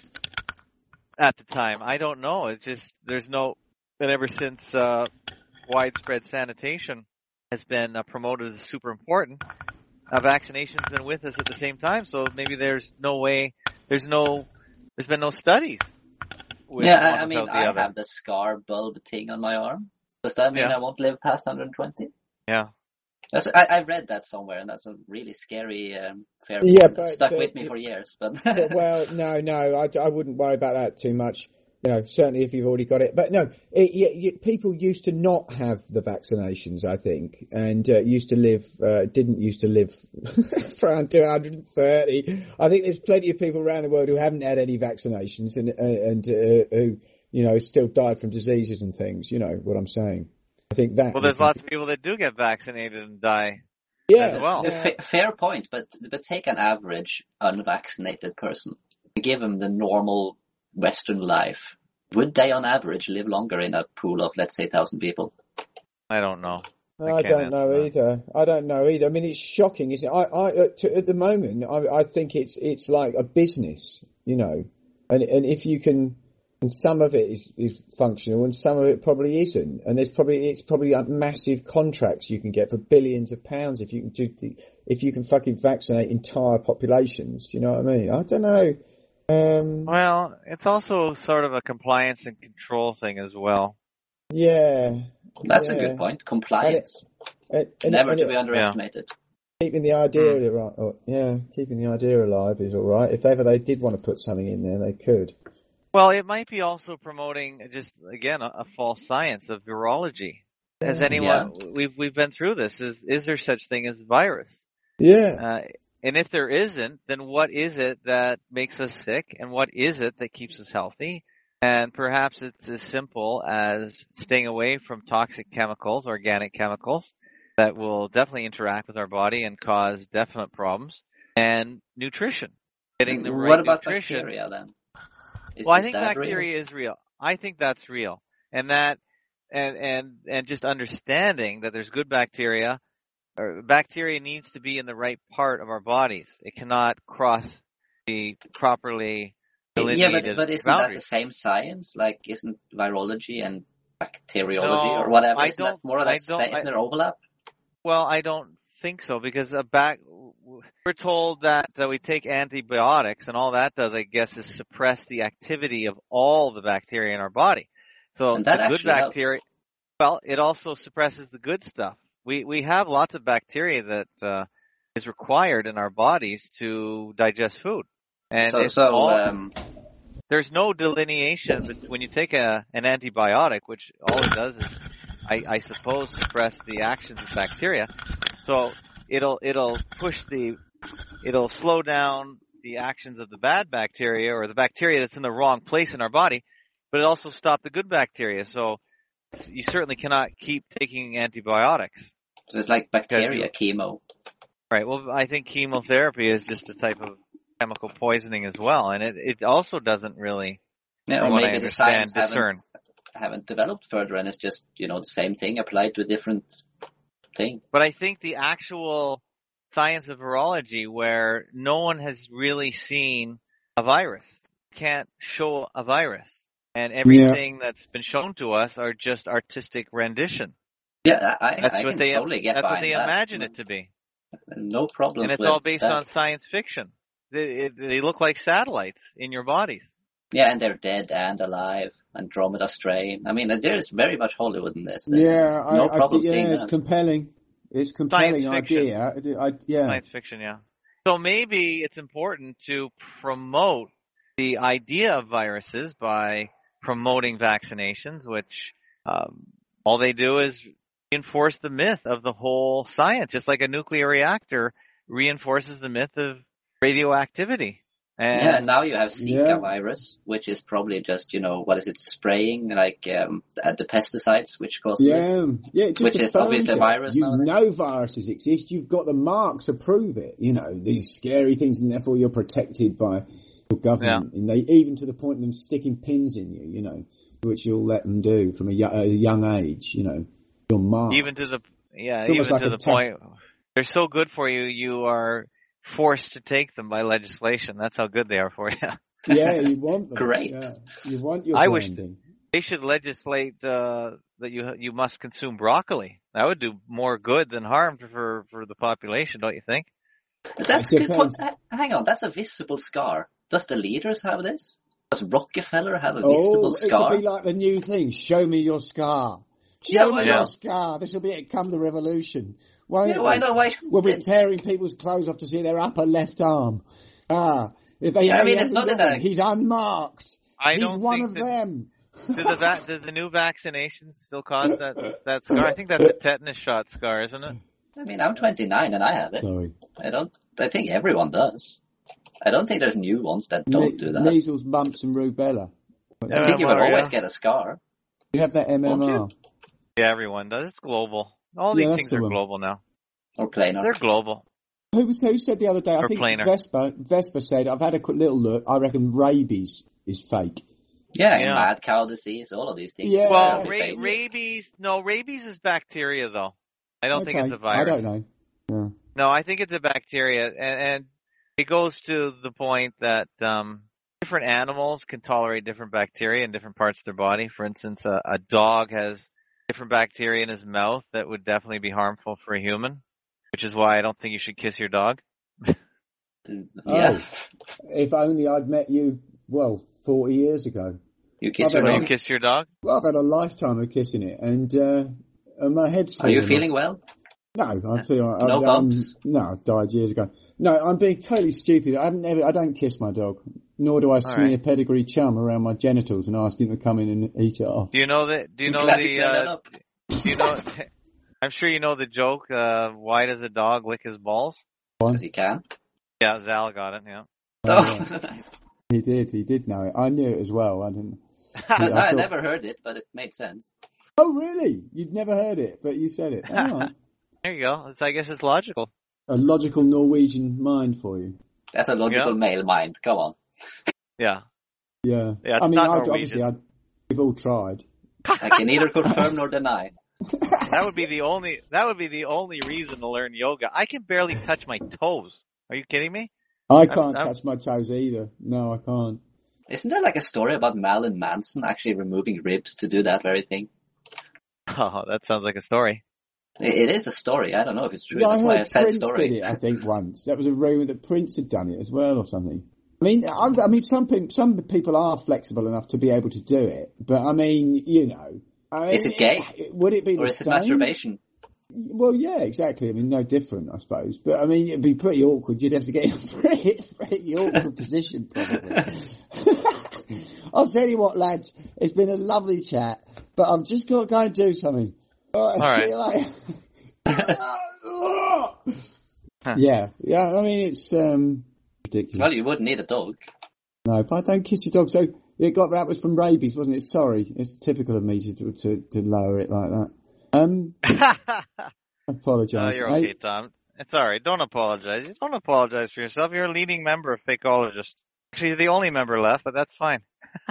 at the time. I don't know. It's just there's no. But ever since uh, widespread sanitation has been uh, promoted as super important, uh, vaccination's been with us at the same time. So maybe there's no way. There's no. There's been no studies.
Yeah, I, I mean, I other. have the scar bulb thing on my arm. Does that mean yeah. I won't live past one hundred twenty?
Yeah.
That's, I, I read that somewhere, and that's a really scary um, fair
yeah,
that
but,
stuck
but,
with me for years. But,
but well, no, no, I, I wouldn't worry about that too much. You know, certainly if you've already got it. But no, it, it, it, people used to not have the vaccinations, I think, and uh, used to live, uh, didn't used to live for around two hundred thirty. I think there's plenty of people around the world who haven't had any vaccinations and, uh, and uh, who, you know, still died from diseases and things. You know what I'm saying? I think that.
Well, there's lots of people that do get vaccinated and die.
Yeah,
as well.
Yeah. F- fair point, but but take an average unvaccinated person, give them the normal Western life. Would they, on average, live longer in a pool of, let's say, a thousand people?
I don't know.
I, I don't know that. either. I don't know either. I mean, it's shocking, isn't it? I, I to, at the moment, I, I think it's it's like a business, you know, and and if you can. And some of it is, is functional, and some of it probably isn't. And there's probably it's probably like massive contracts you can get for billions of pounds if you can do the, if you can fucking vaccinate entire populations. Do you know what I mean? I don't know. Um,
well, it's also sort of a compliance and control thing as well.
Yeah,
that's
yeah.
a good point. Compliance,
and it, and,
never
and
to
it,
be underestimated.
Yeah. Keeping the idea, mm. oh, yeah, keeping the idea alive is all right. If ever they did want to put something in there, they could.
Well, it might be also promoting just again a, a false science of virology. Has anyone yeah. we've we've been through this? Is is there such thing as virus?
Yeah.
Uh, and if there isn't, then what is it that makes us sick, and what is it that keeps us healthy? And perhaps it's as simple as staying away from toxic chemicals, organic chemicals that will definitely interact with our body and cause definite problems, and nutrition. Getting the right
what about
nutrition.
Bacteria then? Is,
well,
is
I think bacteria
real?
is real. I think that's real. And that, and, and, and just understanding that there's good bacteria, or bacteria needs to be in the right part of our bodies. It cannot cross the properly delineated
Yeah, but, but isn't
boundaries.
that the same science? Like, isn't virology and bacteriology
no,
or whatever,
I
isn't
don't,
that more or less,
I don't,
isn't
I,
there overlap?
Well, I don't think so, because a back, we're told that uh, we take antibiotics, and all that does, I guess, is suppress the activity of all the bacteria in our body. So
and that
the good bacteria,
helps.
well, it also suppresses the good stuff. We we have lots of bacteria that uh, is required in our bodies to digest food, and
so, so
all,
um,
there's no delineation. But when you take a an antibiotic, which all it does is, I, I suppose, suppress the actions of bacteria. So it'll it'll push the it'll slow down the actions of the bad bacteria, or the bacteria that's in the wrong place in our body, but it also stops the good bacteria. So you certainly cannot keep taking antibiotics.
So it's like bacteria chemo.
Right. Well, I think chemotherapy is just a type of chemical poisoning as well, and it, it also doesn't really,
yeah,
from
or
what
maybe
I
the
understand,
science
discern.
Haven't, haven't developed further, and it's just, you know, the same thing applied to a different thing.
But I think the actual science of virology, where no one has really seen a virus, can't show a virus, and everything yeah. that's been shown to us are just artistic rendition.
Yeah, I,
that's
I
what
can
they,
totally get
That's
behind
what they
that.
imagine it to be.
No problem.
And it's
with
all based
that.
on science fiction. They, it, they look like satellites in your bodies.
Yeah, and they're dead and alive. Andromeda Strain. I mean, there's very much Hollywood in this.
Yeah,
no
I,
problem
I, yeah,
seeing
it's
that.
compelling. It's compelling idea. I, yeah.
Science fiction, yeah. So maybe it's important to promote the idea of viruses by promoting vaccinations, which um, all they do is reinforce the myth of the whole science, just like a nuclear reactor reinforces the myth of radioactivity. And
yeah, and now you have Zika
yeah.
virus, which is probably just, you know, what is it, spraying like um, the pesticides, which causes
yeah,
it,
yeah, it just
which is obviously a virus.
You
nowadays.
know viruses exist. You've got the mark to prove it. You know these scary things, and therefore you're protected by your government. Yeah. And they even to the point of them sticking pins in you. You know, which you'll let them do from a, a young age. You know, your mark.
Even to the Yeah,
It's almost
even
like
to
a
the
ta-
point they're so good for you, you are forced to take them by legislation. That's how good they are for you.
Yeah, you want them.
Great.
Yeah. You want your
I wish
branding.
they should legislate uh, that you you must consume broccoli. That would do more good than harm for for the population, don't you think?
But that's
It
a good point.
depends.
Uh, Hang on, that's a visible scar. Does the leaders have this? Does Rockefeller have a
Oh,
visible
it
scar?
could be like the new thing. Show me your scar. Show
Yeah,
me
why
your
not?
scar. This will be it. Come the revolution. Won't
Yeah,
it
why
be?
not? Why?
We'll be tearing people's clothes off to see their upper left arm. Ah, if they,
I
he
mean, it's
hasn't
not
got
that I-
one. He's unmarked.
I
He's
don't
one
think
of
that,
them.
do the va- do the new vaccinations still cause that that scar? I think that's a tetanus shot scar, isn't it?
I mean, I'm twenty-nine and I have it.
Sorry.
I don't. I think everyone does. I don't think there's new ones that don't
Me-
do that.
Measles, mumps, and rubella.
I think you would
M M R,
always
yeah.
get a scar.
You have that M M R.
Won't
Yeah, everyone does. It's global. All
Yeah,
these
that's
things
the
are
one.
global now.
Or planar.
They're global.
Who was who said the other day? I
Or
think
planar.
Vespa. Vespa said, "I've had a quick little look. I reckon rabies is fake."
Yeah, and
Yeah.
mad cow disease, all of these things.
Yeah.
Well,
They're
ra-
fake.
rabies. No, rabies is bacteria, though. I don't think
Okay.
it's a virus.
I don't know. Yeah.
No, I think it's a bacteria, and, and it goes to the point that um, different animals can tolerate different bacteria in different parts of their body. For instance, a, a dog has different bacteria in his mouth that would definitely be harmful for a human, which is why I don't think you should kiss your dog.
Yeah.
Oh, if only I'd met you, well, forty years ago.
You kiss
I've
your
had
Will
a-
you
dog.
kiss your dog?
Well, I've had a lifetime of kissing it, and, uh, and my head's
Are you
fallen
feeling
off.
well?
No, I feel like
No
I'm,
bumps?
no, I died years ago. No, I'm being totally stupid. I haven't ever, I don't kiss my dog, nor do I smear
right.
pedigree chum around my genitals and ask him to come in and eat it off.
Do you know that? Do you
I'm
know
glad
the?
you cleared that
Uh,
up.
do you know? I'm sure you know the joke. Uh, why does a dog lick his balls?
Because you can.
Yeah, Zal got it. Yeah.
Oh,
Oh.
yeah. He did, he did know it. I knew it as well. I didn't.
No,
I
I
thought-
never heard it, but it made sense.
Oh, really? You'd never heard it, but you said it. All right.
There you go. It's, I guess it's logical.
A logical Norwegian mind for you.
That's a logical
Yeah.
male mind. Come on.
Yeah.
Yeah.
Yeah, it's
I mean,
not
I'd-
Norwegian.
obviously, I'd, we've all tried.
I can neither confirm nor deny.
That would be the only. That would be the only reason to learn yoga. I can barely touch my toes. Are you kidding me?
I can't
I'm-
touch my toes either. No, I can't.
Isn't there like a story about Marilyn Manson actually removing ribs to do that very thing?
Oh, that sounds like a story.
It, it is a story. I don't know if it's true.
Yeah, I
That's why I
heard
said
Prince
story.
did it, I think, once. That was a rumour that Prince had done it as well or something. I mean, I, I mean, some people, some people are flexible enough to be able to do it, but I mean, you know. I
Is
mean,
it gay?
Would it be
Or
the
is it
same?
masturbation?
Well, yeah, exactly. I mean, no different, I suppose. But I mean, it'd be pretty awkward. You'd have to get in a pretty, pretty awkward position, probably. I'll tell you what, lads. It's been a lovely chat, but I've just got to go and do something. All right.
All right.
See you later. Yeah, yeah. I mean, it's um ridiculous.
Well, you wouldn't need a dog.
No, but I don't kiss your dog. So it got that was from rabies, wasn't it? Sorry, it's typical of me to to, to lower it like that. Um,
oh,
apologise.
you're okay, Tom. It's all right. Don't apologize. You don't apologize for yourself. You're a leading member of Fakeologist. Actually, you're the only member left, but that's fine.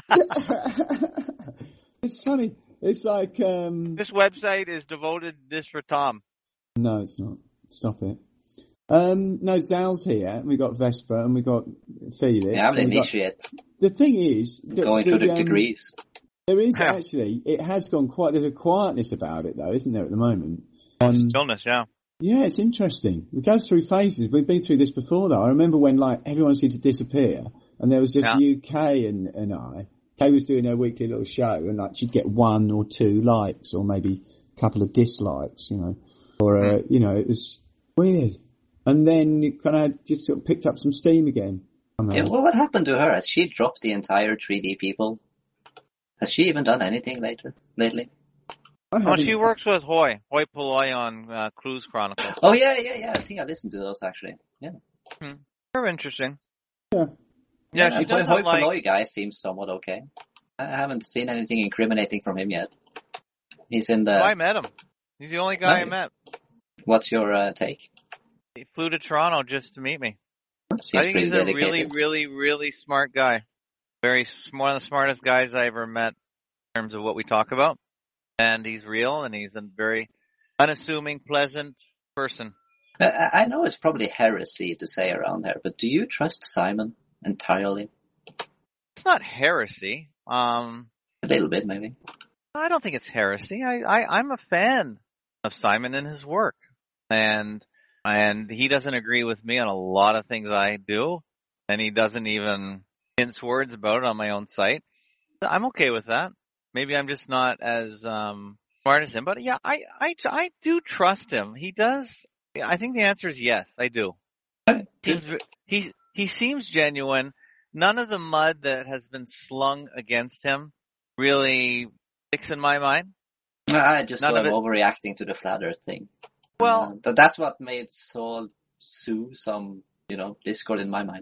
It's funny. It's like um.
This website is devoted just for Tom.
No, it's not. Stop it. Um, no, Zal's here, and we got Vespa, and we got Felix.
Yeah, I'm the
and we got-
initiate.
The thing is, that
Going through the
um,
degrees.
there is
Yeah.
actually, it has gone quite, there's a quietness about it though, isn't there, at the moment? Um,
Stillness, yeah.
yeah, it's interesting. It goes through phases. We've been through this before though. I remember when like everyone seemed to disappear, and there was just
Yeah.
you, Kay, and, and I. Kay was doing her weekly little show, and like she'd get one or two likes, or maybe a couple of dislikes, you know, or uh, you know, it was weird. And then it kind of just sort of picked up some steam again. somehow.
Yeah, well, what happened to her? Has she dropped the entire three D people? Has she even done anything later lately?
I
Oh,
haven't-
she works with Hoy, Hoy Polloi on uh, Cruise Chronicles.
Oh yeah, yeah, yeah. I think I listened to those actually. Yeah.
They're interesting.
Yeah.
Yeah,
the
she
Hoi
doesn't like...
Polloi guy seems somewhat okay. I haven't seen anything incriminating from him yet. He's in the.
Oh, I met him. He's the only guy I
Nice.
met.
What's your uh, take?
He flew to Toronto just to meet me.
Seems
I think
pretty
he's a
dedicated.
really, really, really smart guy. Very s- one of the smartest guys I ever met in terms of what we talk about. And he's real, and he's a very, unassuming, pleasant person.
I, I know it's probably heresy to say around here, but do you trust Simon entirely?
It's not heresy. Um,
a little bit, maybe.
I don't think it's heresy. I, I, I'm a fan of Simon and his work. And and he doesn't agree with me on a lot of things I do. And he doesn't even mince words about it on my own site. I'm okay with that. Maybe I'm just not as um, smart as him. But yeah, I, I, I do trust him. He does. I think the answer is yes, I do. He, he, he seems genuine. None of the mud that has been slung against him really sticks in my mind.
I just
None
saw
of
him
it.
overreacting to the flat earth thing.
Well,
uh, that's what made Saul sue some, you know, discord in my mind.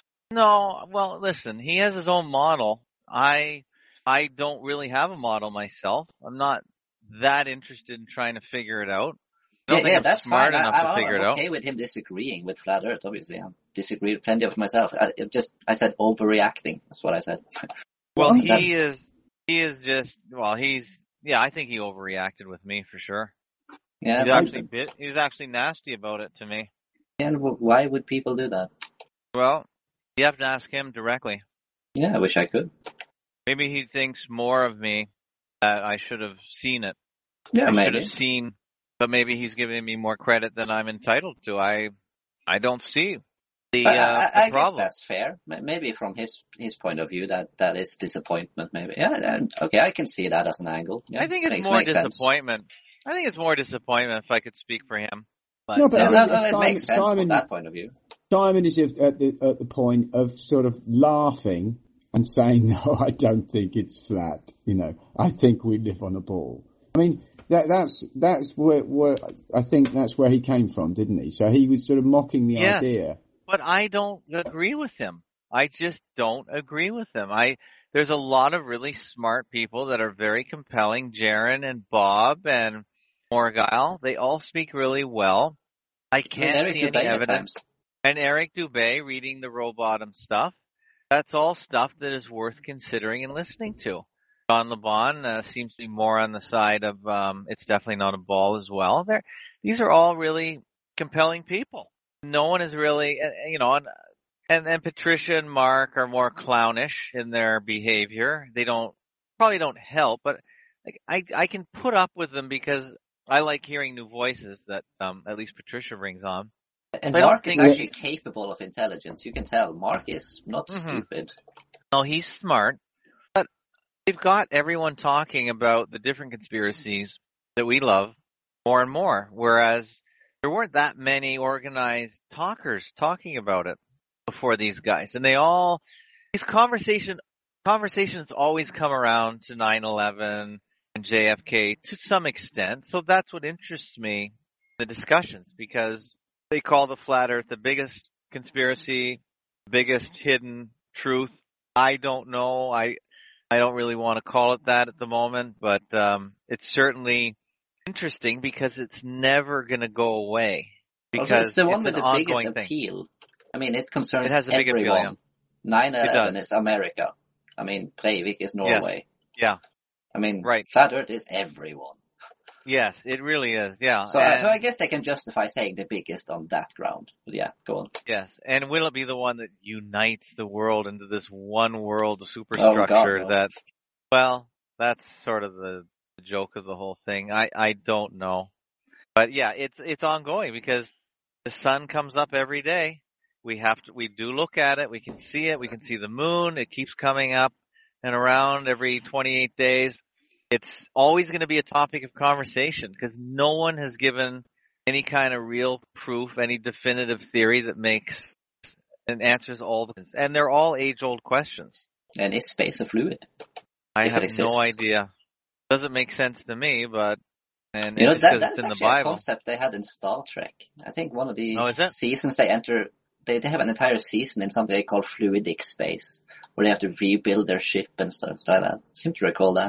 No, well, listen, he has his own model. I, I don't really have a model myself. I'm not that interested in trying to figure it out. I don't
yeah,
think
yeah,
I'm
that's
smart
fine.
enough
I,
to
I,
figure
I'm
it
okay
out.
with him disagreeing with flat earth, obviously. I've disagreed plenty of myself. I, it just, I said overreacting. That's what I said.
Well,
Well,
he is, he is just, well, he's, yeah, I think he overreacted with me for sure.
Yeah,
He's
but-
actually bit, he's actually nasty about it to me.
and w- why would people do that?
Well, you have to ask him directly.
Yeah, I wish I could.
Maybe he thinks more of me that I should have seen it.
Yeah,
I should
maybe.
have seen, but maybe he's giving me more credit than I'm entitled to. I, I don't see the, uh,
I, I,
the
I guess
problem.
that's fair. M- Maybe from his his point of view, that, that is disappointment. Maybe. Yeah. And, okay, I can see that as an angle. Yeah,
I think it's
makes,
more
makes sense.
disappointment. I think it's more disappointment if I could speak for him. But,
No, but
Yeah,
I
no,
think
no, it
Simon,
makes sense from
Simon,
that point of view.
Simon is at at the, at the point of sort of laughing and saying, no, I don't think it's flat. You know, I think we live on a ball. I mean, that, that's, that's where, where, I think that's where he came from, didn't he? So he was sort of mocking the
Yes.
idea.
but I don't agree with him. I just don't agree with him. I there's a lot of really smart people that are very compelling. Jaron and Bob and Morgile, they all speak really well. I can't
Eric
see
Dubé
any
at
evidence.
times.
And Eric Dubé reading the Rowbottom stuff. That's all stuff that is worth considering and listening to. John LeBon uh, seems to be more on the side of um, it's definitely not a ball as well. They're, these are all really compelling people. No one is really, you know, and, and and Patricia and Mark are more clownish in their behavior. They don't probably don't help, but like, I I can put up with them because I like hearing new voices that um, at least Patricia brings on.
And
I don't
Mark is
think-
actually capable of intelligence. You can tell. Mark is not
Mhm.
stupid.
No, he's smart, but they've got everyone talking about the different conspiracies that we love more and more, whereas there weren't that many organized talkers talking about it before these guys. And they all, these conversation, conversations always come around to nine eleven and J F K to some extent. So that's what interests me, the discussions, because they call the flat earth the biggest conspiracy, biggest hidden truth. I don't know. I I don't really want to call it that at the moment, but um, it's certainly interesting because it's never going to go away.
Also,
Because
it's the one
it's
with
an
the biggest
ongoing thing.
appeal. I mean, it concerns
It has a big appeal,
everyone. nine
It
eleven
does.
is America. I mean, Breivik is Norway.
Yeah.
I mean,
Right.
Flat Earth is everyone.
Yes, it really is. Yeah.
So,
and,
so I guess they can justify saying the biggest on that ground. But yeah, go on.
yes. And will it be the one that unites the world into this one world
Oh,
superstructure
God, no.
that, well, that's sort of the joke of the whole thing. I, I don't know. But yeah, it's, it's ongoing because the sun comes up every day. We have to, we do look at it. We can see it. We can see the moon. It keeps coming up and around every twenty-eight days. It's always going to be a topic of conversation because no one has given any kind of real proof, any definitive theory that makes and answers all the, and they're all age-old questions.
And is space a fluid?
I
If it
have
exists.
no idea. Doesn't make sense to me, but, and
You know,
it's
that,
because
that's
it's in the
actually a
Bible.
concept they had in Star Trek. I think one of the
Oh, is it?
seasons they enter, they, they have an entire season in something they call fluidic space, where they have to rebuild their ship and stuff like that. I seem to recall that.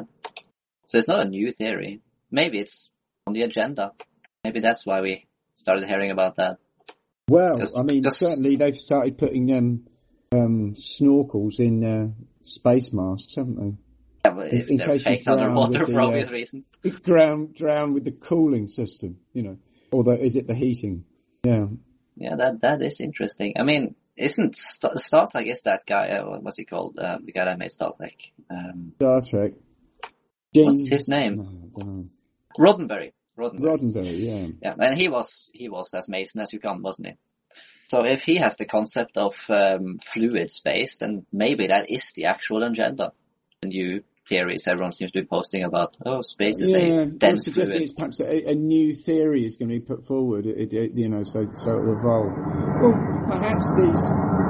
So it's not a new theory. Maybe it's on the agenda. Maybe that's why we started hearing about that.
Well,
Just-
I mean,
just-
certainly they've started putting um, um, snorkels in uh, space masks, haven't they?
Yeah, but if
in, in
they're faked underwater for
the,
obvious
uh,
reasons.
Drown, drown with the cooling system, you know. Or the, is it the heating? Yeah.
Yeah, that that is interesting. I mean, isn't St- Star Trek, is that guy, uh, what's he called? Um, the guy that made Star Trek. Um,
Star Trek.
What's his name?
No, I don't know.
Roddenberry. Roddenberry.
Roddenberry, yeah.
Yeah, and he was he was as Mason as you come, wasn't he? So if he has the concept of um, fluid space, then maybe that is the actual agenda. The new theories everyone seems to be posting about, oh, space is
yeah,
a dense
suggest
fluid.
it's perhaps a, a new theory is going to be put forward, it, it, you know, so so it'll evolve. Well, perhaps these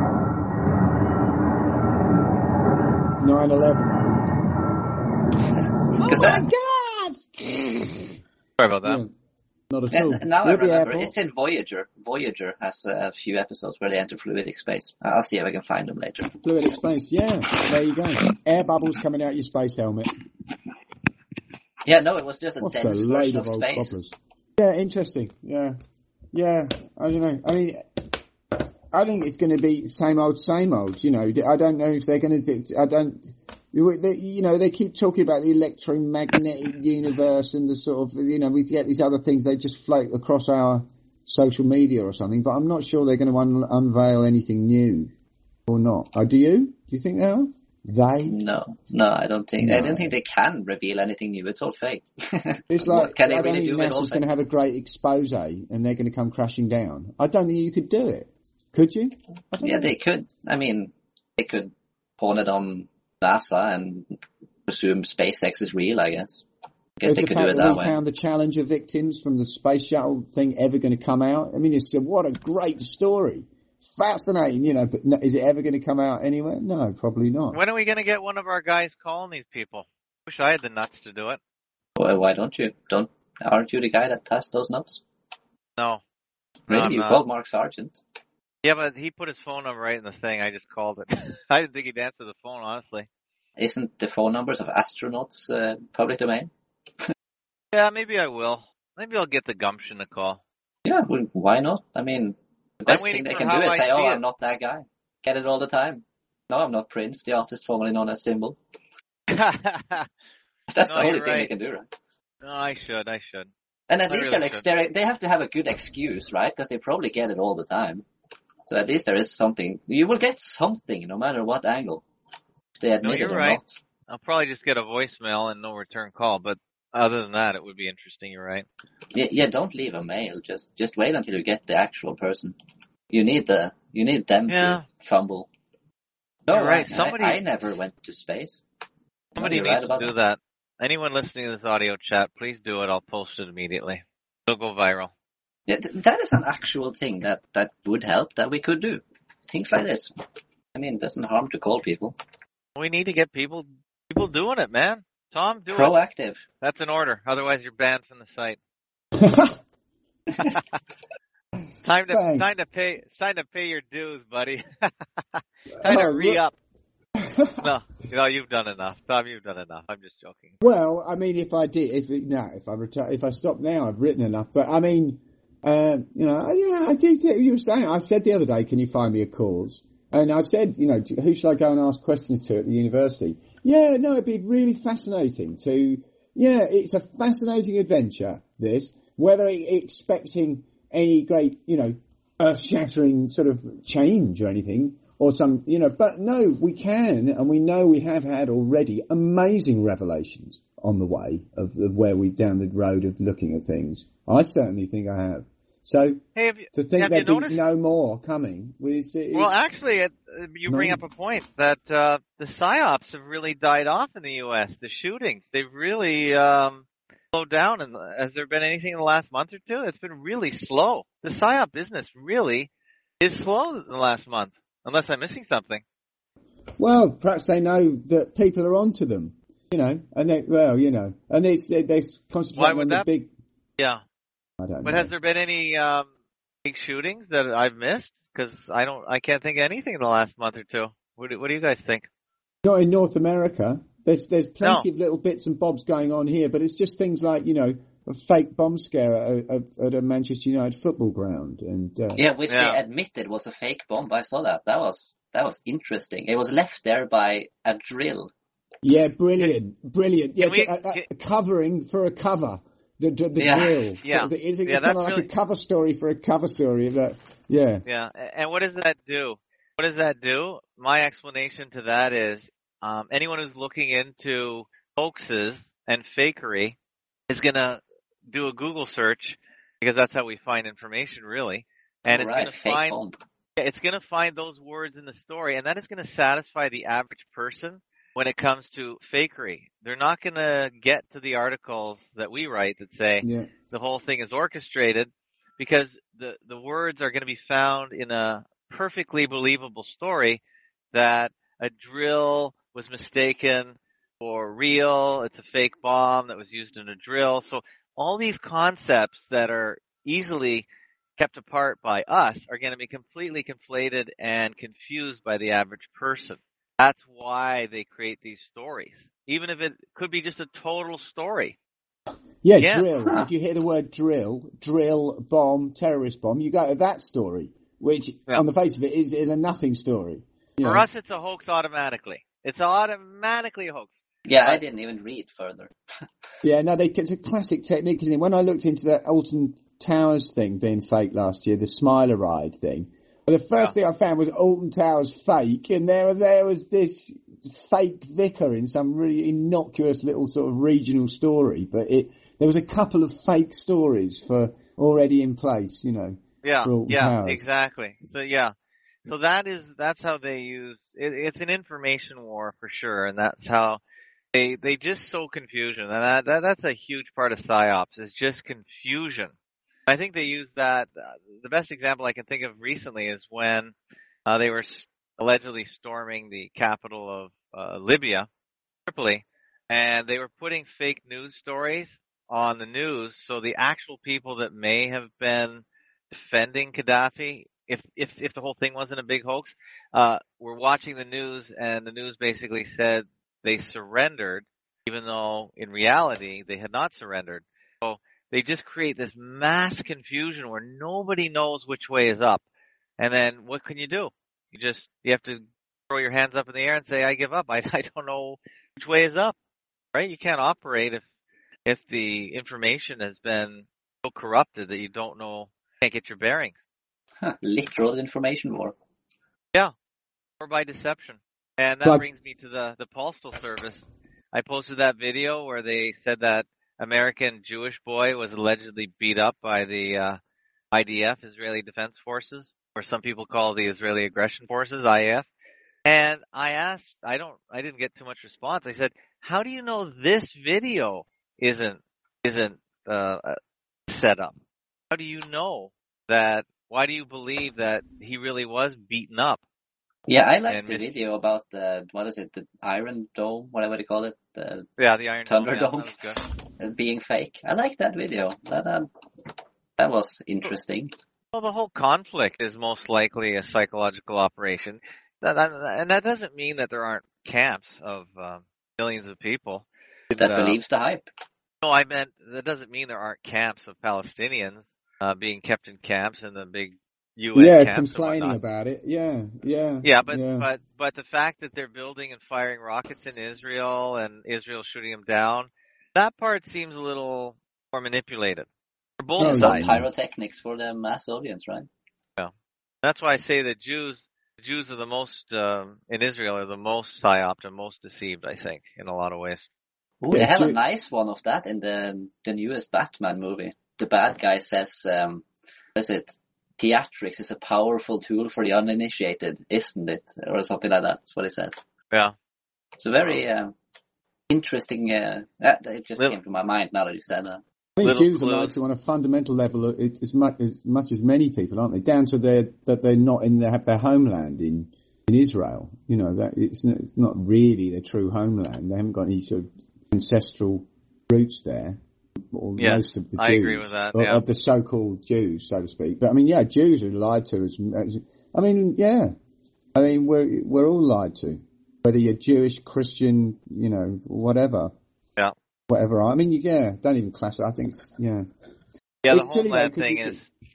nine eleven. Oh my
that,
God!
Sorry about that.
Yeah, not at all.
And now I
With the
remember,
airport.
it's in Voyager. Voyager has a few episodes where they enter fluidic space. I'll see if I can find them later.
Fluidic space, yeah. There you go. Air bubbles coming out your space helmet.
Yeah, no, it was just a
What a
dense
load
version
of
of
old
space.
cobblers. Yeah, interesting. Yeah. Yeah, I don't know. I mean, I think it's going to be same old, same old, you know. I don't know if they're going to do, I don't, you know, they keep talking about the electromagnetic universe and the sort of, you know, we get these other things, they just float across our social media or something, but I'm not sure they're going to un- unveil anything new or not. Oh, do you? Do you think they are? They?
No, no, I don't think,
No.
I don't think they can reveal anything new. It's all fake.
It's
What
like,
can they
I don't
really
think
do with all
NASA's going to have a great expose and they're going to come crashing down. I don't think you could do it. Could you? I don't
Yeah,
know.
they could. I mean, they could pawn it on NASA and presume SpaceX is real, I guess. I guess
Is
they
the
could
fact
do it
that
that
we
way.
found the Challenger victims from the space shuttle thing ever going to come out? I mean, it's a, what a great story. Fascinating, you know, but no, is it ever going to come out anywhere? No, probably not.
When are we going to get one of our guys calling these people? Wish I had the nuts to do it.
Well, why don't you? Don't, aren't you the guy that has those notes?
No.
Really?
No, I'm
you
not.
called Mark Sargent?
Yeah, but he put his phone number right in the thing. I just called it. I didn't think he'd answer the phone, honestly.
Isn't the phone numbers of astronauts uh, public domain?
Yeah, maybe I will. Maybe I'll get the gumption to call.
Yeah, well, why not? I mean, the
I'm
best
waiting
thing they
for
can
how
do is
I
say,
see
oh,
it.
I'm not that guy. Get it all the time. No, I'm not Prince, the artist formerly known as Symbol. That's
No,
the only
you're
thing they
right.
can do, right?
No, I should. I should.
And at
I
least
really
they're, ex-
should.
they're, they have to have a good excuse, right? Because they probably get it all the time. So at least there is something. You will get something, no matter what angle. If they admit
you're
it or
right.
not.
I'll probably just get a voicemail and no return call, but other than that, it would be interesting. You're right.
Yeah, yeah, don't leave a mail. Just just wait until you get the actual person. You need the you need them
Yeah.
to fumble. No,
You're right.
I,
Somebody-
I, I never went to space.
Somebody
No, you're
needs
right
to
about
do that. Anyone listening to this audio chat, please do it. I'll post it immediately. It'll go viral.
Yeah, th- that is an actual thing that, that would help, that we could do. Things like this. I mean, it doesn't harm to call people.
We need to get people people doing it, man. Tom, do it.
Proactive.
That's an order. Otherwise, you're banned from the site. Time to
Thanks.
time to pay time to pay your dues, buddy. time
Oh,
to re
look-
up. No, no, you've done enough, Tom. You've done enough. I'm just joking.
Well, I mean, if I did, if it, no, if I retire, if I stop now, I've written enough. But I mean, um, you know, yeah, I do think you were saying. I said the other day, can you find me a cause? And I said, you know, who should I go and ask questions to at the university? Yeah, no, it'd be really fascinating to. Yeah, it's a fascinating adventure. This, whether it, expecting any great, you know, earth-shattering sort of change or anything. Or some, you know, but no, we can, and we know we have had already amazing revelations on the way of, of where we down the road of looking at things. I certainly think I have. So
Hey, have you,
to think
have
there'd
you
be
noticed?
no more coming is, is
Well, actually, it, you bring
No.
up a point that uh, the psyops have really died off in the U S. The shootings, they've really um, slowed down. And has there been anything in the last month or two? It's been really slow. The psyop business really is slow in the last month, unless I'm missing something.
well, perhaps they know that people are onto them, you know, and they, well, you know, and they they they're concentrating
would
on the
that-
big.
Yeah.
I don't
But
know.
has there been any um, big shootings that I've missed? Because I don't, I can't think of anything in the last month or two. What do, what do you guys think?
Not in North America. There's there's plenty of little bits and bobs going on here, but it's just things like, you know, a fake bomb scare at a, at a Manchester United football ground, and uh,
Yeah, which
Yeah.
they admitted was a fake bomb. I saw that. That was that was interesting. It was left there by a drill.
Yeah, brilliant, brilliant. Yeah,
we,
a, a, a covering for a cover. The, the, the
yeah.
drill.
Yeah.
So the, it's it's
yeah,
kind of like
really...
a cover story for a cover story. That, yeah.
Yeah. And what does that do? What does that do? My explanation to that is, um, anyone who's looking into hoaxes and fakery is going to do a Google search, because that's how we find information, really. And it's
right,
going to find,
bomb.
it's going to find those words in the story, and that is going to satisfy the average person when it comes to fakery. They're not going to get to the articles that we write that say
yeah.
the whole thing is orchestrated, because the, the words are going to be found in a perfectly believable story that a drill was mistaken for real. It's a fake bomb that was used in a drill. So all these concepts that are easily kept apart by us are going to be completely conflated and confused by the average person. That's why they create these stories, even if it could be just a total story.
Yeah,
yeah.
drill. Huh. If you hear the word drill, drill, bomb, terrorist bomb, you go to that story, which yeah. on the face of it is, is a nothing story.
You For know? us, it's a hoax automatically. It's automatically a hoax.
Yeah, I didn't even read further.
yeah, no, they, it's a classic technique. When I looked into that Alton Towers thing being fake last year, the Smiler Ride thing, the first yeah. thing I found was Alton Towers fake, and there, there was this fake vicar in some really innocuous little sort of regional story, but it, there was a couple of fake stories for already in place, you know.
Yeah,
for Alton
yeah,
Towers.
exactly. So yeah, so that is, that's how they use, it, it's an information war for sure, and that's how they, they just sow confusion, and that, that that's a huge part of PsyOps, is just confusion. I think they use that. Uh, the best example I can think of recently is when uh, they were allegedly storming the capital of uh, Libya, Tripoli, and they were putting fake news stories on the news. So the actual people that may have been defending Gaddafi, if if if the whole thing wasn't a big hoax, uh, were watching the news, and the news basically said they surrendered, even though in reality they had not surrendered. So they just create this mass confusion where nobody knows which way is up. And then what can you do? You just, you have to throw your hands up in the air and say, I give up. I, I don't know which way is up, right? You can't operate if, if the information has been so corrupted that you don't know, can't get your bearings.
Huh, literal information war.
Yeah. Or by deception. And that but, brings me to the, the Postal Service. I posted that video where they said that American Jewish boy was allegedly beat up by the uh, I D F, Israeli Defense Forces, or some people call the Israeli Aggression Forces, I A F. And I asked, I don't, I didn't get too much response. I said, "How do you know this video isn't isn't uh, set up? How do you know that? Why do you believe that he really was beaten up?"
Yeah, I liked the video about the, what is it, the Iron Dome, whatever they call it. The
yeah, the Iron
Thunder
Dome.
Dome.
Yeah, that was
being fake. I like that video. That um, that was interesting.
Well, the whole conflict is most likely a psychological operation. That, that, and that doesn't mean that there aren't camps of uh, millions of people.
That
uh,
believes the hype.
No, I meant that doesn't mean there aren't camps of Palestinians uh, being kept in camps in the big U N
yeah,
camps
complaining about it. Yeah, yeah.
Yeah, but,
yeah.
but, but the fact that they're building and firing rockets in Israel and Israel shooting them down, that part seems a little more manipulated. For both
oh,
sides.
Pyrotechnics for the mass audience, right?
Yeah. That's why I say that Jews, Jews are the most, um, in Israel are the most psyoped and most deceived, I think, in a lot of ways.
Ooh, they have a nice one of that in the, the newest Batman movie. The bad guy says, um, what is it? Theatrics is a powerful tool for the uninitiated, isn't it? Or something like that. That's what he says.
Yeah.
It's a very uh, interesting, uh, it just Little, came to my mind now that you said that.
I think Jews clues. are lied to on a fundamental level as much, as much as many people, aren't they? Down to their, that they're not in their, have their homeland in, in Israel. You know, that it's not, it's not really their true homeland. They haven't got any sort of ancestral roots there. Or
yeah,
most of the Jews,
I agree with that. Yeah.
Of the so-called Jews, so to speak. But I mean, yeah, Jews are lied to. As, as I mean, yeah, I mean, we're we're all lied to, whether you're Jewish, Christian, you know, whatever.
Yeah.
Whatever. I mean, yeah, don't even class it. I think, yeah.
Yeah,
it's
the homeland thing
though,
is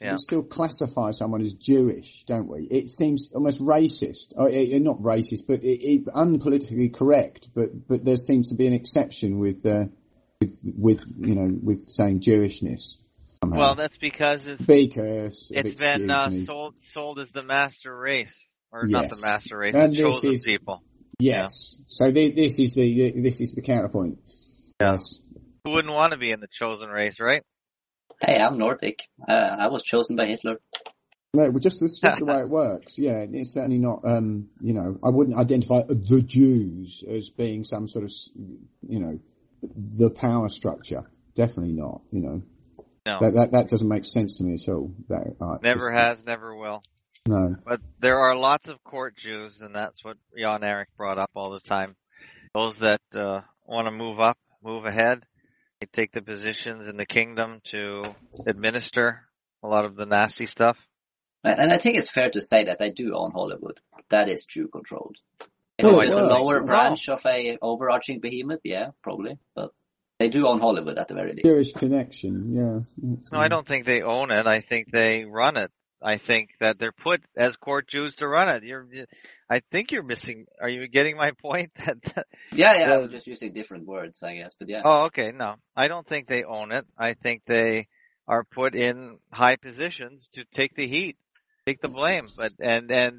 Yeah.
We still classify someone as Jewish, don't we? It seems almost racist. Or, it, not racist, but it, it, unpolitically correct. But but there seems to be an exception with uh, with with you know with saying Jewishness. Somehow.
Well, that's because it's
because
it's been uh, sold sold as the master race, or
yes.
not the master race,
and
the chosen
is,
people.
Yes. Yeah. So the, this is the this is the counterpoint.
Yeah.
Yes.
Who wouldn't want to be in the chosen race, right?
Hey, I'm Nordic. Uh, I was chosen by Hitler.
No, well, just it's just the way it works. Yeah, it's certainly not. Um, you know, I wouldn't identify the Jews as being some sort of, you know, the power structure. Definitely not. You know.
No.
That, that, that doesn't make sense to me at all. That, uh,
never
just,
has, never will.
No.
But there are lots of court Jews, and that's what Jan Erik brought up all the time. Those that uh, want to move up, move ahead, they take the positions in the kingdom to administer a lot of the nasty stuff.
And I think it's fair to say that they do own Hollywood. That is Jew-controlled. If
Oh,
it's
yeah.
a lower
No.
branch of a overarching behemoth, yeah, probably. But they do own Hollywood at the very least.
Jewish connection, yeah.
No, I don't think they own it. I think they run it. I think that they're put as court Jews to run it. You're, I think you're missing. Are you getting my point? That, that
Yeah, yeah,
uh,
I'm just using different words, I guess, but yeah.
Oh, okay. No, I don't think they own it. I think they are put in high positions to take the heat, take the blame, but and and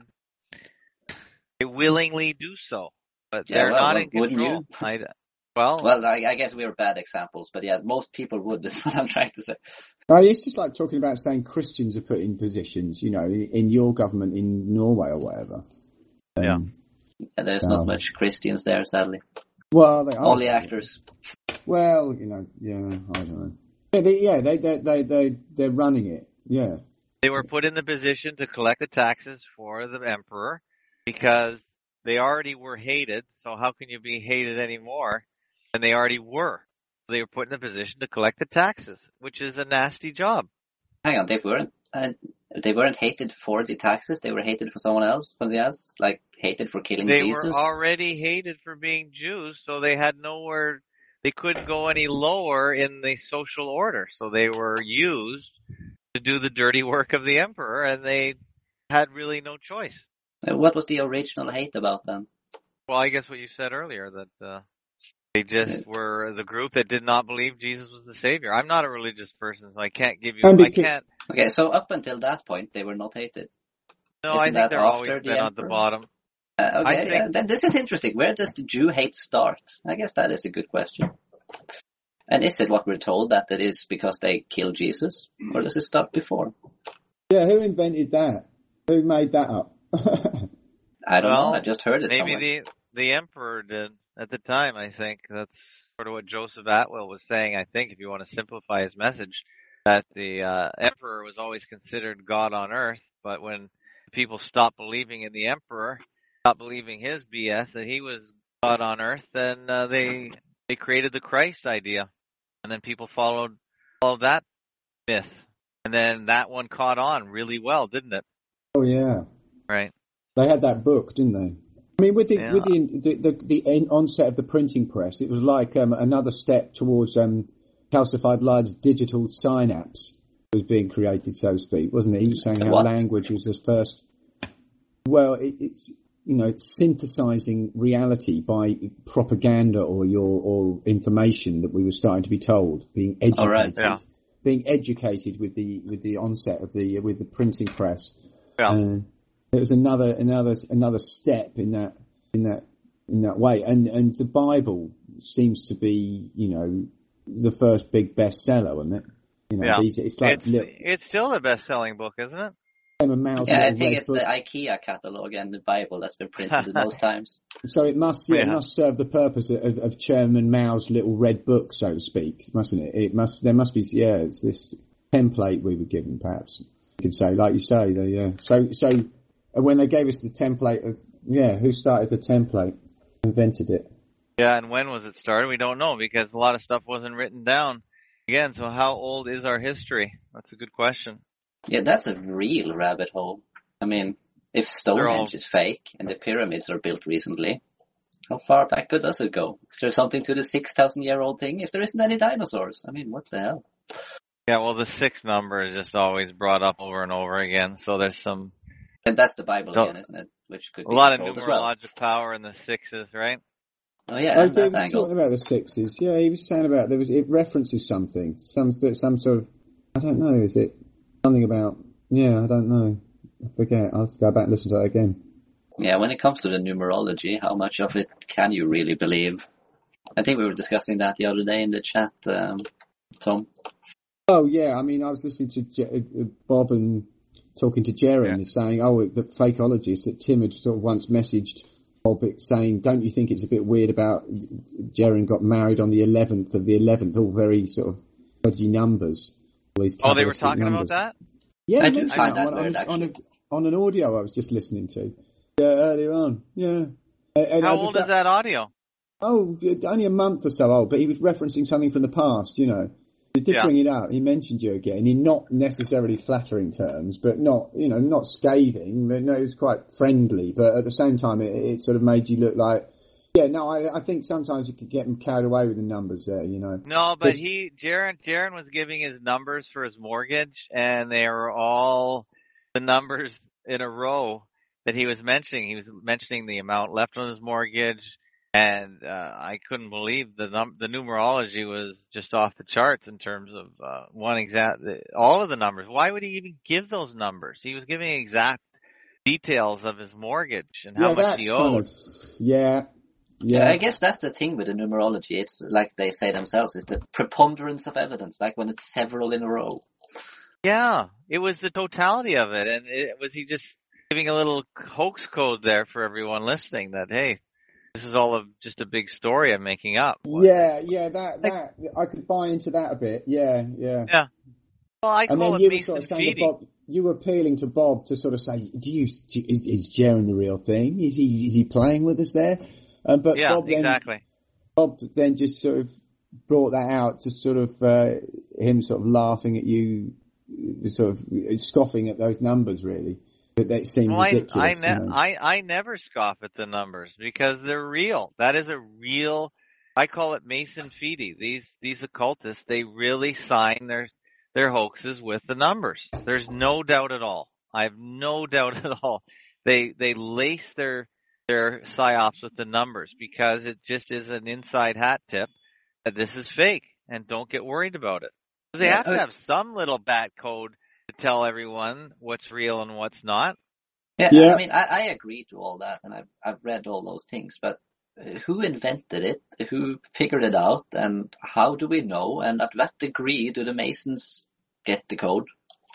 they willingly do so. But
Yeah,
they're
well,
not
well,
in
wouldn't
control.
you?
I, well,
Well, I, I guess we are bad examples, but yeah, most people would, is what I'm trying to say.
Oh, it's just like talking about saying Christians are put in positions, you know, in your government in Norway or whatever. Um,
Yeah.
Yeah, there's
um,
not much Christians there, sadly.
Well, they are.
Only actors.
Well, you know, yeah, I don't know. Yeah, they, yeah, they, they, they, they, they're running it. Yeah.
they were put in the position to collect the taxes for the emperor because they already were hated. So how can you be hated anymore? And they already were. So they were put in a position to collect the taxes, which is a nasty job.
Hang on, they weren't, uh, they weren't hated for the taxes, they were hated for someone else, something else? Like, hated for killing
They
Jesus?
were already hated for being Jews, so they had nowhere, they couldn't go any lower in the social order. So they were used to do the dirty work of the emperor, and they had really no choice.
Uh, What was the original hate about them?
Well, I guess what you said earlier, that uh, they just were the group that did not believe Jesus was the Savior. I'm not a religious person, so I can't give you,
And
I
because-
can't,
Okay, so up until that point, they were not hated.
no,
Isn't
I think
that
they're
after
always
the
been at the
emperor?
bottom.
Uh, okay,
I think-
yeah, th- this is interesting. Where does the Jew hate start? I guess that is a good question. And is it what we're told, that it is because they killed Jesus? Or does it start before?
Yeah, who invented that? Who made that up?
I don't
Well,
know, I just heard it
Maybe
somewhere.
the the emperor did at the time. I think that's sort of what Joseph Atwill was saying. I think if you want to simplify his message, that the uh, emperor was always considered God on earth, but when people stopped believing in the emperor, stopped believing his B S that he was God on earth, then uh, they they created the Christ idea, and then people followed followed that myth, and then that one caught on really well, didn't it?
Oh yeah,
Right.
they had that book, didn't they? I mean, with the
Yeah.
with the the, the the onset of the printing press, it was like um, another step towards um, calcified lives' digital synapse was being created, so to speak, wasn't it? He was saying how
What?
language was the first. Well, it, it's you know synthesizing reality by propaganda or your or information that we were starting to be told, being educated,
All right,
yeah.
being educated with the with the onset of the with the printing press.
Yeah.
Uh, it was another another another step in that in that in that way, and and the Bible seems to be you know the first big bestseller, wasn't it? You know,
Yeah.
these, it's like
It's,
little,
it's still the best-selling book, isn't it?
Emma Mao's
Yeah, I
little
think
red
it's
book.
the IKEA catalog and the Bible that's been printed the most times.
So it must yeah, it
Yeah.
must serve the purpose of, of Chairman Mao's little red book, so to speak, mustn't it? It must there must be yeah, it's this template we were given, perhaps you could say, like you say, the yeah. So so when they gave us the template of yeah, who started the template, invented it?
Yeah, and when was it started? We don't know because a lot of stuff wasn't written down. Again, so how old is our history? That's a good question.
Yeah, that's a real rabbit hole. I mean, if Stonehenge
all-
is fake and the pyramids are built recently, how far back does it go? Is there something to the six thousand year old thing if there isn't any dinosaurs? I mean, what the hell?
Yeah, well, the six number is just always brought up over and over again. So there's some.
And that's the Bible
so,
again, isn't it? Which could be
a lot of
numerologic
well.
power
in the sixes, right?
Oh yeah,
oh,
and
he
that
was
angle.
talking about the sixes. Yeah, he was saying about there was it references something, some some sort of I don't know. Is it something about? Yeah, I don't know. I forget. I'll have to go back and listen to that again.
Yeah, when it comes to the numerology, how much of it can you really believe? I think we were discussing that the other day in the chat, um, Tom.
Oh yeah, I mean, I was listening to Je- Bob and talking to Jaren, yeah. saying, "Oh, the fakeologist that Tim had sort of once messaged Bob saying, don't you think it's a bit weird about Jaren got married on the eleventh of the eleventh, all very sort of dodgy numbers." All these
oh, they were talking
numbers.
about that.
Yeah,
I
I
do find that
on,
weird,
on,
actually.
on, a, on an audio I was just listening to. Yeah, earlier on. Yeah. And
How old is that audio?
Oh, only a month or so old, but he was referencing something from the past, you know. He did
yeah.
bring it out. He mentioned you again in not necessarily flattering terms, but not, you know, not scathing. But no, it was quite friendly. But at the same time, it, it sort of made you look like, yeah, no, I, I think sometimes you could get them carried away with the numbers there, you know.
No, but he, Jaren, Jaren was giving his numbers for his mortgage, and they were all the numbers in a row that he was mentioning. He was mentioning the amount left on his mortgage. And uh, I couldn't believe the num- the numerology was just off the charts in terms of uh, one exact all of the numbers. Why would he even give those numbers? He was giving exact details of his mortgage and how
yeah,
much
that's
he owed.
Kind of, yeah, yeah.
yeah. I guess that's the thing with the numerology. It's like they say themselves, it's the preponderance of evidence, like when it's several in a row.
Yeah, it was the totality of it. And it, was he just giving a little hoax code there for everyone listening that, hey, this is all of just a big story I'm making up.
Yeah, yeah, that, that, I could buy into that a bit. Yeah, yeah.
Yeah. Well, I
and
call
then
it
you were
Mason
sort of saying
Feedy.
to Bob, you were appealing to Bob to sort of say, do you, is, is Jaren the real thing? Is he, is he playing with us there? Um, but
yeah,
Bob then,
exactly.
Bob then just sort of brought that out to sort of, uh, him sort of laughing at you, sort of scoffing at those numbers really. But that seems
well,
ridiculous.
I, I, ne-
you know?
I, I never scoff at the numbers because they're real. That is a real, I call it Mason Feedy. These, these occultists, they really sign their, their hoaxes with the numbers. There's no doubt at all. I have no doubt at all. They, they lace their, their psyops with the numbers because it just is an inside hat tip that this is fake and don't get worried about it. Because they
Yeah,
have to
uh,
have some little bat code to tell everyone what's real and what's not.
Yeah,
Yeah.
I mean, I, I agree to all that, and I've, I've read all those things, but who invented it? Who figured it out? And how do we know? And at what degree do the Masons get the code?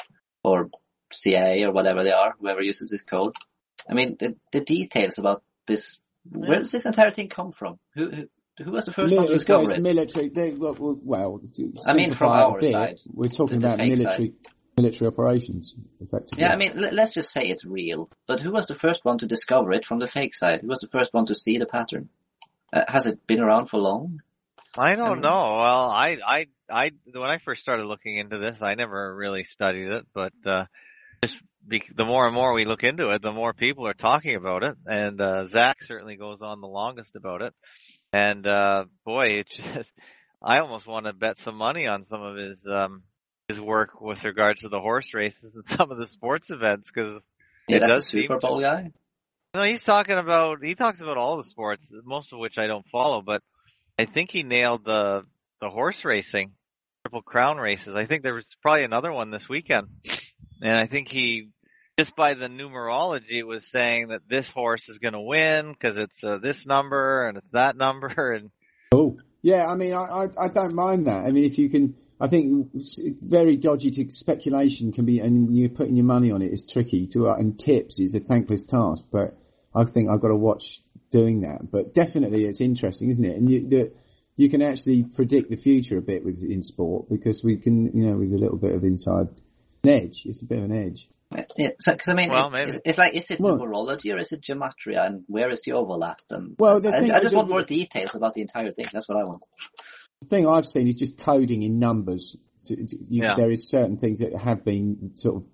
Or C I A or whatever they are, whoever uses this code. I mean, the, the details about this, where does this entire thing come from? Who, who Who was the first
Mil-
one to
it's,
discover
it's
it?
military. They, well, well, to
I mean, from
simplify it a
our
bit,
side,
we're talking
the- the
about
fake
military military operations, effectively.
Yeah, I mean, l- let's just say it's real. But who was the first one to discover it from the fake side? Who was the first one to see the pattern? Uh, has it been around for long?
I don't
Um,
know. Well, I, I, I, when I first started looking into this, I never really studied it, but, uh, just be, the more and more we look into it, the more people are talking about it. And, uh, Zach certainly goes on the longest about it. And, uh, boy, it just, I almost want to bet some money on some of his, um, his work with regards to the horse races and some of the sports events, because
Yeah,
it
that's
does
the
seem
Super
to-
Bowl guy.
No, he's talking about, he talks about all the sports, most of which I don't follow, but I think he nailed the, the horse racing, Triple Crown races. I think there was probably another one this weekend. And I think he, just by the numerology, was saying that this horse is going to win because it's uh, this number and it's that number. And
Oh, yeah. I mean, I, I, I don't mind that. I mean, if you can, I think it's very dodgy to speculation can be, and you're putting your money on it is tricky to, uh, and tips is a thankless task. But I think I've got to watch doing that. But definitely, it's interesting, isn't it? And you, the, you can actually predict the future a bit with in sport because we can, you know, with a little bit of inside edge, it's a bit of an edge.
Yeah, so, cause I mean,
Well,
it-
maybe.
it's, it's like, is it
Well-
numerology or is it gematria, and where is the overlap? And
Well, the
I,
thing
I
is-
just want more details about the entire thing. That's what I want.
The thing I've seen is just coding in numbers. To- to- you-
Yeah.
There is certain things that have been sort of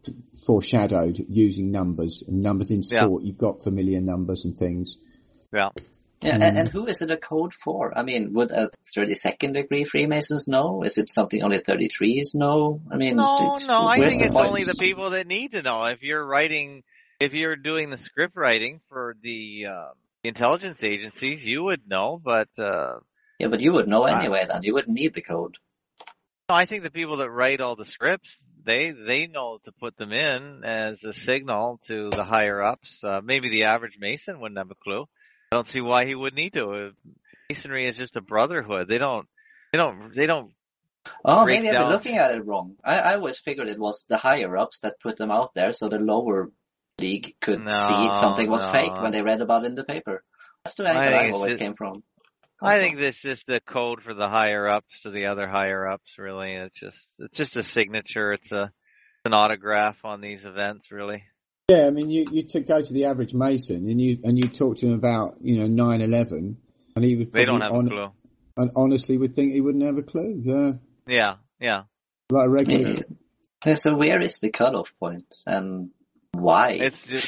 foreshadowed using numbers, and numbers in
Yeah.
sport. You've got familiar numbers and things.
yeah,
Yeah, and, and who is it a code for? I mean, would a thirty-second degree Freemasons know? Is it something only thirty-threes know? I mean,
no,
it,
no. I think it's
point?
only the people that need to know. If you're writing, if you're doing the script writing for the uh, intelligence agencies, you would know. But uh,
yeah, but you would know anyway. Then you wouldn't need the code.
No, I think the people that write all the scripts, they they know to put them in as a signal to the higher ups. Uh, maybe the average Mason wouldn't have a clue. I don't see why he would need to. Masonry is just a brotherhood. They don't, they don't, they don't.
Oh, maybe I've been looking at it wrong. I, I always figured it was the higher ups that put them out there, so the lower league could
no,
see something was
no.
fake when they read about it in the paper. That's the angle I, I always
just,
came from.
I think this is just the code for the higher ups to the other higher ups. Really, it's just it's just a signature. It's a an autograph on these events. Really.
Yeah, I mean, you, you to go to the average Mason and you and you talk to him about, you know, nine eleven, and he would
they don't have
on,
a clue,
and honestly would think he wouldn't have a clue. Yeah,
yeah, yeah.
Like a regular.
Yeah, so where is the cutoff point and why?
It's just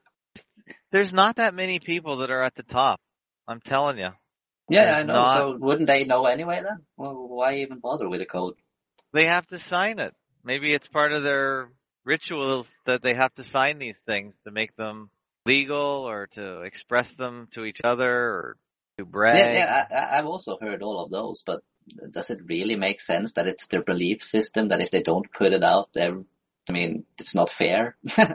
there's not that many people that are at the top. I'm telling you.
Yeah,
there's
I know.
Not,
so wouldn't they know anyway then? Well, why even bother with a code?
They have to sign it. Maybe it's part of their rituals that they have to sign these things to make them legal or to express them to each other or to brag.
Yeah, yeah I, I've also heard all of those, but does it really make sense that it's their belief system that if they don't put it out there, I mean, it's not fair?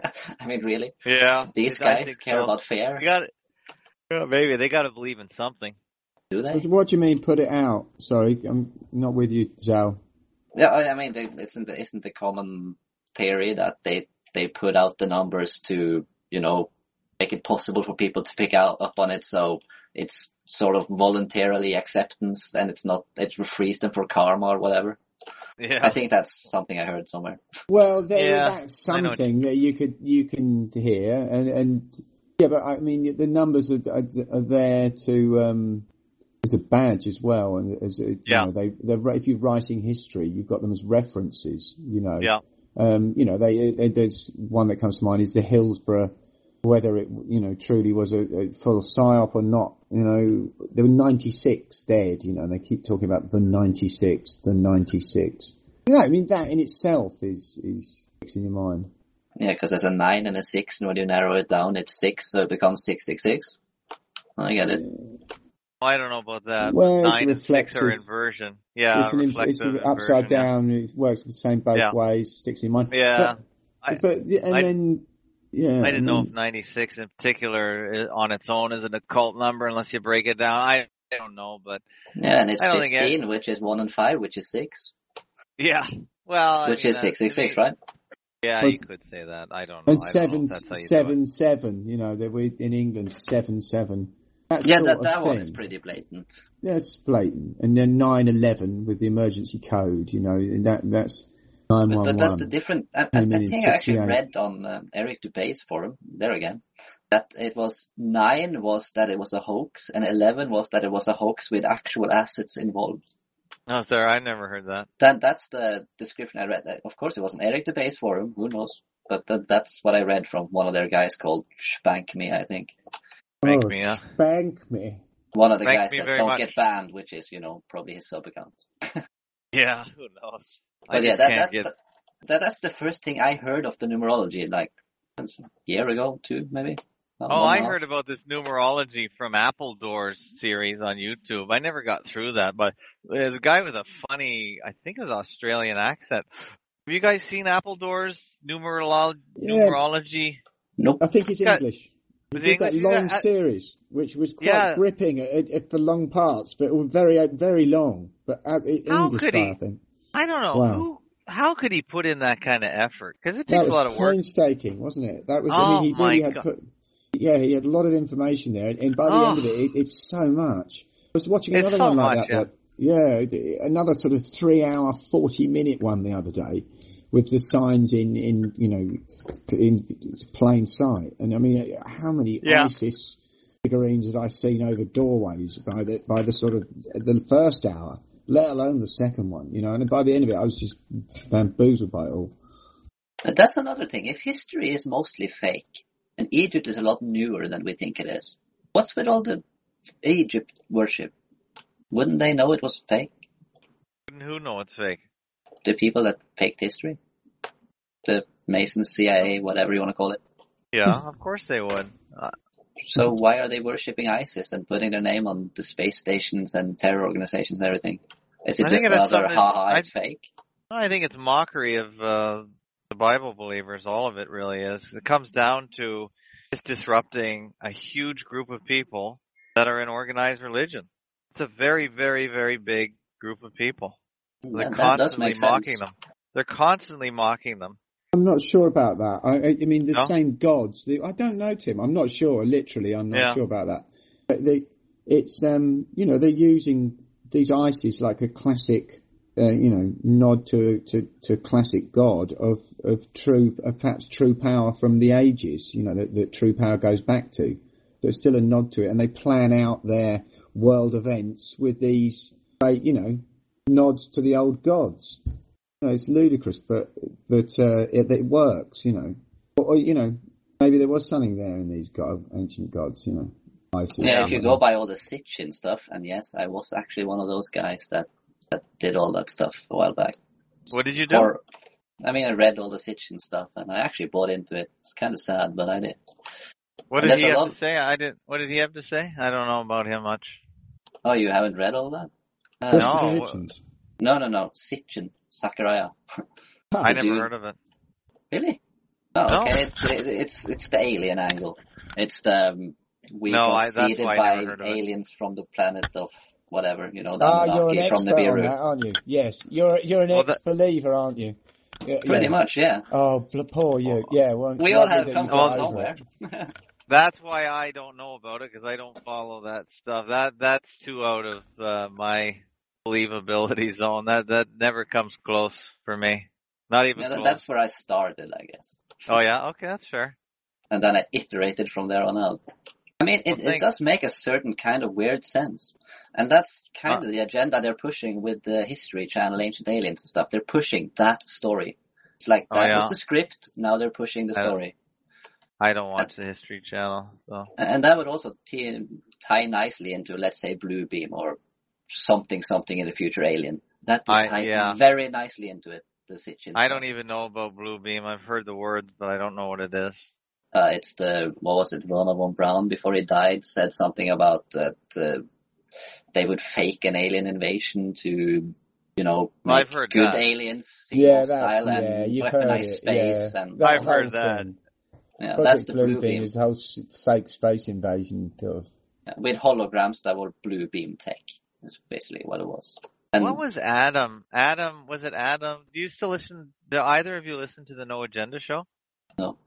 I mean, really?
Yeah.
These guys care so. about fair?
You gotta, yeah, maybe they got to believe in something.
Do they?
What do you mean put it out? Sorry, I'm not with you, Zal.
Yeah, I mean, they, isn't the, isn't the common theory that they they put out the numbers to, you know, make it possible for people to pick out up on it, so it's sort of voluntarily acceptance, and it's not it frees them for karma or whatever.
Yeah,
I think that's something I heard somewhere.
Well, there,
yeah,
that's something that you could you can hear, and and yeah, but I mean the numbers are, are there to. Um, As a badge as well, and as a, you
yeah.
know, they, they're, if you're writing history, you've got them as references. You know,
yeah.
Um, you know, they, they, there's one that comes to mind is the Hillsborough. Whether it, you know, truly was a, a full psyop or not, you know, there were ninety-six dead. You know, and they keep talking about the ninety-six, the ninety-six. You know, I mean that in itself is is fixing your mind.
Yeah, because there's a nine and a six, and when you narrow it down, it's six, so it becomes six six six. I get it.
Yeah.
I don't know about that.
Well,
Nine and six are inversion. Yeah,
it's, an, it's an upside inversion, down. Yeah. It works the same both yeah. ways. Sticks in mind.
Yeah,
but,
I,
but and
I,
then yeah,
I didn't
then,
know if ninety-six in particular on its own is an occult number unless you break it down. I, I don't know, but
yeah, and it's fifteen, it, which is one and five, which is six.
Yeah, well,
which
I mean,
is six six six, right?
Yeah,
but,
you could say that. I don't know.
And
I
seven
don't know
seven seven. You know, that we in England seven seven. That
yeah, that, that one is pretty blatant.
That's blatant. And then nine eleven with the emergency code, you know, that that's nine one one.
But that's the different, I, I, I think I actually read on um, Eric Dubé's forum, there again, that it was nine was that it was a hoax, and eleven was that it was a hoax with actual assets involved.
No, sir, I never heard that.
That That's the description I read. Of course, it wasn't Eric Dubé's forum, who knows? But that, that's what I read from one of their guys called Spank Me, I think.
Spank
oh,
me, yeah.
Spank me.
One of the
Spank
guys that don't
much.
get banned, which is, you know, probably his sub-account.
Yeah, who knows?
But yeah, that, that, get... that, that that's the first thing I heard of the numerology, like a year ago, two, maybe.
Not oh, I heard about this numerology from Appledoor's series on YouTube. I never got through that, but there's a guy with a funny, I think it's Australian accent. Have you guys seen Appledoor's numerolo- yeah. numerology?
Nope.
I think it's
got,
English. He did that long that, series, which was quite yeah. gripping at, at, for long parts, but it was very, very long. But uh,
how
English
could
part,
he?
I think.
I don't know.
Wow.
Who, how could he put in that kind of effort? Because it takes
a
lot of work.
Painstaking, wasn't it? That was.
Oh,
I mean, he really
my
had
God.
put. Yeah, he had a lot of information there, and by the
oh.
end of it, it, it's so much. I was watching another
it's so
one like
much,
that.
Yeah.
But, yeah, another sort of three-hour, forty-minute one the other day, with the signs in, in you know, in plain sight. And I mean, how many
yeah.
ISIS figurines had I seen over doorways by the by the sort of the first hour, let alone the second one? You know, and by the end of it, I was just bamboozled by it all.
But that's another thing. If history is mostly fake, and Egypt is a lot newer than we think it is, what's with all the Egypt worship, wouldn't they know it was fake?
Who know it's fake?
The people that faked history. The Masons, C I A, whatever you want to call it.
Yeah, of course they would. Uh,
so why are they worshipping ISIS and putting their name on the space stations and terror organizations and everything? Is it
I
just
think it has
another,
something-
haha, it's
I-
fake?
I think it's mockery of uh, the Bible believers. All of it really is. It comes down to just disrupting a huge group of people that are in organized religion. It's a very, very, very big group of people. They're
That- that does
constantly
make
mocking
sense.
them. They're constantly mocking them.
I'm not sure about that. I, I, I mean, the
No?
same gods. The, I don't know, Tim. I'm not sure. Literally, I'm not
Yeah.
sure about that. But they, it's, um, you know, they're using these ISIS like a classic, uh, you know, nod to, to, to classic god of, of true, uh, perhaps true power from the ages, you know, that, that true power goes back to. There's still a nod to it, and they plan out their world events with these, uh, you know, nods to the old gods. You know, it's ludicrous, but but uh, it, it works, you know. Or, or you know, maybe there was something there in these god, ancient gods, you know. ISIS.
Yeah, if you go by all the Sitchin stuff, and yes, I was actually one of those guys that, that did all that stuff a while back.
What did you do?
Or, I mean, I read all the Sitchin stuff, and I actually bought into it. It's kind of sad, but I did.
What
and
did
there's
he
a
have
lot-
to say? I didn't. What did he have to say? I don't know about him much.
Oh, you haven't read all that? Uh,
What's
No.
the Egyptians?
No, no, no. Sitchin, Zachariah.
I
The
never
dude-
heard of it.
Really? Oh,
No.
okay. It's it's it's the alien angle. It's the um, we
No,
got
I- that's
seeded
why I
by
never heard of it.
aliens from the planet of whatever, you know, the
Ah, you're an
Anunnaki from the
expert on
Biru.
that, aren't you? Yes, you're you're an
Well, that-
ex-believer, aren't you? Yeah,
Pretty
yeah.
much, yeah.
Oh, bl- poor you. Yeah, well, it's
We all
lovely
have
that
come
you
from
got
somewhere.
over it.
That's why I don't know about it, because I don't follow that stuff. That that's too out of uh, my believability zone. That that never comes close for me. Not even
Yeah, that,
close.
that's where I started, I guess.
Oh yeah, okay, that's fair.
And then I iterated from there on out. I mean, it,
Well,
it
thank-
does make a certain kind of weird sense. And that's kind
Uh.
of the agenda they're pushing with the History Channel, Ancient Aliens and stuff. They're pushing that story. It's like,
Oh,
that
yeah.
was the script, now they're pushing the
I don't-
story.
I don't watch the History Channel, so
And and that would also t- tie nicely into, let's say, Blue Beam or something, something in the future alien. That would
I-
tie
yeah.
very nicely into it, the Sitchin
I
stuff.
don't even know about Blue Beam. I've heard the words, but I don't know what it is.
Uh, it's the, what was it, Werner von Braun, before he died, said something about that uh, they would fake an alien invasion to, you know,
Well, I've
make
heard
good
that.
aliens
Yeah,
single
that's
style
yeah.
and
You've heard
weaponize
it.
space.
Yeah.
And
That
I've heard
whole
that.
thing.
yeah,
Project
that's the
Blue
Blue
Beam
Beam.
is the whole s- fake space invasion sort of.
Yeah, with holograms that were Blue Beam tech. That's basically what it was. And
What was Adam? Adam, was it Adam? Do you still listen? Do either of you listen to the No Agenda show?
No.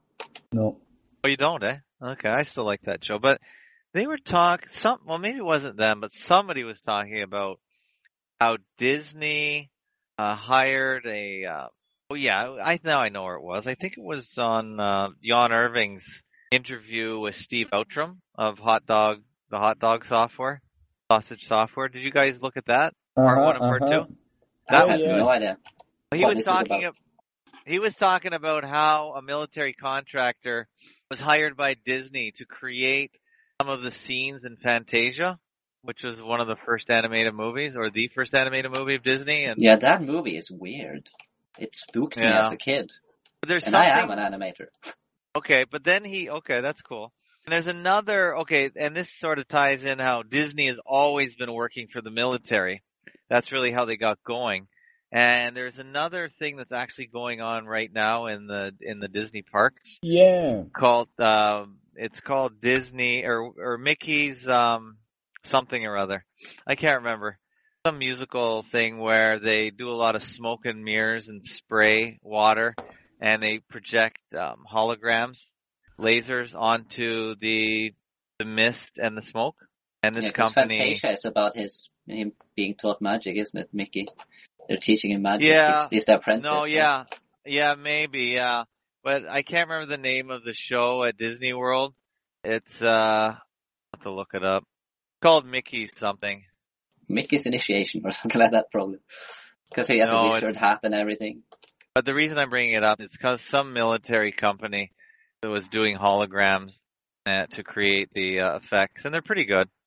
Oh, you don't, eh? Okay, I still like that show. But they were talking, some, well, maybe it wasn't them, but somebody was talking about how Disney uh, hired a, uh, oh yeah, I now I know where it was. I think it was on uh, Jan Irving's interview with Steve Outram of Hot Dog, the Hot Dog software, sausage software. Did you guys look at that? Part
Uh-huh,
one and part
uh-huh.
two?
I
That
Oh,
was
have
yeah.
good.
no idea.
He
what
was
this is
talking
about.
ab- he was talking about how a military contractor was hired by Disney to create some of the scenes in Fantasia, which was one of the first animated movies, or the first animated movie of Disney. And
Yeah, that movie is weird. It spooked me
Yeah.
as a kid.
there's
And
something.
I am an animator.
Okay, but then he, okay, that's cool. And there's another, okay, and this sort of ties in how Disney has always been working for the military. That's really how they got going. And there's another thing that's actually going on right now in the, in the Disney parks
Yeah.
called, um, it's called Disney, or, or Mickey's, um, something or other. I can't remember. Some musical thing where they do a lot of smoke and mirrors and spray water, and they project um, holograms, lasers onto the the mist and the smoke. And this
Yeah, 'cause
company,
Fantasia is about his him being taught magic, isn't it, Mickey? They're teaching him magic.
Yeah.
He's, he's the apprentice.
no,
right?
yeah, yeah, maybe, yeah, but I can't remember the name of the show at Disney World. It's uh, I'll have to look it up. It's called Mickey something.
Mickey's Initiation or something like that, probably. Because he has
No,
a
it's-
wizard hat and everything.
But the reason I'm bringing it up is because some military company that was doing holograms uh, to create the uh, effects, and they're pretty good.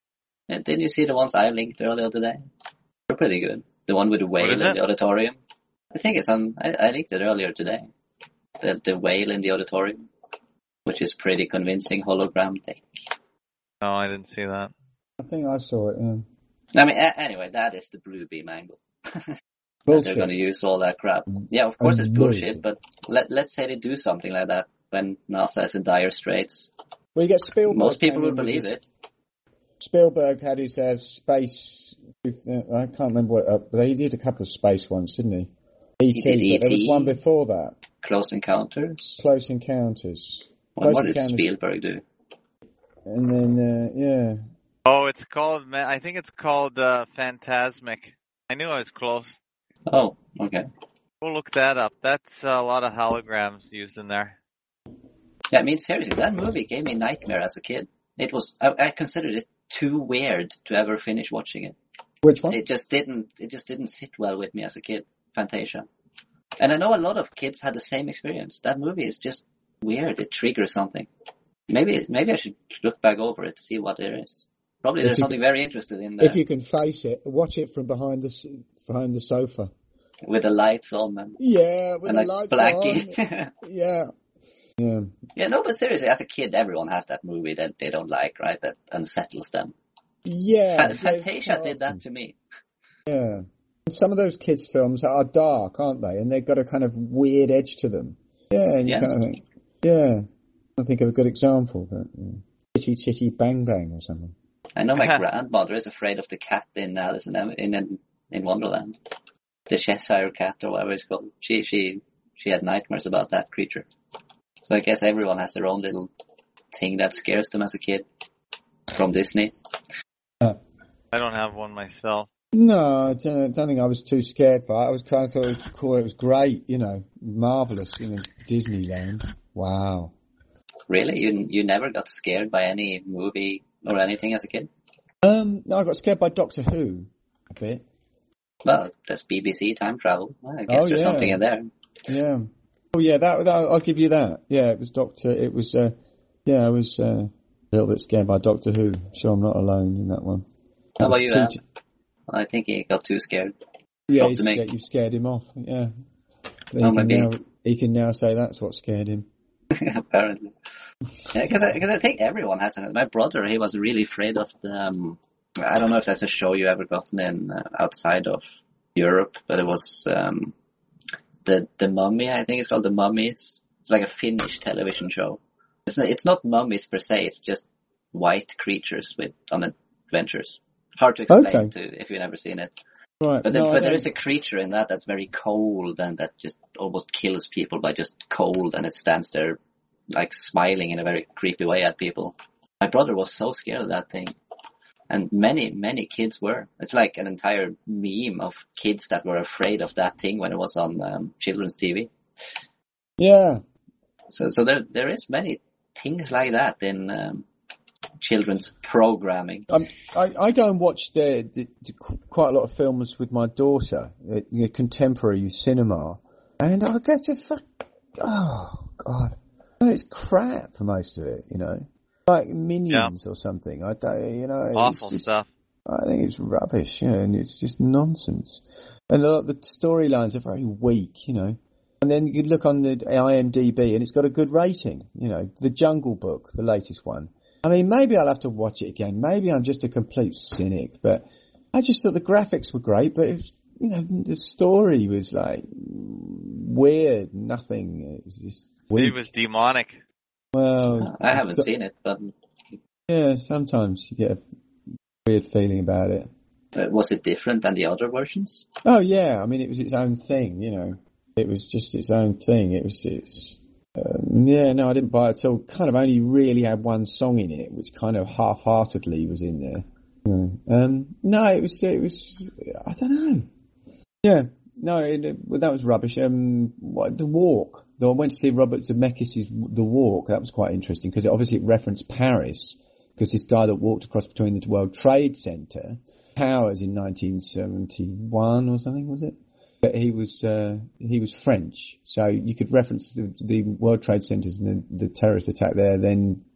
And didn't you see the ones I linked earlier today? They're pretty good. The one with the whale in the auditorium. I think it's on. I, I linked it earlier today. The the whale in the auditorium, which is pretty convincing hologram thing.
No, I didn't see that.
I think I saw it. Yeah.
I mean, a- anyway, that is the Bluebeam angle.
Bullshit.
They're going to use all that crap. Yeah, of course
Um,
it's bullshit, but let let's say they do something like that when NASA is in dire straits.
Well, you get Spielberg.
Most people
came
would
in with
believe
his-
it.
Spielberg had his uh, space. Uh, I can't remember what. Uh, but he did a couple of space ones, didn't he? E T.
did
But there was
E T.
one before that.
Close Encounters.
Close Encounters.
What,
Close
what did
Encounters.
Spielberg do?
And then uh, yeah.
Oh, it's called, ma- I think it's called uh, Phantasmic. I knew I was close.
Oh, okay.
We'll look that up. That's a lot of holograms used in there.
Yeah, I mean, seriously, that movie gave me nightmare as a kid. It was, I, I considered it too weird to ever finish watching it.
Which one?
It just didn't, it just didn't sit well with me as a kid, Fantasia. And I know a lot of kids had the same experience. That movie is just weird. It triggers something. Maybe, maybe I should look back over it, see what there is. Probably
If
there's
you
something very interesting in there.
If you can face it, watch it from behind the s- behind the sofa.
With the lights on and,
Yeah, with
and
the
like
lights
Blackie.
on. Yeah. Yeah.
Yeah, no, but seriously, as a kid, everyone has that movie that they don't like, right? That unsettles them.
Yeah.
Fa-
yeah,
Fantasia
quite
did that
often.
to me.
Yeah. And some of those kids' films are dark, aren't they? And they've got a kind of weird edge to them. Yeah, and you
Yeah.
kind of think, yeah. I think of a good example, but yeah. Chitty Chitty Bang Bang or something.
I know my grandmother is afraid of the cat in Alice in in in Wonderland, the Cheshire cat or whatever it's called. She she she had nightmares about that creature. So I guess everyone has their own little thing that scares them as a kid from Disney.
Uh,
I don't have one myself.
no, I don't, I don't think I was too scared for it. I was kind of thought it was cool. It was great, you know, marvelous, you know, Disneyland. Wow.
Really, you you never got scared by any movie or anything as a kid?
Um, no, I got scared by Doctor Who a bit.
Well, that's B B C time travel. Well, I guess
Oh,
there's
yeah.
something in there.
Yeah. Oh yeah, that, that I'll give you that. Yeah, it was Doctor. It was. Uh, yeah, I was uh, a little bit scared by Doctor Who. Sure, I'm not alone in that one.
How
That
about
was
you,
too
Al?
t-
I think he got too scared.
Yeah,
Not
you
to me.
scared, you scared him off. Yeah. He
Oh,
can
maybe.
now he can now say that's what scared him.
Apparently. Yeah, because I, 'cause I think everyone has it. My brother, he was really afraid of the, um, I don't know if that's a show you ever gotten in uh, outside of Europe, but it was um, the the Mummy, I think it's called The Mummies. It's like a Finnish television show. It's not, it's not mummies per se, it's just white creatures with on adventures. Hard to explain
Okay.
to if you've never seen it.
Right.
But, there,
no, I
but there
don't-
is a creature in that that's very cold and that just almost kills people by just cold, and it stands there like smiling in a very creepy way at people. My brother was so scared of that thing. And many, many kids were. It's like an entire meme of kids that were afraid of that thing when it was on um, children's T V.
Yeah.
So, so there, there is many things like that in um, children's programming.
Um, I, I go and watch the, the, the quite a lot of films with my daughter, uh, you know, contemporary cinema, and I get to fuck. Oh God, no, it's crap for most of it. You know, like Minions or something. I don't. You know, it's
Awful
just,
stuff.
I think it's rubbish. Yeah, and it's just nonsense. And a lot of the storylines are very weak. You know. And then you look on the I M D B and it's got a good rating. You know, The Jungle Book, the latest one. I mean, maybe I'll have to watch it again. Maybe I'm just a complete cynic, but I just thought the graphics were great, but it was, you know, the story was like weird, nothing. It was just weak.
It was demonic.
Well,
I haven't seen it, but
yeah, sometimes you get a weird feeling about it.
uh, was it different than the other versions?
Oh yeah, I mean, it was its own thing, you know. It was just its own thing. It was, it's, um, yeah, no, I didn't buy it. So kind of only really had one song in it, which kind of half-heartedly was in there. Yeah. Um, no, it was, it was, I don't know. Yeah, no, it, it, well, that was rubbish. Um, what, The Walk. Though I went to see Robert Zemeckis' The Walk. That was quite interesting because it obviously it referenced Paris because this guy that walked across between the World Trade Center, Towers in nineteen seventy-one or something, was it? But he was, uh, he was French, so you could reference the, the World Trade Centers and the, the terrorist attack there, then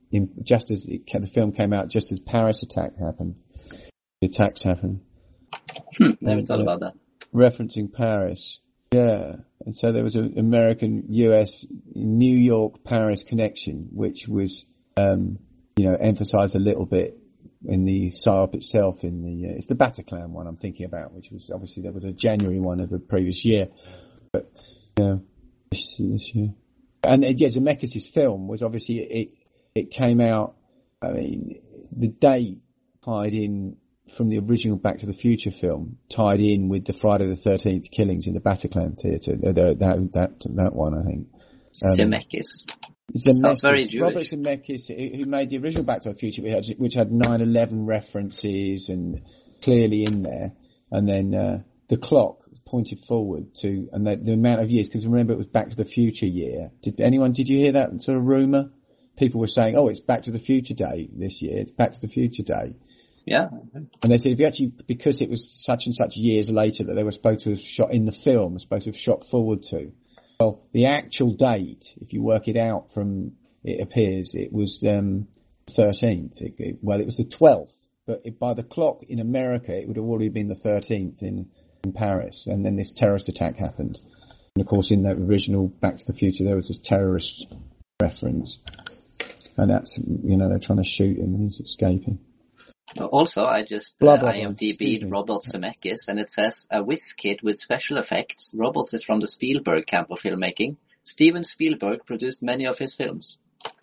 in, just as it, the film came out, just as Paris attack happened. The attacks happened.
Hmm, never
and,
thought
uh,
about that.
Referencing Paris. Yeah. And so there was an American, U S, New York, Paris connection, which was, um, you know, emphasized a little bit in the psyop itself. In the, uh, it's the Bataclan one I'm thinking about, which was obviously there was a January one of the previous year. But, you know, this, this year. And uh, yeah, Zemeckis' film was obviously, it, it came out, I mean, the date tied in from the original Back to the Future film, tied in with the Friday the thirteenth killings in the Bataclan Theatre. That, that, that, that one, I think. Um,
Zemeckis.
Zemeckis.
Sounds very Jewish.
Robert Zemeckis, who made the original Back to the Future, which had, which had nine eleven references and clearly in there. And then, uh, the clock pointed forward to, and the, the amount of years, because remember it was Back to the Future year. Did anyone, did you hear that sort of rumour? People were saying, oh, it's Back to the Future Day this year. It's Back to the Future Day.
Yeah.
And they said if you actually, because it was such and such years later that they were supposed to have shot in the film, supposed to have shot forward to. Well, the actual date, if you work it out from, it appears, it was, um, thirteenth. It, it, well, it was the twelfth, but it, by the clock in America, it would have already been the thirteenth in, in Paris. And then this terrorist attack happened. And of course, in that original Back to the Future, there was this terrorist reference. And that's, you know, they're trying to shoot him and he's escaping.
Also, I just uh, I M D B'd Robert Zemeckis, and it says, a whiz kid with special effects. Robert is from the Spielberg camp of filmmaking. Steven Spielberg produced many of his films.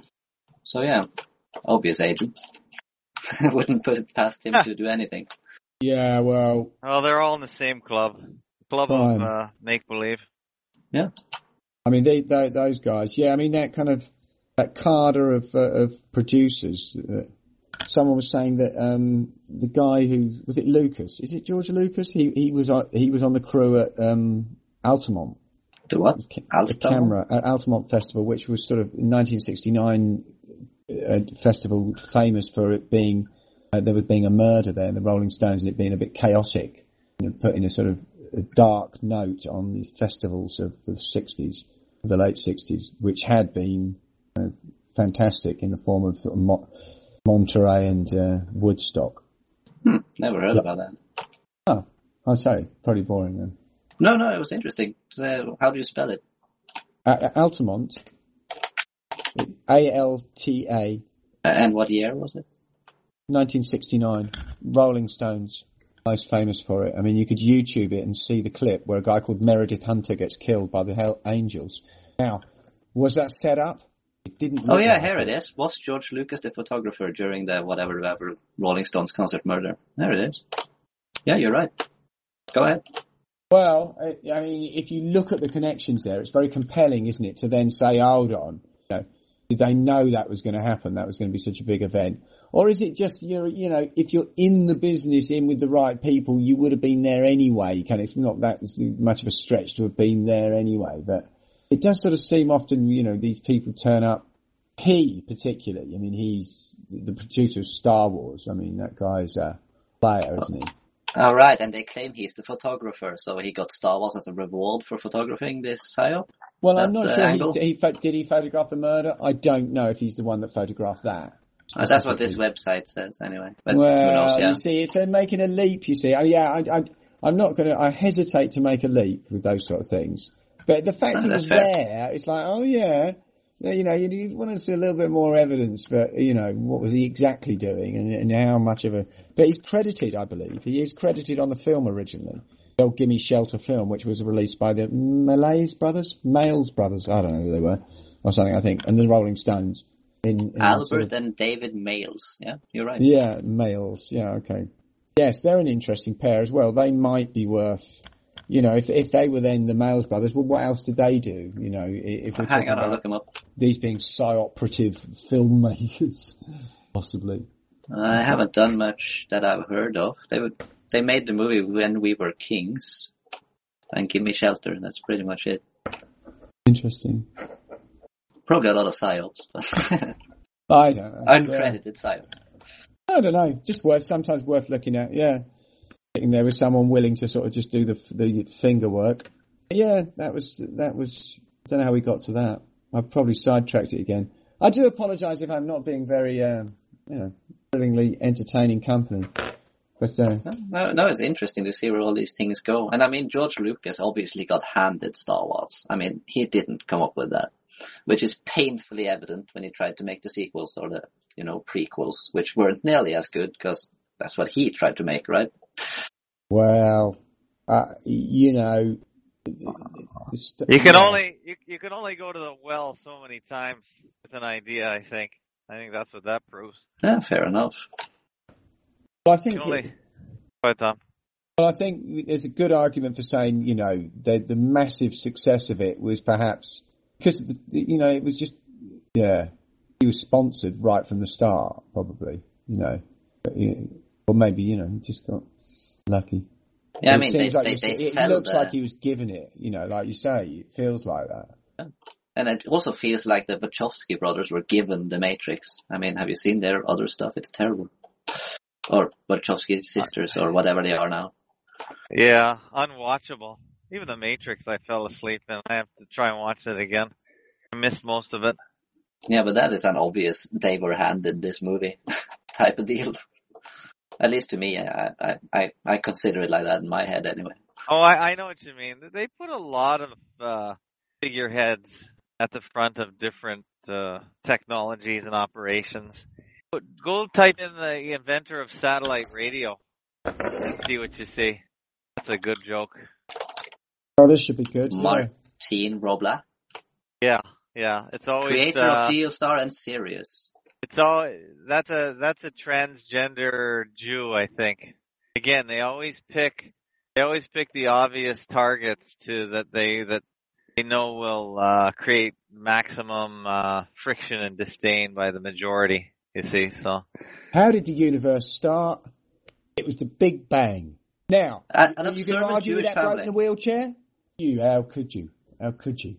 So yeah, obvious agent. I wouldn't put it past him to do anything.
Yeah, well...
Well, they're all in the same club. Club fine. of uh, make-believe.
Yeah.
I mean, they, they, those guys, yeah, I mean, that kind of, that cadre of, uh, of producers... Uh, Someone was saying that um the guy who was it Lucas? Is it George Lucas? He he was on, he was on the crew at um Altamont.
The what?
The, the camera at Altamont Festival, which was sort of in nineteen sixty-nine a festival famous for it being uh, there was being a murder there in the Rolling Stones and it being a bit chaotic, you know, putting a sort of a dark note on the festivals of the sixties, the late sixties, which had been uh, fantastic in the form of. Sort of mo- Monterey and uh, Woodstock.
Hmm, never heard about that.
Oh, I'm sorry. Probably boring then.
No, no, it was interesting. So, how do you spell it?
Uh, Altamont. A L T A.
Uh, and what year was it?
nineteen sixty-nine. Rolling Stones. Most famous for it. I mean, you could YouTube it and see the clip where a guy called Meredith Hunter gets killed by the Hell Angels. Now, was that set up? It didn't
oh yeah,
like
here
it.
it is. Was George Lucas the photographer during the whatever, whatever Rolling Stones concert murder? There it is. Yeah, you're right. Go ahead.
Well, I, I mean, if you look at the connections there, it's very compelling, isn't it, to then say, hold on, you know, did they know that was going to happen? That was going to be such a big event? Or is it just, you're, you know, if you're in the business, in with the right people, you would have been there anyway. Kind of, it's not that much of a stretch to have been there anyway, but it does sort of seem often, you know, these people turn up. He particularly, I mean, he's the producer of Star Wars. I mean, that guy's a player, isn't he?
All right, and they claim he's the photographer, so he got Star Wars as a reward for photographing this psyop?
Well, I'm not sure. He, he, did he photograph the murder? I don't know if he's the one that photographed that.
Oh, that's what this website says, anyway. But
well,
who knows, yeah.
You see, it's uh, making a leap. You see, I, yeah, I, I, I'm not going to. I hesitate to make a leap with those sort of things. But the fact
oh,
he was
fair.
there, it's like, oh yeah, you know, you, you want to see a little bit more evidence, but you know, what was he exactly doing, and, and how much of a? But he's credited, I believe, he is credited on the film originally, the old Gimme Shelter film, which was released by the Malays brothers, Males brothers, I don't know who they were, or something, I think, and the Rolling Stones. In, in
Albert
sort of,
and David Males, yeah, you're right.
Yeah, Males, yeah, okay. Yes, they're an interesting pair as well. They might be worth. You know, if if they were then the Males brothers, well, what else did they do? You know, if we're
Hang
talking
on, I'll
about
look them up.
These being psy-operative filmmakers, possibly.
I haven't done much that I've heard of. They would, they made the movie When We Were Kings and Gimme Shelter. That's pretty much it.
Interesting.
Probably a lot of psyops, but
I don't know.
Uncredited yeah. psyops.
I don't know. Just worth sometimes worth looking at. Yeah. Sitting there with someone willing to sort of just do the the finger work. Yeah, that was that was. I don't know how we got to that. I probably sidetracked it again.
I do apologise if I'm not being very, um, you know, thrillingly entertaining company. But, uh,
no, no, it's interesting to see where all these things go. And I mean, George Lucas obviously got handed Star Wars. I mean, he didn't come up with that, which is painfully evident when he tried to make the sequels or the, you know, prequels, which weren't nearly as good because that's what he tried to make, right?
Well, uh, you know,
st- you can yeah. only you you can only go to the well so many times with an idea. I think. I think that's what that proves.
Yeah, fair enough.
Well, I think.
Only,
it,
go ahead, Tom.
Well, I think there's a good argument for saying, you know, the the massive success of it was perhaps because the, the, you know it was just yeah he was sponsored right from the start, probably, you know, but, you know or maybe you know he just got lucky.
Yeah, I mean, they,
like
they,
was,
they
it looks
the...
like he was given it, you know, like you say, it feels like that.
Yeah. And it also feels like the Wachowski brothers were given The Matrix. I mean, have you seen their other stuff? It's terrible. Or Wachowski sisters, or whatever they are now.
Yeah, unwatchable. Even The Matrix I fell asleep in. I have to try and watch it again. I missed most of it.
Yeah, but that is an obvious they were handed this movie type of deal. At least to me, I, I, I, I consider it like that in my head anyway.
Oh, I, I know what you mean. They put a lot of uh, figureheads at the front of different uh, technologies and operations. Go type in the inventor of satellite radio. See what you see. That's a good joke.
Oh, this should be good.
Martin Roebla.
Yeah, yeah. It's always
creator
uh,
of Geostar and Sirius.
It's all that's a that's a transgender Jew, I think. Again, they always pick they always pick the obvious targets to that they that they know will uh, create maximum uh, friction and disdain by the majority. You see, so
how did the universe start? It was the Big Bang. Now,
an,
you,
an
you can argue with that bloke in the wheelchair? You, how could you? How could you?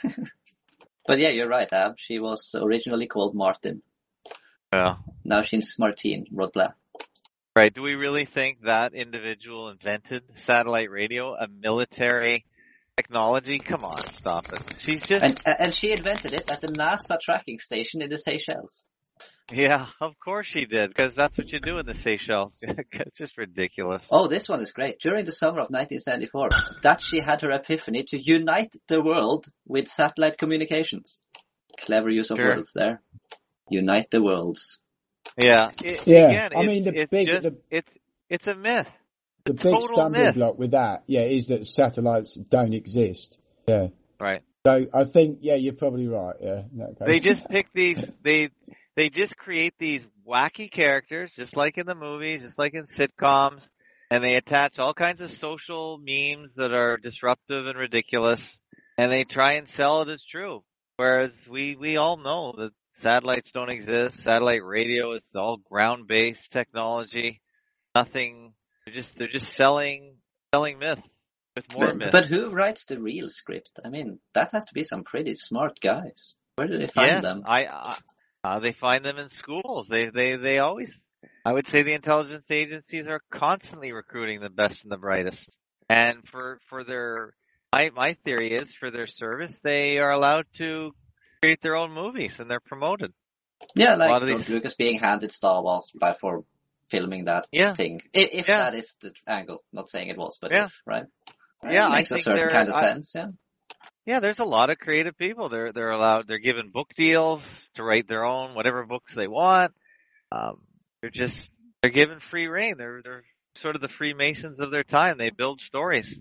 But yeah, you're right, Ab. She was originally called Martin.
Yeah.
Now she's Martine Roebla.
Right. Do we really think that individual invented satellite radio, a military technology? Come on, stop it. She's just...
And, and she invented it at the NASA tracking station in the Seychelles.
Yeah, of course she did, because that's what you do in the Seychelles. It's just ridiculous.
Oh, this one is great. During the summer of nineteen seventy-four, that she had her epiphany to unite the world with satellite communications. Clever use of
sure.
words there. Unite the worlds.
Yeah. It,
yeah.
Again,
I mean, the
it's
big,
just,
the,
it's, it's a myth.
The
it's
big stumbling
myth.
block with that, yeah, is that satellites don't exist. Yeah.
Right.
So I think, yeah, you're probably right. Yeah.
They just pick these, they, they just create these wacky characters, just like in the movies, just like in sitcoms, and they attach all kinds of social memes that are disruptive and ridiculous, and they try and sell it as true. Whereas we, we all know that satellites don't exist. Satellite radio, it's all ground-based technology. Nothing. They're just they're just selling selling myths with more
but,
myths.
But who writes the real script? I mean, that has to be some pretty smart guys. Where do they find
yes,
them?
I, I uh, they find them in schools. They they they always. I would say the intelligence agencies are constantly recruiting the best and the brightest. And for for their my my theory is for their service, they are allowed to create their own movies and they're promoted.
Yeah, like George
these...
Lucas being handed Star Wars like for filming that
yeah.
thing. If, if
yeah.
that is the angle, not saying it was, but
yeah.
if, right?
Yeah,
it makes
I
a
think
certain kind of
I,
sense, yeah.
Yeah, there's a lot of creative people. They're they're allowed. They're given book deals to write their own whatever books they want. Um, they're just they're given free reign. They're they're sort of the Freemasons of their time. They build stories.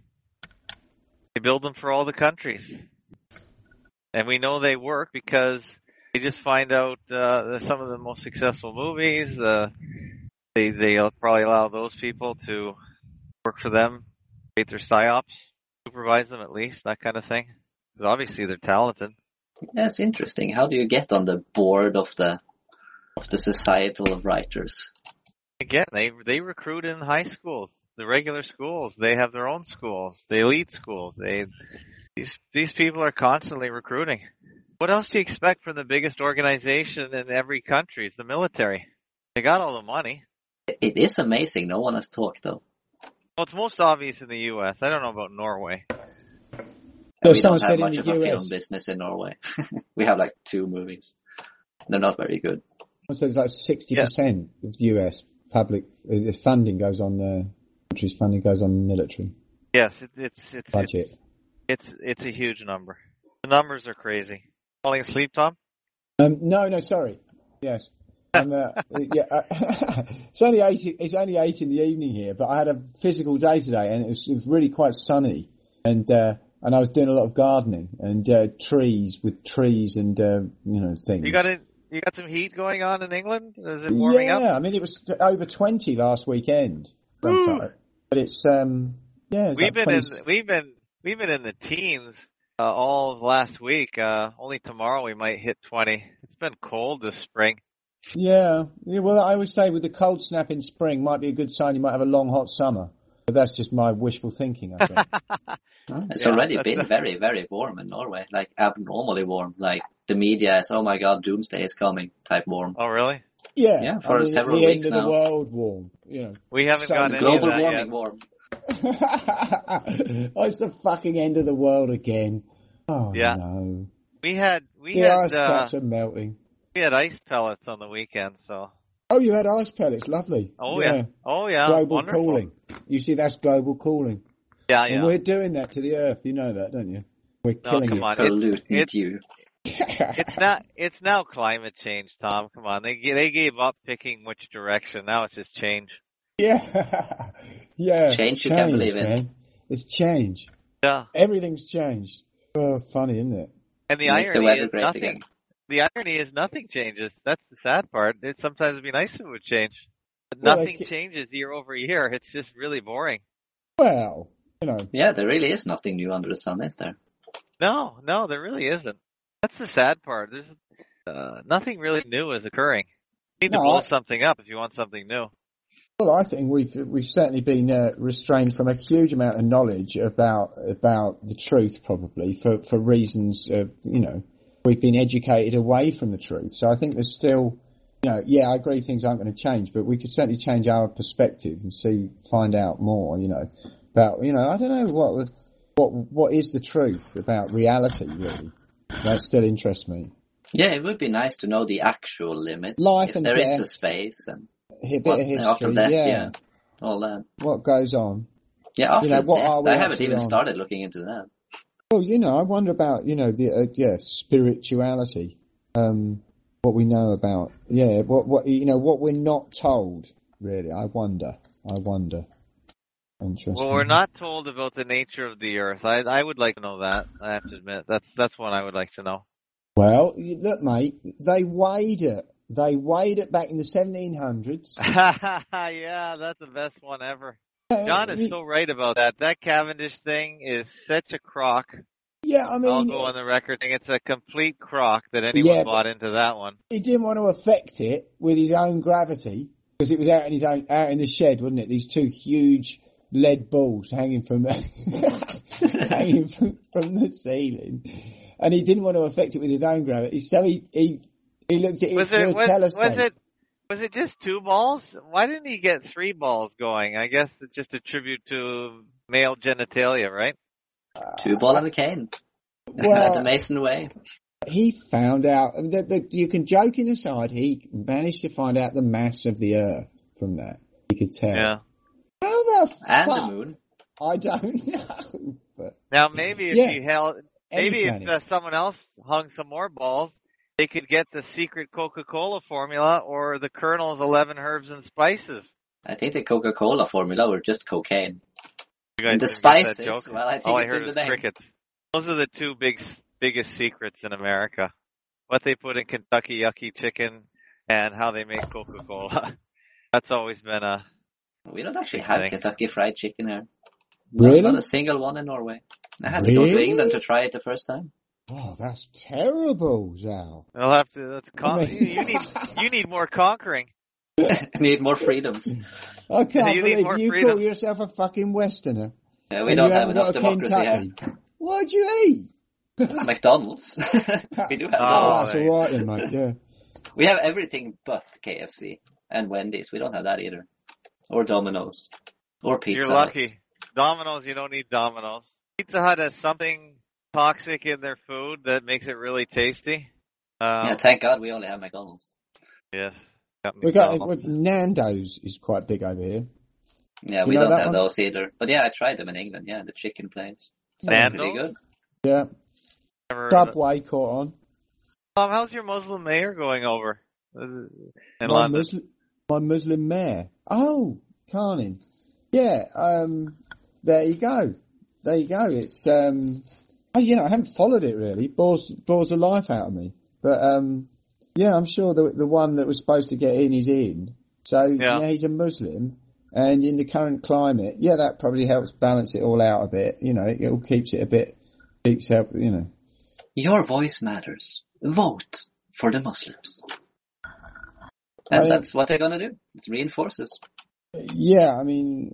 They build them for all the countries, and we know they work because they just find out uh, some of the most successful movies. Uh, they they'll probably allow those people to work for them, create their psyops, supervise them at least, that kind of thing. Because obviously they're talented.
Yeah, it's interesting. How do you get on the board of the of the Societal of Writers?
Again, they they recruit in high schools, the regular schools. They have their own schools, the elite schools. They these these people are constantly recruiting. What else do you expect from the biggest organization in every country? It's the military. They got all the money.
It is amazing. No one has talked though.
Well, it's most obvious in the U S. I don't know about Norway.
So
we don't have much
in
of
the
a
U S.
film business in Norway. We have like two movies. they're not very good.
So it's like sixty percent yeah. of U S public uh, funding goes on the uh, country's funding goes on the military.
Yes, it's it's it's
budget.
It's, it's it's a huge number. The numbers are crazy. Falling asleep, Tom?
Um, no, no, sorry. Yes. Um, uh, yeah, uh, it's only eight. It's only eight in the evening here, but I had a physical day today, and it was, it was really quite sunny, and uh, and I was doing a lot of gardening and uh, trees with trees and uh, you know things.
You got it. You got some heat going on in England. Is it warming
yeah,
up?
Yeah, I mean it was over twenty last weekend. Sometime. But it's um yeah. It's
we've
like
been
twenty...
in we've been we've been in the teens uh, all of last week. Uh, only tomorrow we might hit twenty. It's been cold this spring.
Yeah, yeah. Well, I would say with the cold snap in spring might be a good sign you might have a long hot summer. But that's just my wishful thinking, I think.
It's
yeah,
already been very, very warm in Norway, like abnormally warm. Like the media is, oh my god, doomsday is coming type warm.
Oh really?
Yeah,
yeah, for
I mean,
several
the
weeks
end
now.
of the world warm. You know,
we haven't
so
got any
global
of that
warming
yet.
warm.
Oh, it's the fucking end of the world again. Oh
yeah.
no.
We had we
the
had
ice
uh,
caps are melting.
we had ice pellets on the weekend, so.
Oh, you had ice pellets, lovely.
Oh yeah. yeah. Oh yeah.
Global
Wonderful.
cooling. You see, that's global cooling.
Yeah, yeah.
And we're doing that to the earth. You know that, don't you? We're
no,
killing
come
it.
on.
Polluting
it, it,
you.
it's not. It's now climate change, Tom. Come on. They they gave up picking which direction. Now it's just change.
Yeah, yeah.
Change you
change,
can't believe
man.
it.
It's change.
Yeah.
Everything's changed. Oh, funny, isn't it?
And the
Make
irony
the weather
is
great
nothing.
again.
The irony is nothing changes. That's the sad part. It sometimes would be nice if it would change. But
Well,
nothing
like-
changes year over year. It's just really boring.
Well, you know.
Yeah, there really is nothing new under the sun, is there?
No, no, there really isn't. That's the sad part. There's uh, nothing really new is occurring. You need
No,
to blow
I-
something up if you want something new.
Well, I think we've we've certainly been uh, restrained from a huge amount of knowledge about about the truth, probably for for reasons of, you know, we've been educated away from the truth. So I think there's still, you know, yeah, I agree things aren't going to change, but we could certainly change our perspective and see, find out more, you know, about, you know, I don't know what what what is the truth about reality, really. That still interests me.
Yeah, it would be nice to know the actual limit.
Life
if
and
there is
death.
a space and
A bit
what,
of history,
after death,
yeah.
yeah, all that.
What goes on?
Yeah, after
You know, what
death,
are we
I haven't
actually
even
on?
started looking into that.
Well, you know, I wonder about, you know, the, uh, yeah, spirituality, um, what we know about, yeah, what, what, you know, what we're not told, really, I wonder, I wonder. Interesting.
Well, we're not told about the nature of the earth. I I would like to know that. I have to admit, that's that's one I would like to know.
Well, you- look, mate, they weighed it. They weighed it back in the seventeen hundreds.
Yeah, that's the best one ever. John is so right about that. That Cavendish thing is such a crock.
Yeah, I mean,
I'll go on the record saying it's a complete crock that anyone
Yeah,
bought into that one.
he didn't want to affect it with his own gravity because it was out in his own, out in the shed, wasn't it? These two huge lead balls hanging from hanging from, from the ceiling, and he didn't want to affect it with his own gravity, so he he, he looked at it
Was
through
it
a
was,
telescope.
was it was it just two balls? Why didn't he get three balls going? I guess it's just a tribute to male genitalia, right?
Two ball and a cane.
Well-
the Mason way.
He found out that the, you can joke in aside. He managed to find out the mass of the Earth from that. He could tell.
Yeah.
How the
And
fuck?
the moon.
I don't know. But
Now maybe if
Yeah.
he held,
Any
maybe if
planet.
uh, someone else hung some more balls, they could get the secret Coca-Cola formula or the Colonel's eleven herbs and spices.
I think the Coca-Cola formula were just cocaine.
You guys
And the
didn't get that
spices,
joke?
well, I think
All I
it's
heard
in
was
the name.
crickets. Those are the two big, biggest secrets in America. What they put in Kentucky Yucky Chicken and how they make Coca-Cola. That's always been a...
We don't actually have
Thing.
Kentucky Fried Chicken here.
Really?
Not a single one in Norway. I had to go to
Really?
England to try it the first time.
oh, that's terrible, Zal.
We'll have to... That's con-
I mean-
you, you need you need more conquering.
Need more freedoms.
I can't
You need
believe
more
you
freedom.
call yourself a fucking Westerner.
Yeah, we
and
don't
you
have
haven't
enough
got a
democracy
Kentucky.
here.
What'd you eat?
McDonald's. we do have
Oh,
Oh,
those.
that's
there you
all right then, mate. Yeah.
We have everything but K F C and Wendy's. We don't have that either. Or Domino's. Or Pizza
You're
Hut.
lucky. Domino's, you don't need Domino's. Pizza Hut has something toxic in their food that makes it really tasty. Um,
yeah, thank God we only have McDonald's.
Yes. Got
We got
McDonald's.
Nando's is quite big over here.
Yeah,
You
we
know
don't
that
have
one?
those either. But yeah, I tried them in England. Yeah, the chicken place. Sounds
Nando's?
pretty good.
Yeah.
Never heard of it.
Subway caught on.
Tom, how's your Muslim mayor going over uh, in
My
London?
Muslim, my Muslim mayor. Oh, Carnin. Yeah, um, there you go. There you go. It's, um, oh, you know, I haven't followed it really. Bores, bores the life out of me. But, um, yeah, I'm sure the, the one that was supposed to get in is in. So,
Yeah.
yeah, he's a Muslim. And in the current climate, yeah, that probably helps balance it all out a bit. You know, it all keeps it a bit, keeps help, you know.
Your voice matters. Vote for the Muslims. And
I mean-
that's what they're going to do. It reinforces.
Yeah, I mean,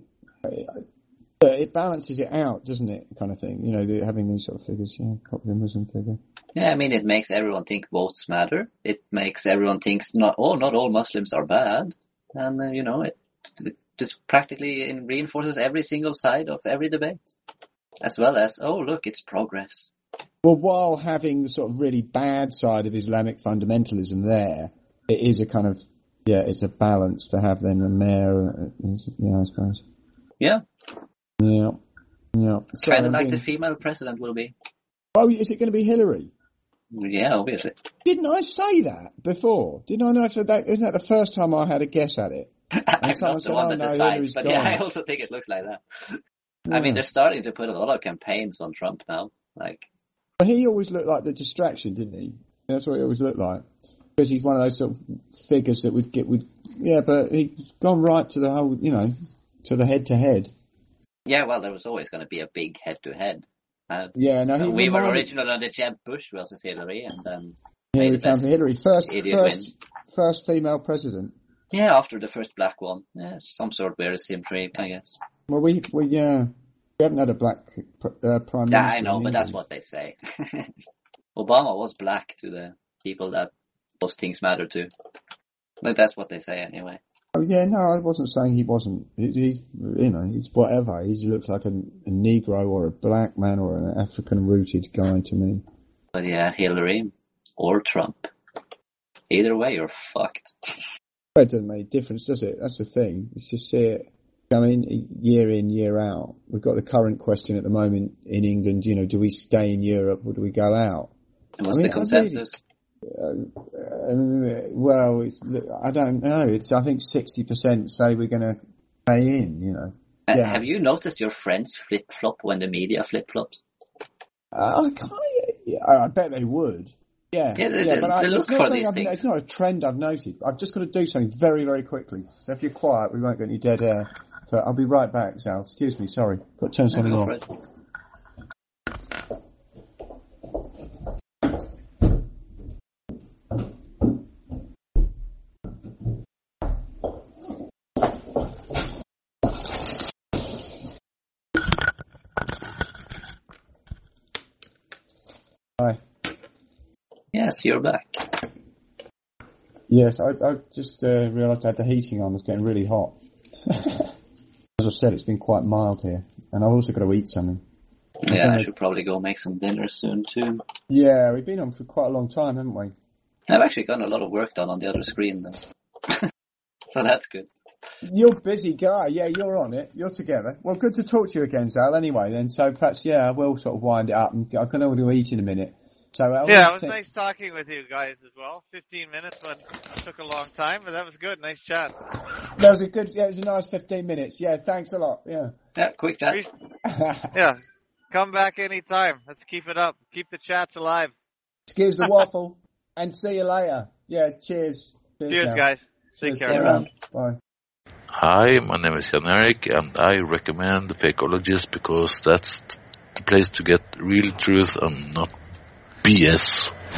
it balances it out, doesn't it? Kind of thing. You know, the, having these sort of figures, yeah, popular Muslim figure.
Yeah, I mean, it makes everyone think votes matter. It makes everyone think not, oh, not all Muslims are bad. And, uh, you know, it, it just practically reinforces every single side of every debate. As well as, oh, look, it's progress.
Well, while having the sort of really bad side of Islamic fundamentalism there, it is a kind of, yeah, it's a balance to have then a mayor, uh, is- yeah, I suppose.
Yeah,
Yeah. Yeah. So,
kind of
I'm
like
being-
the female president will be.
Oh, is it going to be Hillary?
Yeah, obviously.
Didn't I say that before? Didn't I know for that? Isn't that the first time I had a guess at it?
I'm
someone
not
said,
the one
"Oh,
that
no,
decides,
Hillary's
but
gone."
yeah, I also think it looks like that. I
Yeah.
mean, they're starting to put a lot of campaigns on Trump now. Like,
But he always looked like the distraction, didn't he? That's what he always looked like. Because he's one of those sort of figures that would get, would, yeah, but he's gone right to the whole, you know, to the head to head.
yeah, well, there was always going to be a big head-to-head. Uh,
Yeah, no, he
we were
reminded-
originally on the Jeb Bush versus Hillary, and then
Here
made
we
the
come
best
for Hillary. First,
idiot
first, first female president.
yeah, after the first black one, yeah, some sort of weird symmetry, I guess.
Well, we, we, yeah, we haven't had a black uh, prime
Yeah,
minister.
I know,
in
but that's
England.
what they say. Obama was black to the people that those things matter to. But that's what they say anyway.
Oh yeah, no, I wasn't saying he wasn't. He, he you know, he's whatever. He looks like a, a Negro or a black man or an African-rooted guy to me.
But yeah, Hillary or Trump. Either way, you're fucked.
But it doesn't make a difference, does it? That's the thing. It's just see it. I mean, year in, year out. We've got the current question at the moment in England. You know, do we stay in Europe or do we go out?
And what's
I mean,
the
I
consensus?
Uh, well, it's, I don't know. It's I think sixty percent say we're going to stay in. You know.
Uh,
Yeah.
Have you noticed your friends flip-flop when the media flip-flops?
Uh, I can't. Yeah, I bet they would. Yeah,
Yeah, they-
yeah,
they-
but I,
they look
it's, not
for
something
these
I've,
things.
it's not a trend I've noted. I've just got to do something very, very quickly. So if you're quiet, we won't get any dead air. But I'll be right back, Sal. Excuse me, sorry. Got to turn something
Go
off.
for it.
Hi.
Yes, you're back.
Yes, I, I just uh, realised I had the heating on. It's getting really hot. As I said, it's been quite mild here, and I've also got to eat something.
Yeah,
think
I
I-
should probably go make some dinner soon too.
Yeah, we've been on for quite a long time, haven't we?
I've actually gotten a lot of work done on the other screen though. So that's good.
You're a busy guy. Yeah, you're on it. You're together. Well, good to talk to you again, Sal. Anyway, then, so perhaps, yeah, we'll sort of wind it up, and I can know what to eat in a minute. So, uh,
Yeah, it was
think-
nice talking with you guys as well. Fifteen minutes, but it took a long time, but that was good. Nice chat.
That was a good, yeah, it was a nice fifteen minutes. Yeah, thanks a lot. Yeah.
Yeah, quick chat.
Yeah, come back anytime. Let's keep it up. Keep the chats alive.
Excuse the waffle, and see you later. Yeah, cheers.
Cheers,
now.
guys. Take
Cheers,
care.
stay around. Bye.
Hi, my name is Jan Erik, and I recommend the Fakeologist because that's the place to get real truth and not B S.